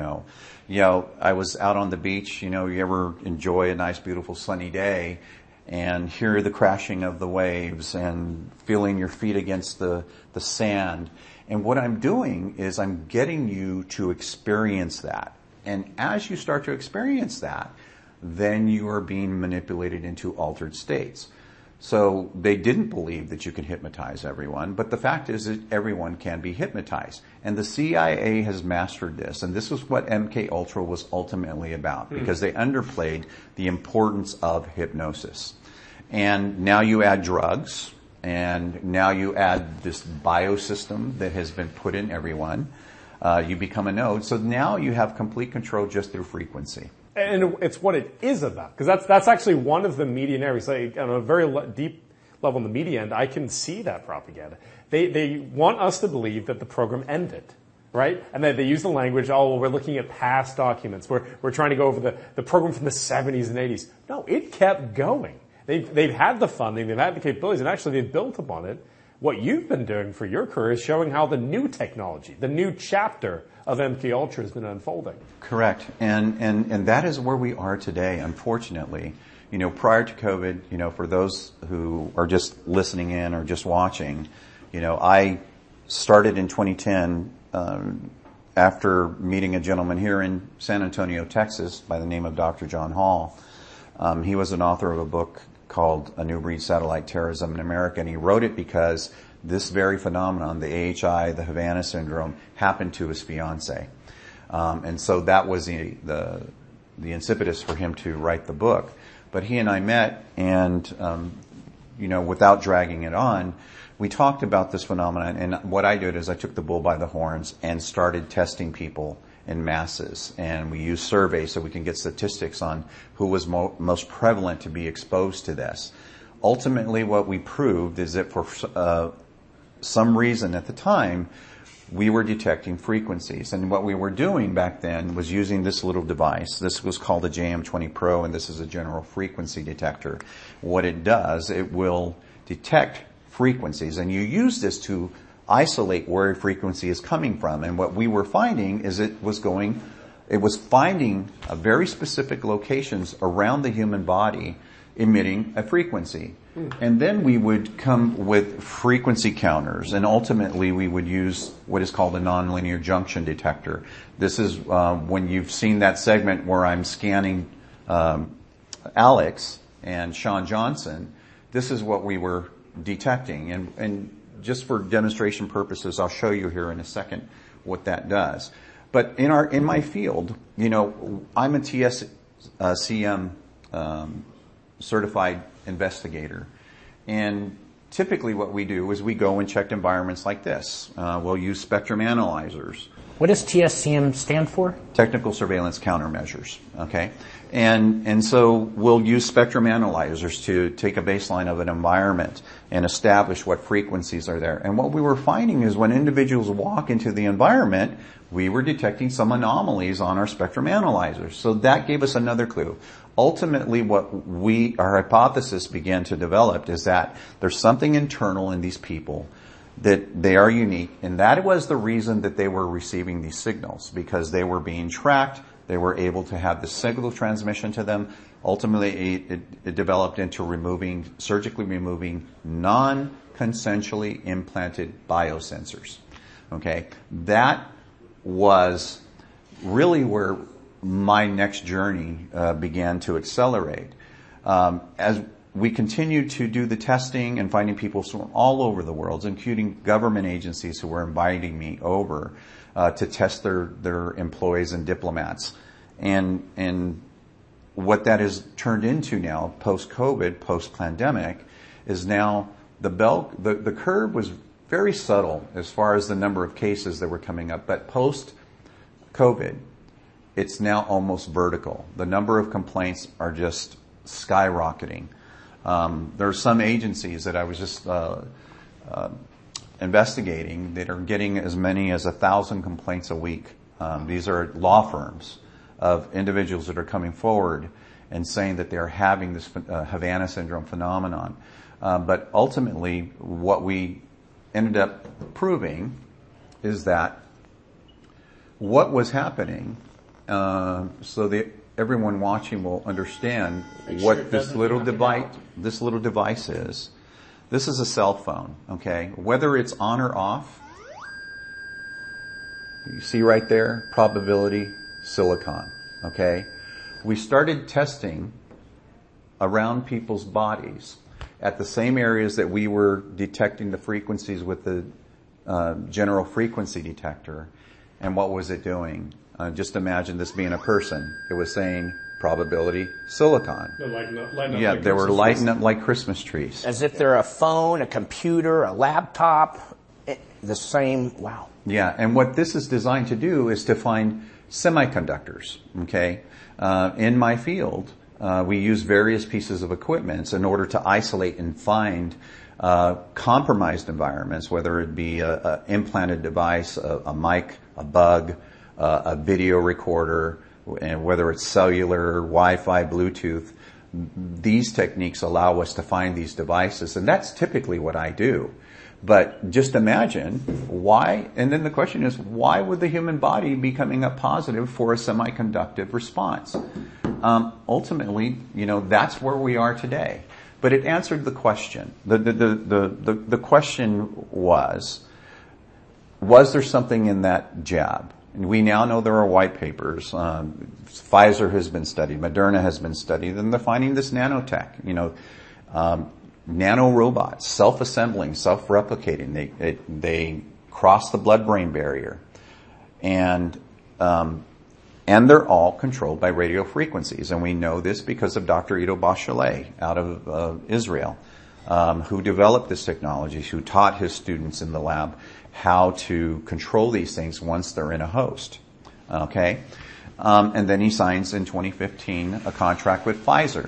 I was out on the beach. You ever enjoy a nice, beautiful, sunny day and hear the crashing of the waves and feeling your feet against the sand. And what I'm doing is I'm getting you to experience that. And as you start to experience that, then you are being manipulated into altered states. So they didn't believe that you could hypnotize everyone, but the fact is that everyone can be hypnotized. And the CIA has mastered this, and this is what MKUltra was ultimately about, because they underplayed the importance of hypnosis. And now you add drugs, and now you add this biosystem that has been put in everyone. You become a node, so now you have complete control just through frequency. And it's what it is about, because that's actually one of the media narratives. Like, on a very deep level in the media end, I can see that propaganda. They want us to believe that the program ended, right? And then they use the language, we're looking at past documents. We're trying to go over the program from the 70s and 80s. No, it kept going. They've had the funding, they've had the capabilities, and actually they've built upon it. What you've been doing for your career is showing how the new technology, the new chapter of MKUltra has been unfolding. Correct. And that is where we are today, unfortunately. Prior to COVID, for those who are just listening in or just watching, I started in 2010 after meeting a gentleman here in San Antonio, Texas, by the name of Dr. John Hall. He was an author of a book called A New Breed Satellite Terrorism in America, and he wrote it because this very phenomenon, the AHI, the Havana Syndrome, happened to his fiancée. And so that was the incipitus for him to write the book. But he and I met, and, without dragging it on, we talked about this phenomenon. And what I did is I took the bull by the horns and started testing people in masses. And we used surveys so we can get statistics on who was most prevalent to be exposed to this. Ultimately, what we proved is that for some reason at the time, we were detecting frequencies. And what we were doing back then was using this little device. This was called a JM20 Pro, and this is a general frequency detector. What it does, it will detect frequencies, and you use this to isolate where a frequency is coming from. And what we were finding is it was finding very specific locations around the human body emitting a frequency. And then we would come with frequency counters, and ultimately we would use what is called a nonlinear junction detector. This is when you've seen that segment where I'm scanning Alex and Sean Johnson. This is what we were detecting. And just for demonstration purposes, I'll show you here in a second what that does. But in my field, I'm a TSCM certified investigator. And typically what we do is we go and check environments like this. We'll use spectrum analyzers. What does TSCM stand for? Technical Surveillance Countermeasures. Okay? And so we'll use spectrum analyzers to take a baseline of an environment and establish what frequencies are there. And what we were finding is when individuals walk into the environment, we were detecting some anomalies on our spectrum analyzers. So that gave us another clue. Ultimately, our hypothesis began to develop is that there's something internal in these people, that they are unique, and that was the reason that they were receiving these signals, because they were being tracked, they were able to have the signal transmission to them. Ultimately, it developed into surgically removing non-consensually implanted biosensors. Okay? That was really where my next journey began to accelerate. As we continued to do the testing and finding people from all over the world, including government agencies who were inviting me over to test their employees and diplomats. And what that has turned into now, post-COVID, post-pandemic, is now the curve was very subtle as far as the number of cases that were coming up. But post-COVID, it's now almost vertical. The number of complaints are just skyrocketing. There are some agencies that I was just investigating that are getting as many as 1,000 complaints a week. These are law firms of individuals that are coming forward and saying that they're having this Havana syndrome phenomenon. But ultimately, what we ended up proving is that what was happening, so that everyone watching will understand what this little device is. This is a cell phone, okay? Whether it's on or off, you see right there, probability, silicon, okay? We started testing around people's bodies at the same areas that we were detecting the frequencies with the general frequency detector. And what was it doing? Just imagine this being a person. It was saying probability, silicon. They were lighting up like Christmas trees. As if they're a phone, a computer, a laptop, the same, wow. Yeah, and what this is designed to do is to find semiconductors, okay? In my field, we use various pieces of equipment in order to isolate and find compromised environments, whether it be an implanted device, a mic, a bug, a video recorder, and whether it's cellular, Wi-Fi, Bluetooth. These techniques allow us to find these devices, and that's typically what I do. But just imagine why, and then the question is, why would the human body be coming up positive for a semiconductive response? Ultimately, that's where we are today. But it answered the question. The question was there something in that jab? And we now know there are white papers. Pfizer has been studied, Moderna has been studied, and they're finding this nanotech. Nanorobots, self-assembling, self-replicating. They cross the blood-brain barrier, and they're all controlled by radio frequencies. And we know this because of Dr. Ido Bachelet out of Israel, who developed this technology, who taught his students in the lab how to control these things once they're in a host. Okay, and then he signs in 2015 a contract with Pfizer.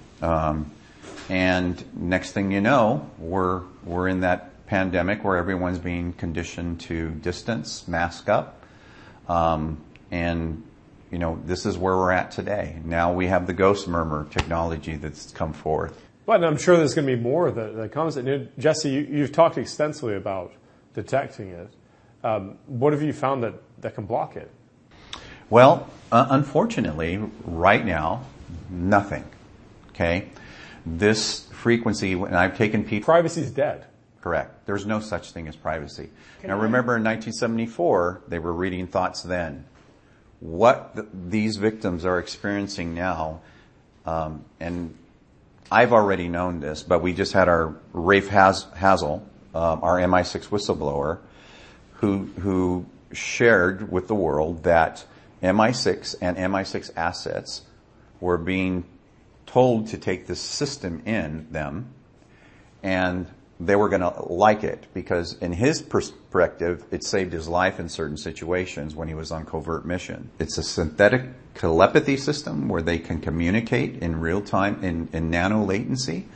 And next thing you know, we're in that pandemic where everyone's being conditioned to distance, mask up, and this is where we're at today. Now we have the ghost murmur technology that's come forth. But I'm sure there's going to be more that comes. Jesse, you've talked extensively about detecting it. What have you found that can block it? Well, unfortunately, right now, nothing. Okay. This frequency, and I've taken people... Privacy's dead. Correct. There's no such thing as privacy. Now remember in 1974, they were reading thoughts then. What these victims are experiencing now, and I've already known this, but we just had our Rafe Hazel, our MI6 whistleblower, who shared with the world that MI6 and MI6 assets were being told to take this system in them, and they were going to like it because in his perspective, it saved his life in certain situations when he was on covert mission. It's a synthetic telepathy system where they can communicate in real time, in nano latency,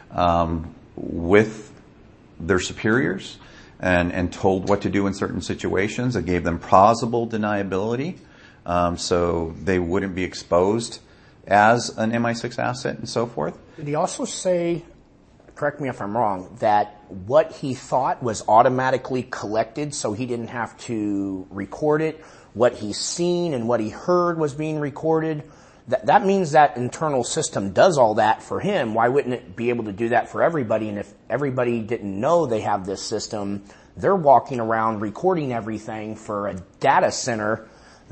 with their superiors and told what to do in certain situations. It gave them plausible deniability, so they wouldn't be exposed as an MI6 asset and so forth. Did he also say, correct me if I'm wrong, that what he thought was automatically collected so he didn't have to record it? What he's seen and what he heard was being recorded? That means that internal system does all that for him. Why wouldn't it be able to do that for everybody? And if everybody didn't know they have this system, they're walking around recording everything for a data center.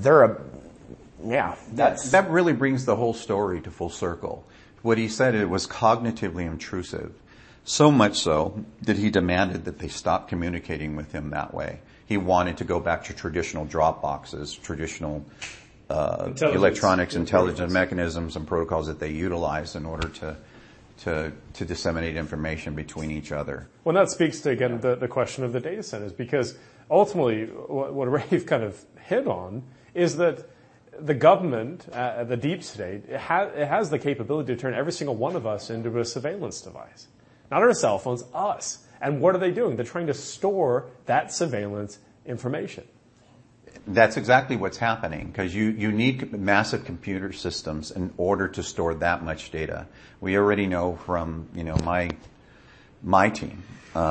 That really brings the whole story to full circle. What he said, it was cognitively intrusive. So much so that he demanded that they stop communicating with him that way. He wanted to go back to traditional drop boxes, traditional electronics, intelligence mechanisms and protocols that they utilize in order to to disseminate information between each other. Well, that speaks to, again, the question of the data centers, because ultimately what Rafe kind of hit on is that the government, the deep state, it has the capability to turn every single one of us into a surveillance device. Not our cell phones, us. And what are they doing? They're trying to store that surveillance information. That's exactly what's happening, because you need massive computer systems in order to store that much data. We already know from, my team,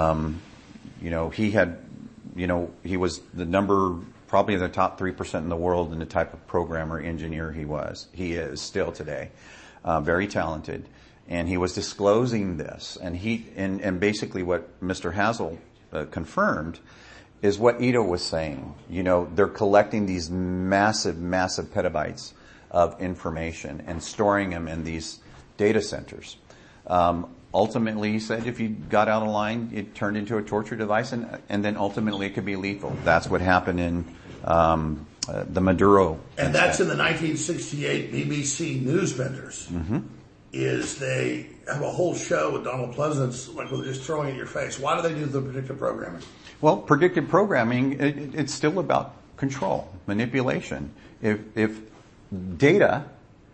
he was the number, probably the top 3% in the world in the type of programmer engineer he was. He is still today, very talented. And he was disclosing this, and basically what Mr. Hazel confirmed is what Ito was saying. They're collecting these massive petabytes of information and storing them in these data centers. Ultimately, he said if you got out of line, it turned into a torture device, and then ultimately it could be lethal. That's what happened in the Maduro. And that's in the 1968 BBC News Vendors. Mm-hmm. Is they have a whole show with Donald Pleasance, like they're just throwing it in your face. Why do they do the predictive programming? Well, predictive programming, it's still about control, manipulation. If data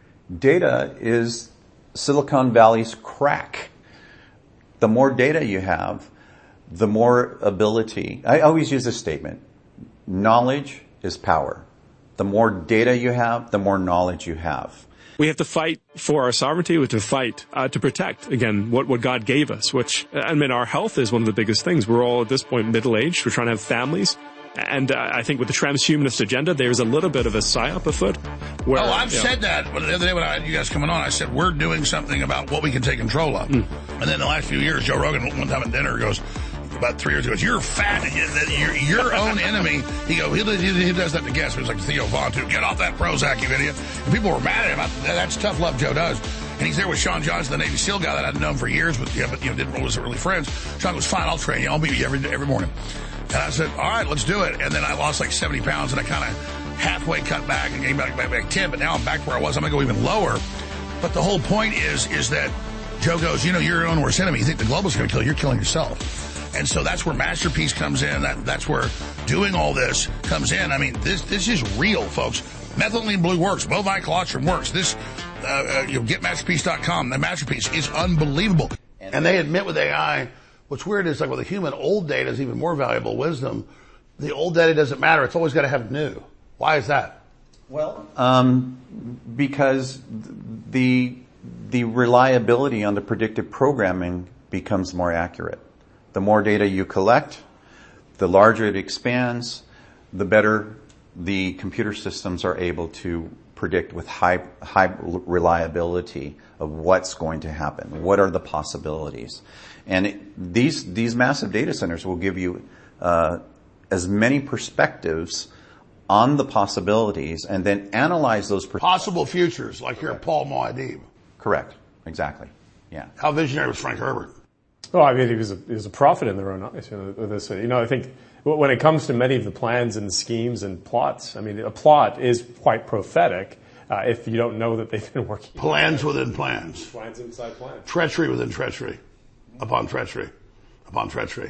is Silicon Valley's crack. The more data you have, the more ability. I always use this statement. Knowledge is power. The more data you have, the more knowledge you have. We have to fight for our sovereignty. We have to fight to protect, again, what God gave us, which, our health is one of the biggest things. We're all at this point middle-aged. We're trying to have families. And I think with the transhumanist agenda, there's a little bit of a psyop afoot. Where, I've said that. The other day when I had you guys coming on, I said, we're doing something about what we can take control of. And then the last few years, Joe Rogan, one time at dinner, goes, about 3 years ago, you're fat, you're your own enemy. He does that to guests. It was like Theo Vaughn, too. Get off that Prozac, you idiot. And people were mad at him. That's tough love Joe does. And he's there with Sean Johnson, the Navy SEAL guy that I'd known for years, but wasn't really friends. Sean goes, fine, I'll train you. I'll meet you every morning. And I said, all right, let's do it. And then I lost like 70 pounds, and I kind of halfway cut back and came back 10, but now I'm back where I was. I'm going to go even lower. But the whole point is that Joe goes, you're your own worst enemy. You think the globalists are going to kill you. You're killing yourself. And so that's where Masterpiece comes in. That's where doing all this comes in. I mean, this is real, folks. Methylene blue works. Bovine colostrum works. This, get Masterpiece.com. The Masterpiece is unbelievable. And they admit with AI, what's weird is like with a human, old data is even more valuable. Wisdom, the old data doesn't matter. It's always got to have new. Why is that? Well, because the reliability on the predictive programming becomes more accurate. The more data you collect, the larger it expands, the better the computer systems are able to predict with high reliability of what's going to happen. What are the possibilities? And these massive data centers will give you as many perspectives on the possibilities and then analyze those possible futures, like you're Paul Muad'Dib. Correct. Exactly. Yeah. How visionary was Frank Herbert? Well, I mean, he was a prophet in their own eyes. I think when it comes to many of the plans and schemes and plots, I mean, a plot is quite prophetic if you don't know that they've been working. Plans within plans. Plans inside plans. Treachery within treachery. Upon treachery. Upon treachery.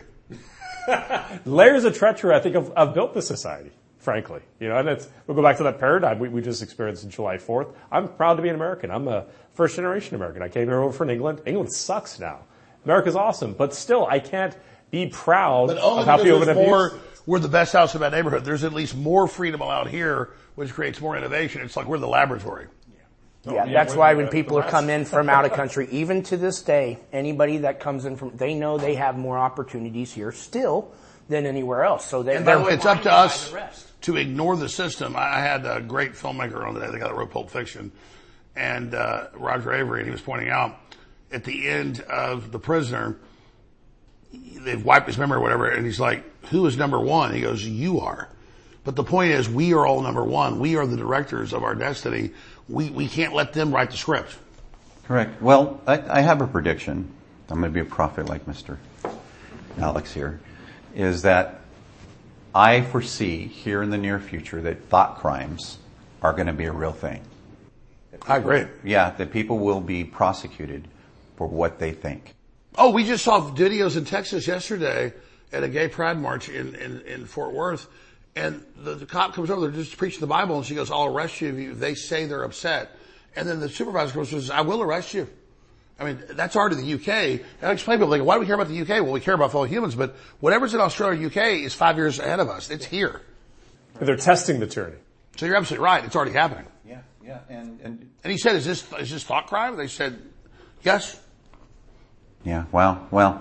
Layers of treachery, I think, have built the society, frankly. And we'll go back to that paradigm we just experienced on July 4th. I'm proud to be an American. I'm a first-generation American. I came here over from England. England sucks now. America's awesome, but still, I can't be proud of how people have abused. We're the best house in that neighborhood. There's at least more freedom allowed here, which creates more innovation. It's like we're the laboratory. Yeah, that's why when people are come in from out of country, even to this day, anybody that comes in from, they know they have more opportunities here still than anywhere else. So and by the way, it's up to us to ignore the system. I had a great filmmaker on today, the guy that wrote Pulp Fiction, and Roger Avery, and he was pointing out at the end of The Prisoner, they've wiped his memory or whatever, and he's like, who is number one? He goes, you are. But the point is, we are all number one. We are the directors of our destiny. We can't let them write the script. Correct. Well, I have a prediction. I'm going to be a prophet like Mr. Alex here, is that I foresee here in the near future that thought crimes are going to be a real thing. I agree. Yeah, that people will be prosecuted for what they think. Oh, we just saw videos in Texas yesterday at a gay pride march in Fort Worth. And the cop comes over, they're just preaching the Bible, and she goes, I'll arrest you if they say they're upset. And then the supervisor comes and says, I will arrest you. I mean, that's already the UK. And I explain to people, like, why do we care about the UK? Well, we care about fellow humans, but whatever's in Australia or UK is 5 years ahead of us. It's here. They're testing the tyranny. So you're absolutely right. It's already happening. Yeah. And he said, is this thought crime? They said, yes. Yeah, well,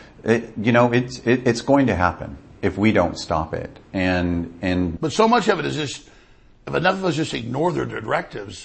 it's going to happen if we don't stop it. But so much of it is just, if enough of us just ignore their directives,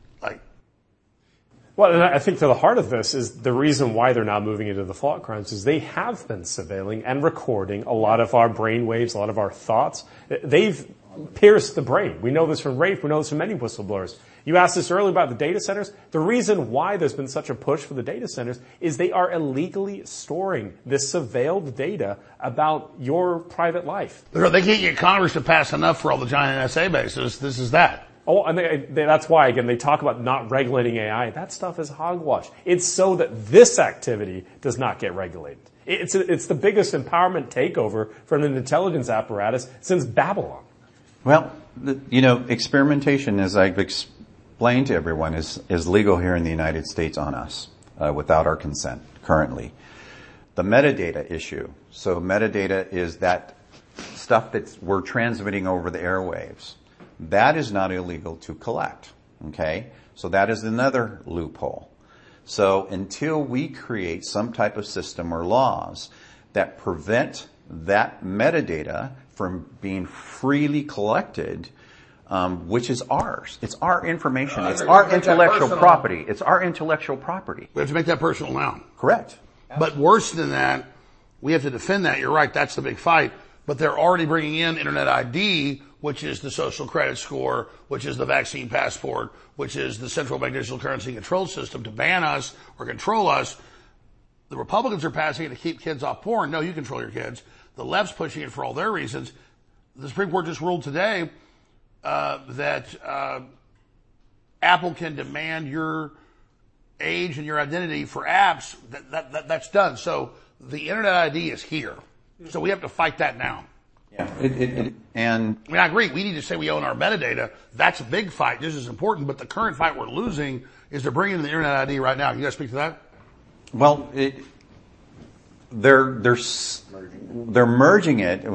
Well, and I think to the heart of this is the reason why they're now moving into the thought crimes is they have been surveilling and recording a lot of our brain waves, a lot of our thoughts. They've pierced the brain. We know this from Rafe. We know this from many whistleblowers. You asked this earlier about the data centers. The reason why there's been such a push for the data centers is they are illegally storing this surveilled data about your private life. They can't get Congress to pass enough for all the giant NSA bases. This is that. Oh, and that's why, again, they talk about not regulating AI. That stuff is hogwash. It's so that this activity does not get regulated. It's the biggest empowerment takeover from an intelligence apparatus since Babylon. Well, experimentation, as I've explained to everyone, is legal here in the United States on us without our consent currently. The metadata issue. So metadata is that stuff that we're transmitting over the airwaves. That is not illegal to collect. Okay? So that is another loophole. So until we create some type of system or laws that prevent that metadata from being freely collected, which is ours. It's our information. It's our intellectual property. It's our intellectual property. We have to make that personal now. Correct. But worse than that, we have to defend that. You're right. That's the big fight. But they're already bringing in Internet ID, which is the social credit score, which is the vaccine passport, which is the central bank digital currency control system to ban us or control us. The Republicans are passing it to keep kids off porn. No, you control your kids. The left's pushing it for all their reasons. The Supreme Court just ruled today that Apple can demand your age and your identity for apps. That's done. So the Internet ID is here. So we have to fight that now. Yeah. And I mean, I agree. We need to say we own our metadata. That's a big fight. This is important. But the current fight we're losing is they're bringing in the Internet ID right now. You guys speak to that? Well, they're merging it.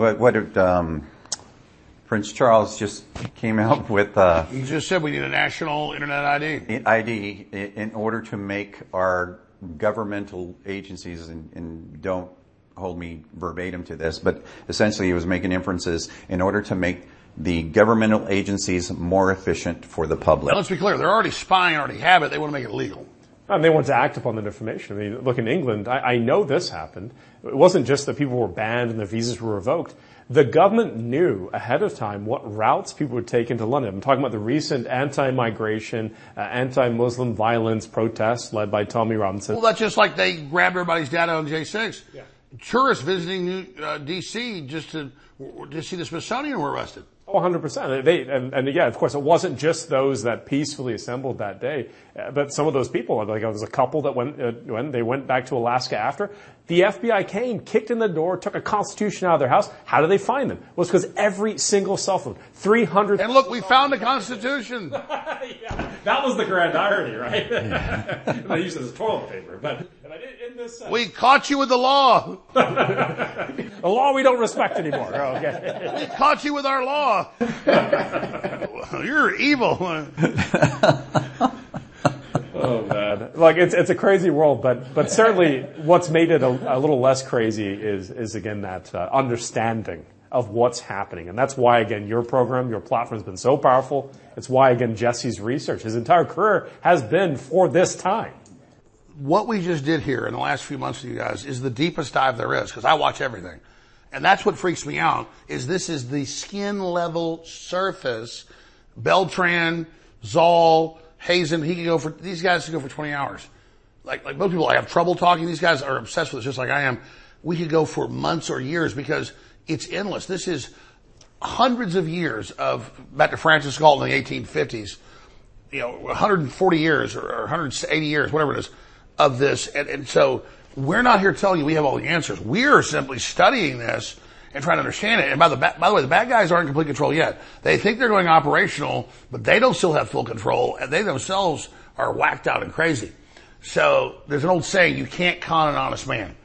Prince Charles just came out with. He just said we need a national Internet ID in order to make our governmental agencies and don't hold me verbatim to this, but essentially he was making inferences in order to make the governmental agencies more efficient for the public. Now, let's be clear. They're already spying, already have it. They want to make it legal. And they want to act upon that information. I mean, look, in England, I know this happened. It wasn't just that people were banned and their visas were revoked. The government knew ahead of time what routes people would take into London. I'm talking about the recent anti-migration, anti-Muslim violence protests led by Tommy Robinson. Well, that's just like they grabbed everybody's data on J6. Yeah. Tourists visiting D.C. just to see the Smithsonian were arrested. Oh, 100%. And yeah, of course, it wasn't just those that peacefully assembled that day, but some of those people, like there was a couple that went back to Alaska after. The FBI came, kicked in the door, took a Constitution out of their house. How did they find them? Well, it's because every single cell phone, 300. And look, we found the Constitution. Yeah, that was the grand irony, right? They used it as toilet paper, but in this sense, we caught you with the law. The law we don't respect anymore. Okay. We caught you with our law. You're evil. Oh man, like it's a crazy world, but certainly what's made it a little less crazy is again that understanding of what's happening, and that's why again your program, your platform has been so powerful. It's why again Jesse's research, his entire career has been for this time. What we just did here in the last few months with you guys is the deepest dive there is, because I watch everything, and that's what freaks me out. This is the skin level surface. Beltran, Zoll, Hazen, these guys could go for 20 hours. Like most people, I have trouble talking. These guys are obsessed with it just like I am. We could go for months or years because it's endless. This is hundreds of years of, back to Francis Galton in the 1850s, 140 years or 180 years, whatever it is, of this. And so we're not here telling you we have all the answers. We're simply studying this and trying to understand it. And by the way, the bad guys aren't in complete control yet. They think they're going operational, but they don't still have full control, and they themselves are whacked out and crazy. So there's an old saying, you can't con an honest man.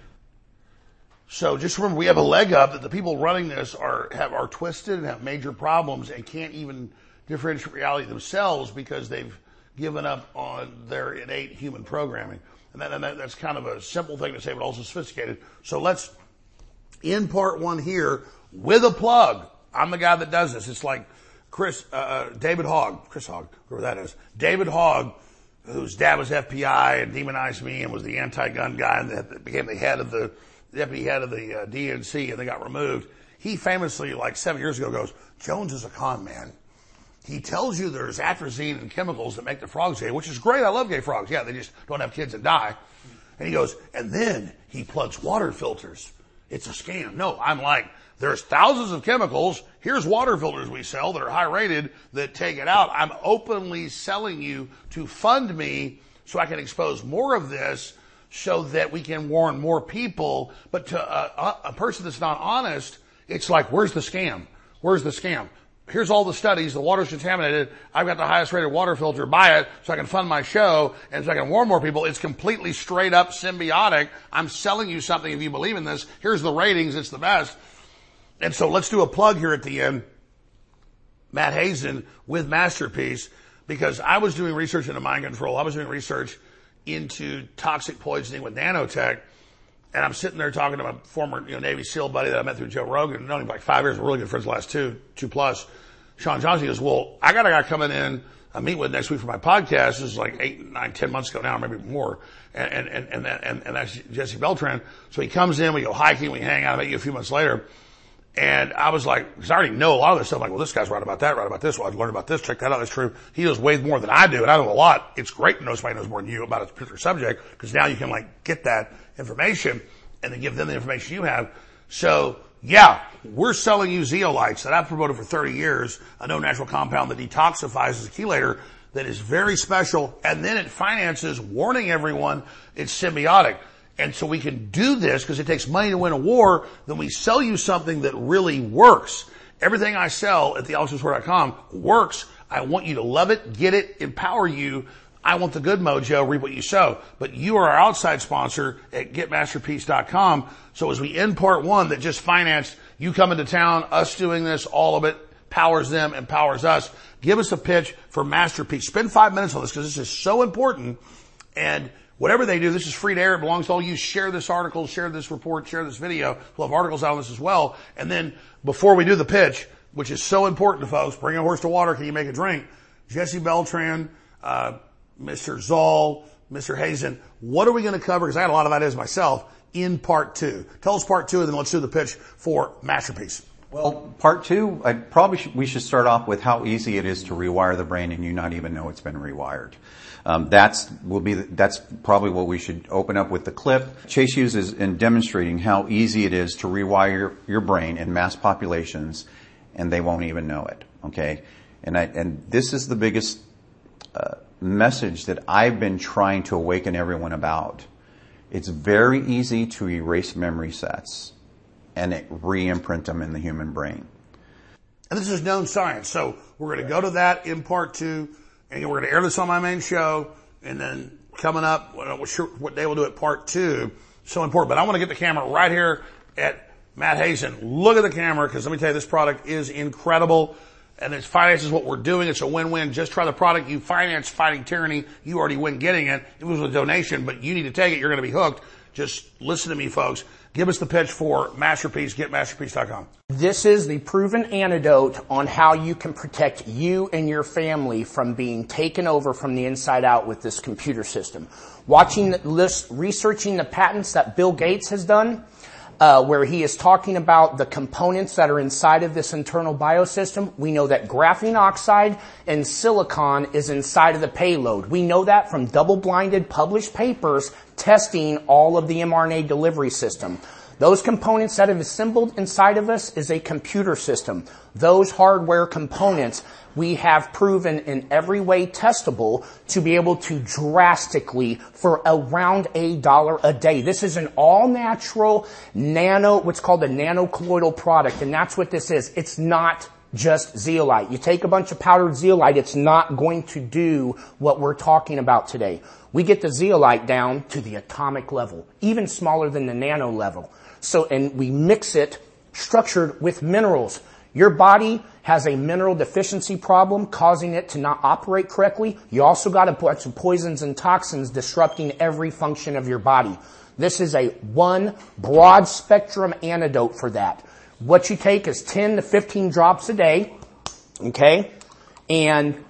So just remember, we have a leg up that the people running this are twisted and have major problems and can't even differentiate reality themselves because they've given up on their innate human programming. And that's kind of a simple thing to say, but also sophisticated. So let's end part one here with a plug. I'm the guy that does this. It's like David Hogg, Chris Hogg, whoever that is. David Hogg, whose dad was FBI and demonized me and was the anti-gun guy and that became the deputy head of the DNC, and they got removed. He famously, like 7 years ago, goes, Jones is a con man. He tells you there's atrazine and chemicals that make the frogs gay, which is great. I love gay frogs. Yeah, they just don't have kids and die. And he goes, and then he plugs water filters. It's a scam. No, I'm like, there's thousands of chemicals. Here's water filters we sell that are high rated that take it out. I'm openly selling you to fund me so I can expose more of this so that we can warn more people. But to a person that's not honest, it's like, where's the scam? Where's the scam? Here's all the studies. The water's contaminated. I've got the highest rated water filter. Buy it so I can fund my show and so I can warn more people. It's completely straight up symbiotic. I'm selling you something if you believe in this. Here's the ratings. It's the best. And so let's do a plug here at the end. Matt Hazen with Masterpiece, because I was doing research into mind control. I was doing research into toxic poisoning with nanotech. And I'm sitting there talking to my former Navy SEAL buddy that I met through Joe Rogan. Known him for like 5 years. We're really good friends the last two plus. Sean Johnson goes, well, I got a guy coming in I meet with next week for my podcast. This is like 8, 9, 10 months ago now, maybe more. And that's Jesse Beltran. So he comes in, we go hiking, we hang out. I met you a few months later. And I was like, because I already know a lot of this stuff. I'm like, well, this guy's right about that, right about this. Well, I've learned about this. Check that out. That's true. He knows way more than I do, and I know a lot. It's great to know somebody knows more than you about a particular subject, because now you can like get that information and then give them the information you have. So yeah, we're selling you zeolites that I've promoted for 30 years, a no natural compound that detoxifies as a chelator that is very special, and then it finances warning everyone it's symbiotic. And so we can do this because it takes money to win a war. Then we sell you something that really works. Everything I sell at thealexjonesword.com works. I want you to love it, get it, empower you. I want the good mojo, reap what you sow. But you are our outside sponsor at getmasterpiece.com. So as we end part one that just financed you coming to town, us doing this, all of it powers them, empowers us. Give us a pitch for Masterpiece. Spend 5 minutes on this because this is so important. And whatever they do, this is free to air. It belongs to all you. Share this article, share this report, share this video. We'll have articles out on this as well. And then before we do the pitch, which is so important to folks, bring a horse to water, can you make a drink? Jesse Beltran, Mr. Zoll, Mr. Hazen, what are we going to cover? Because I had a lot of ideas myself in part two. Tell us part two, and then let's do the pitch for Masterpiece. Well, part two, we should start off with how easy it is to rewire the brain and you not even know it's been rewired. That's probably what we should open up with the clip. Chase uses in demonstrating how easy it is to rewire your brain in mass populations, and they won't even know it. Okay, and this is the biggest message that I've been trying to awaken everyone about. It's very easy to erase memory sets and re-imprint them in the human brain. And this is known science, so we're going to go to that in part two. And we're going to air this on my main show, and then coming up, what day we'll do it, part two. So important. But I want to get the camera right here at Matt Hazen. Look at the camera, because let me tell you, this product is incredible. And its finance is what we're doing. It's a win-win. Just try the product. You finance fighting tyranny. You already win getting it. It was a donation, but you need to take it. You're going to be hooked. Just listen to me, folks. Give us the pitch for Masterpiece. GetMasterpiece.com. This is the proven antidote on how you can protect you and your family from being taken over from the inside out with this computer system. Watching the list, researching the patents that Bill Gates has done, where he is talking about the components that are inside of this internal biosystem. We know that graphene oxide and silicon is inside of the payload. We know that from double-blinded published papers testing all of the mRNA delivery system. Those components that have assembled inside of us is a computer system. Those hardware components we have proven in every way testable to be able to drastically, for around $1 a day. This is an all-natural what's called a nanocolloidal product, and that's what this is. It's not just zeolite. You take a bunch of powdered zeolite, it's not going to do what we're talking about today. We get the zeolite down to the atomic level, even smaller than the nano level. And we mix it structured with minerals. Your body has a mineral deficiency problem causing it to not operate correctly. You also got a bunch of poisons and toxins disrupting every function of your body. This is a one broad spectrum antidote for that. What you take is 10 to 15 drops a day, okay? And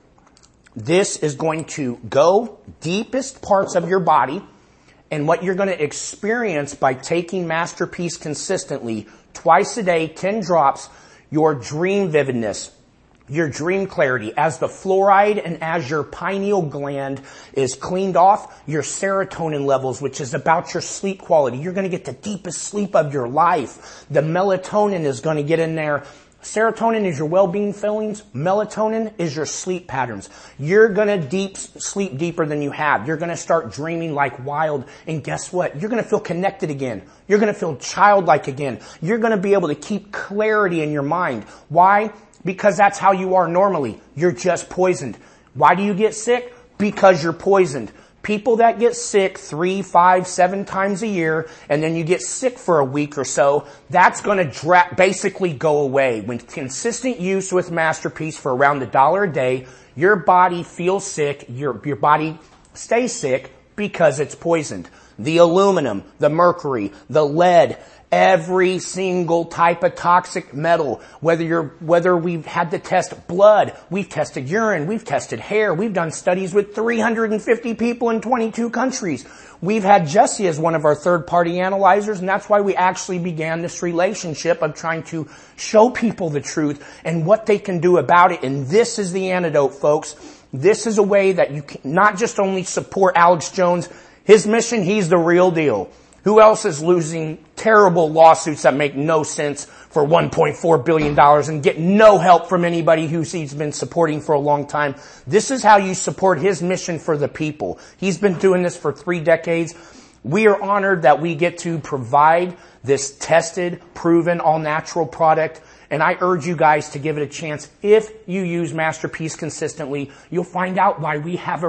this is going to go deepest parts of your body. And what you're going to experience by taking Masterpiece consistently, twice a day, 10 drops, your dream vividness, your dream clarity, as the fluoride and as your pineal gland is cleaned off, your serotonin levels, which is about your sleep quality. You're going to get the deepest sleep of your life. The melatonin is going to get in there. Serotonin is your well-being feelings. Melatonin is your sleep patterns. You're going to sleep deeper than you have. You're going to start dreaming like wild. And guess what? You're going to feel connected again. You're going to feel childlike again. You're going to be able to keep clarity in your mind. Why? Because that's how you are normally. You're just poisoned. Why do you get sick? Because you're poisoned. People that get sick 3, 5, 7 times a year, and then you get sick for a week or so, that's going to basically go away. When consistent use with Masterpiece for around $1 a day, your body feels sick, your body stays sick because it's poisoned. The aluminum, the mercury, the lead, every single type of toxic metal, whether we've had to test blood, we've tested urine, we've tested hair, we've done studies with 350 people in 22 countries. We've had Jesse as one of our third-party analyzers, and that's why we actually began this relationship of trying to show people the truth and what they can do about it. And this is the antidote, folks. This is a way that you can not just only support Alex Jones, his mission, he's the real deal. Who else is losing terrible lawsuits that make no sense for $1.4 billion and get no help from anybody who he's been supporting for a long time? This is how you support his mission for the people. He's been doing this for 3 decades. We are honored that we get to provide this tested, proven, all-natural product. And I urge you guys to give it a chance. If you use Masterpiece consistently, you'll find out why we have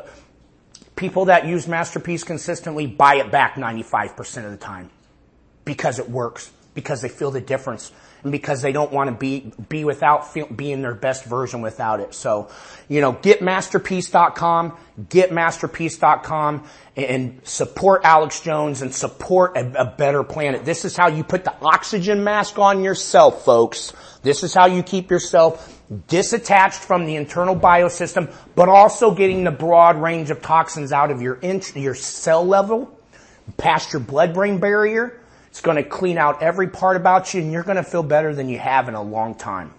people that use Masterpiece consistently buy it back 95% of the time. Because it works. Because they feel the difference. And because they don't want to be without being their best version without it. So, get Masterpiece.com. Get Masterpiece.com and support Alex Jones and support a better planet. This is how you put the oxygen mask on yourself, folks. This is how you keep yourself disattached from the internal biosystem, but also getting the broad range of toxins out of your cell level, past your blood-brain barrier. It's going to clean out every part about you, and you're going to feel better than you have in a long time.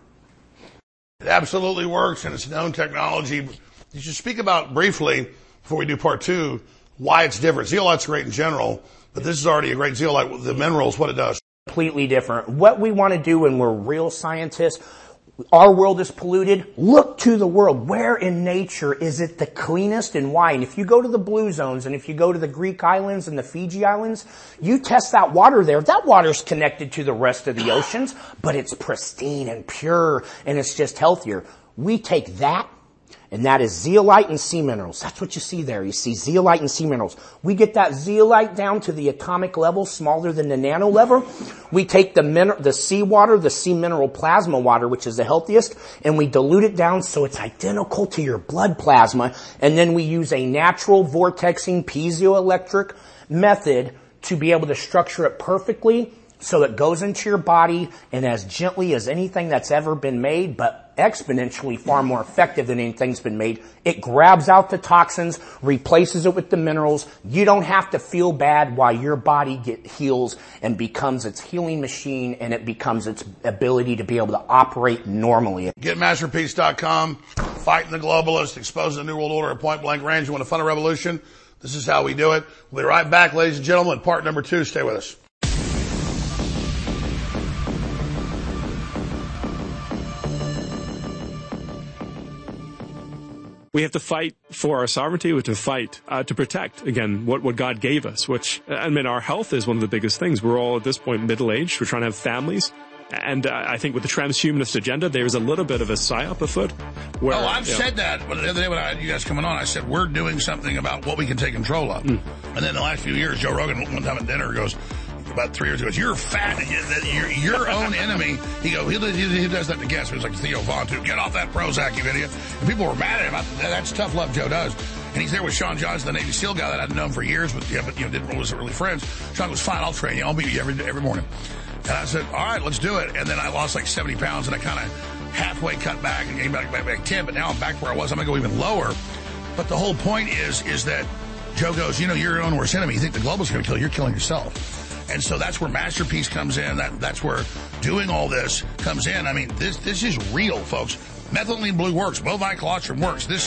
It absolutely works, and it's known technology. You should speak about briefly, before we do part 2, why it's different. Zeolite's great in general, but this is already a great zeolite with the minerals, what it does. Completely different. What we want to do when we're real scientists, our world is polluted. Look to the world. Where in nature is it the cleanest and why? And if you go to the blue zones and if you go to the Greek islands and the Fiji islands, you test that water there. That water's connected to the rest of the oceans, but it's pristine and pure and it's just healthier. We take that, and that is zeolite and sea minerals. That's what you see there. You see zeolite and sea minerals. We get that zeolite down to the atomic level, smaller than the nano level. We take the sea water, the sea mineral plasma water, which is the healthiest, and we dilute it down so it's identical to your blood plasma. And then we use a natural vortexing piezoelectric method to be able to structure it perfectly so it goes into your body and as gently as anything that's ever been made, but exponentially far more effective than anything's been made. It grabs out the toxins, replaces it with the minerals. You don't have to feel bad while your body heals and becomes its healing machine, and it becomes its ability to be able to operate normally. Get Masterpiece.com, fighting the globalists, exposing the New World Order at point blank range. You want to fund a revolution? This is how we do it. We'll be right back, ladies and gentlemen, part number 2. Stay with us. We have to fight for our sovereignty. We have to fight to protect, again, what God gave us, which, I mean, our health is one of the biggest things. We're all at this point middle-aged. We're trying to have families. And I think with the transhumanist agenda, there's a little bit of a psyop afoot. Where, I've said that. The other day when I had you guys coming on, I said, we're doing something about what we can take control of. And then the last few years, Joe Rogan, one time at dinner, goes, about 3 years ago, you're fat, you're your own enemy. He does that to guests. It was like Theo Vaughn, too. Get off that Prozac, you idiot. And people were mad at him. That's tough love Joe does. And he's there with Sean Johnson, the Navy SEAL guy that I'd known for years, but wasn't really friends. Sean goes, fine, I'll train you. I'll beat you every morning. And I said, all right, let's do it. And then I lost like 70 pounds, and I kind of halfway cut back and came back 10, but now I'm back where I was. I'm going to go even lower. But the whole point is that Joe goes, you're your own worst enemy. You think the globalists are going to kill you. You're killing yourself. And so that's where Masterpiece comes in. That's where doing all this comes in. I mean, this is real, folks. Methylene blue works. Bovine colostrum works. This,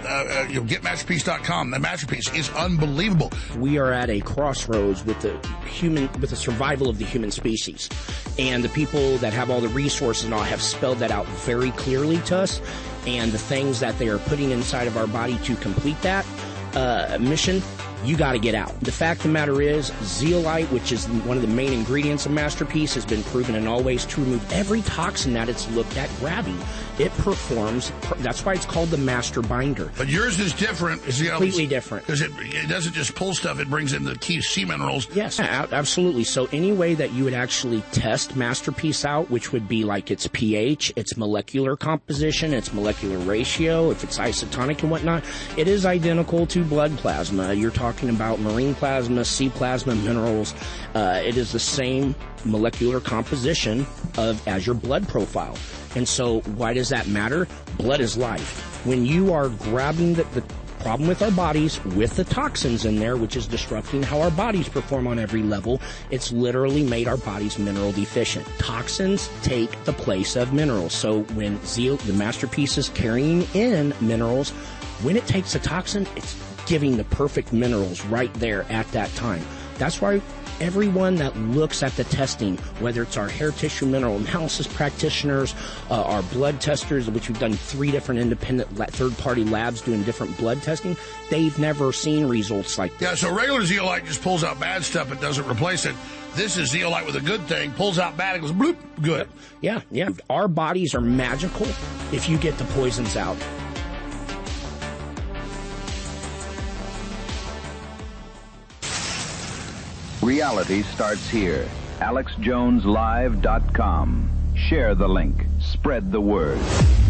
get Masterpiece.com. The Masterpiece is unbelievable. We are at a crossroads with the survival of the human species. And the people that have all the resources and all have spelled that out very clearly to us. And the things that they are putting inside of our body to complete that mission, you got to get out. The fact of the matter is, zeolite, which is one of the main ingredients of Masterpiece, has been proven in all ways to remove every toxin that it's looked at grabbing. It performs, that's why it's called the master binder. But yours is different. It's completely different. Because it doesn't just pull stuff, it brings in the key sea minerals. Yes, absolutely. So any way that you would actually test Masterpiece out, which would be like its pH, its molecular composition, its molecular ratio, if it's isotonic and whatnot, it is identical to blood plasma. You're talking about marine plasma, sea plasma, minerals. It is the same molecular composition as your blood profile. And so why does that matter? Blood is life. When you are grabbing the problem with our bodies, with the toxins in there, which is disrupting how our bodies perform on every level, it's literally made our bodies mineral deficient. Toxins take the place of minerals. So when the Masterpiece is carrying in minerals, when it takes a toxin, it's giving the perfect minerals right there at that time. That's why everyone that looks at the testing, whether it's our hair tissue mineral analysis practitioners, our blood testers, which we've done 3 different independent third-party labs doing different blood testing, they've never seen results like this. Yeah, so regular zeolite just pulls out bad stuff. It doesn't replace it. This is zeolite with a good thing. Pulls out bad. It goes bloop. Good. Yeah. Our bodies are magical if you get the poisons out. Reality starts here. AlexJonesLive.com. Share the link. Spread the word.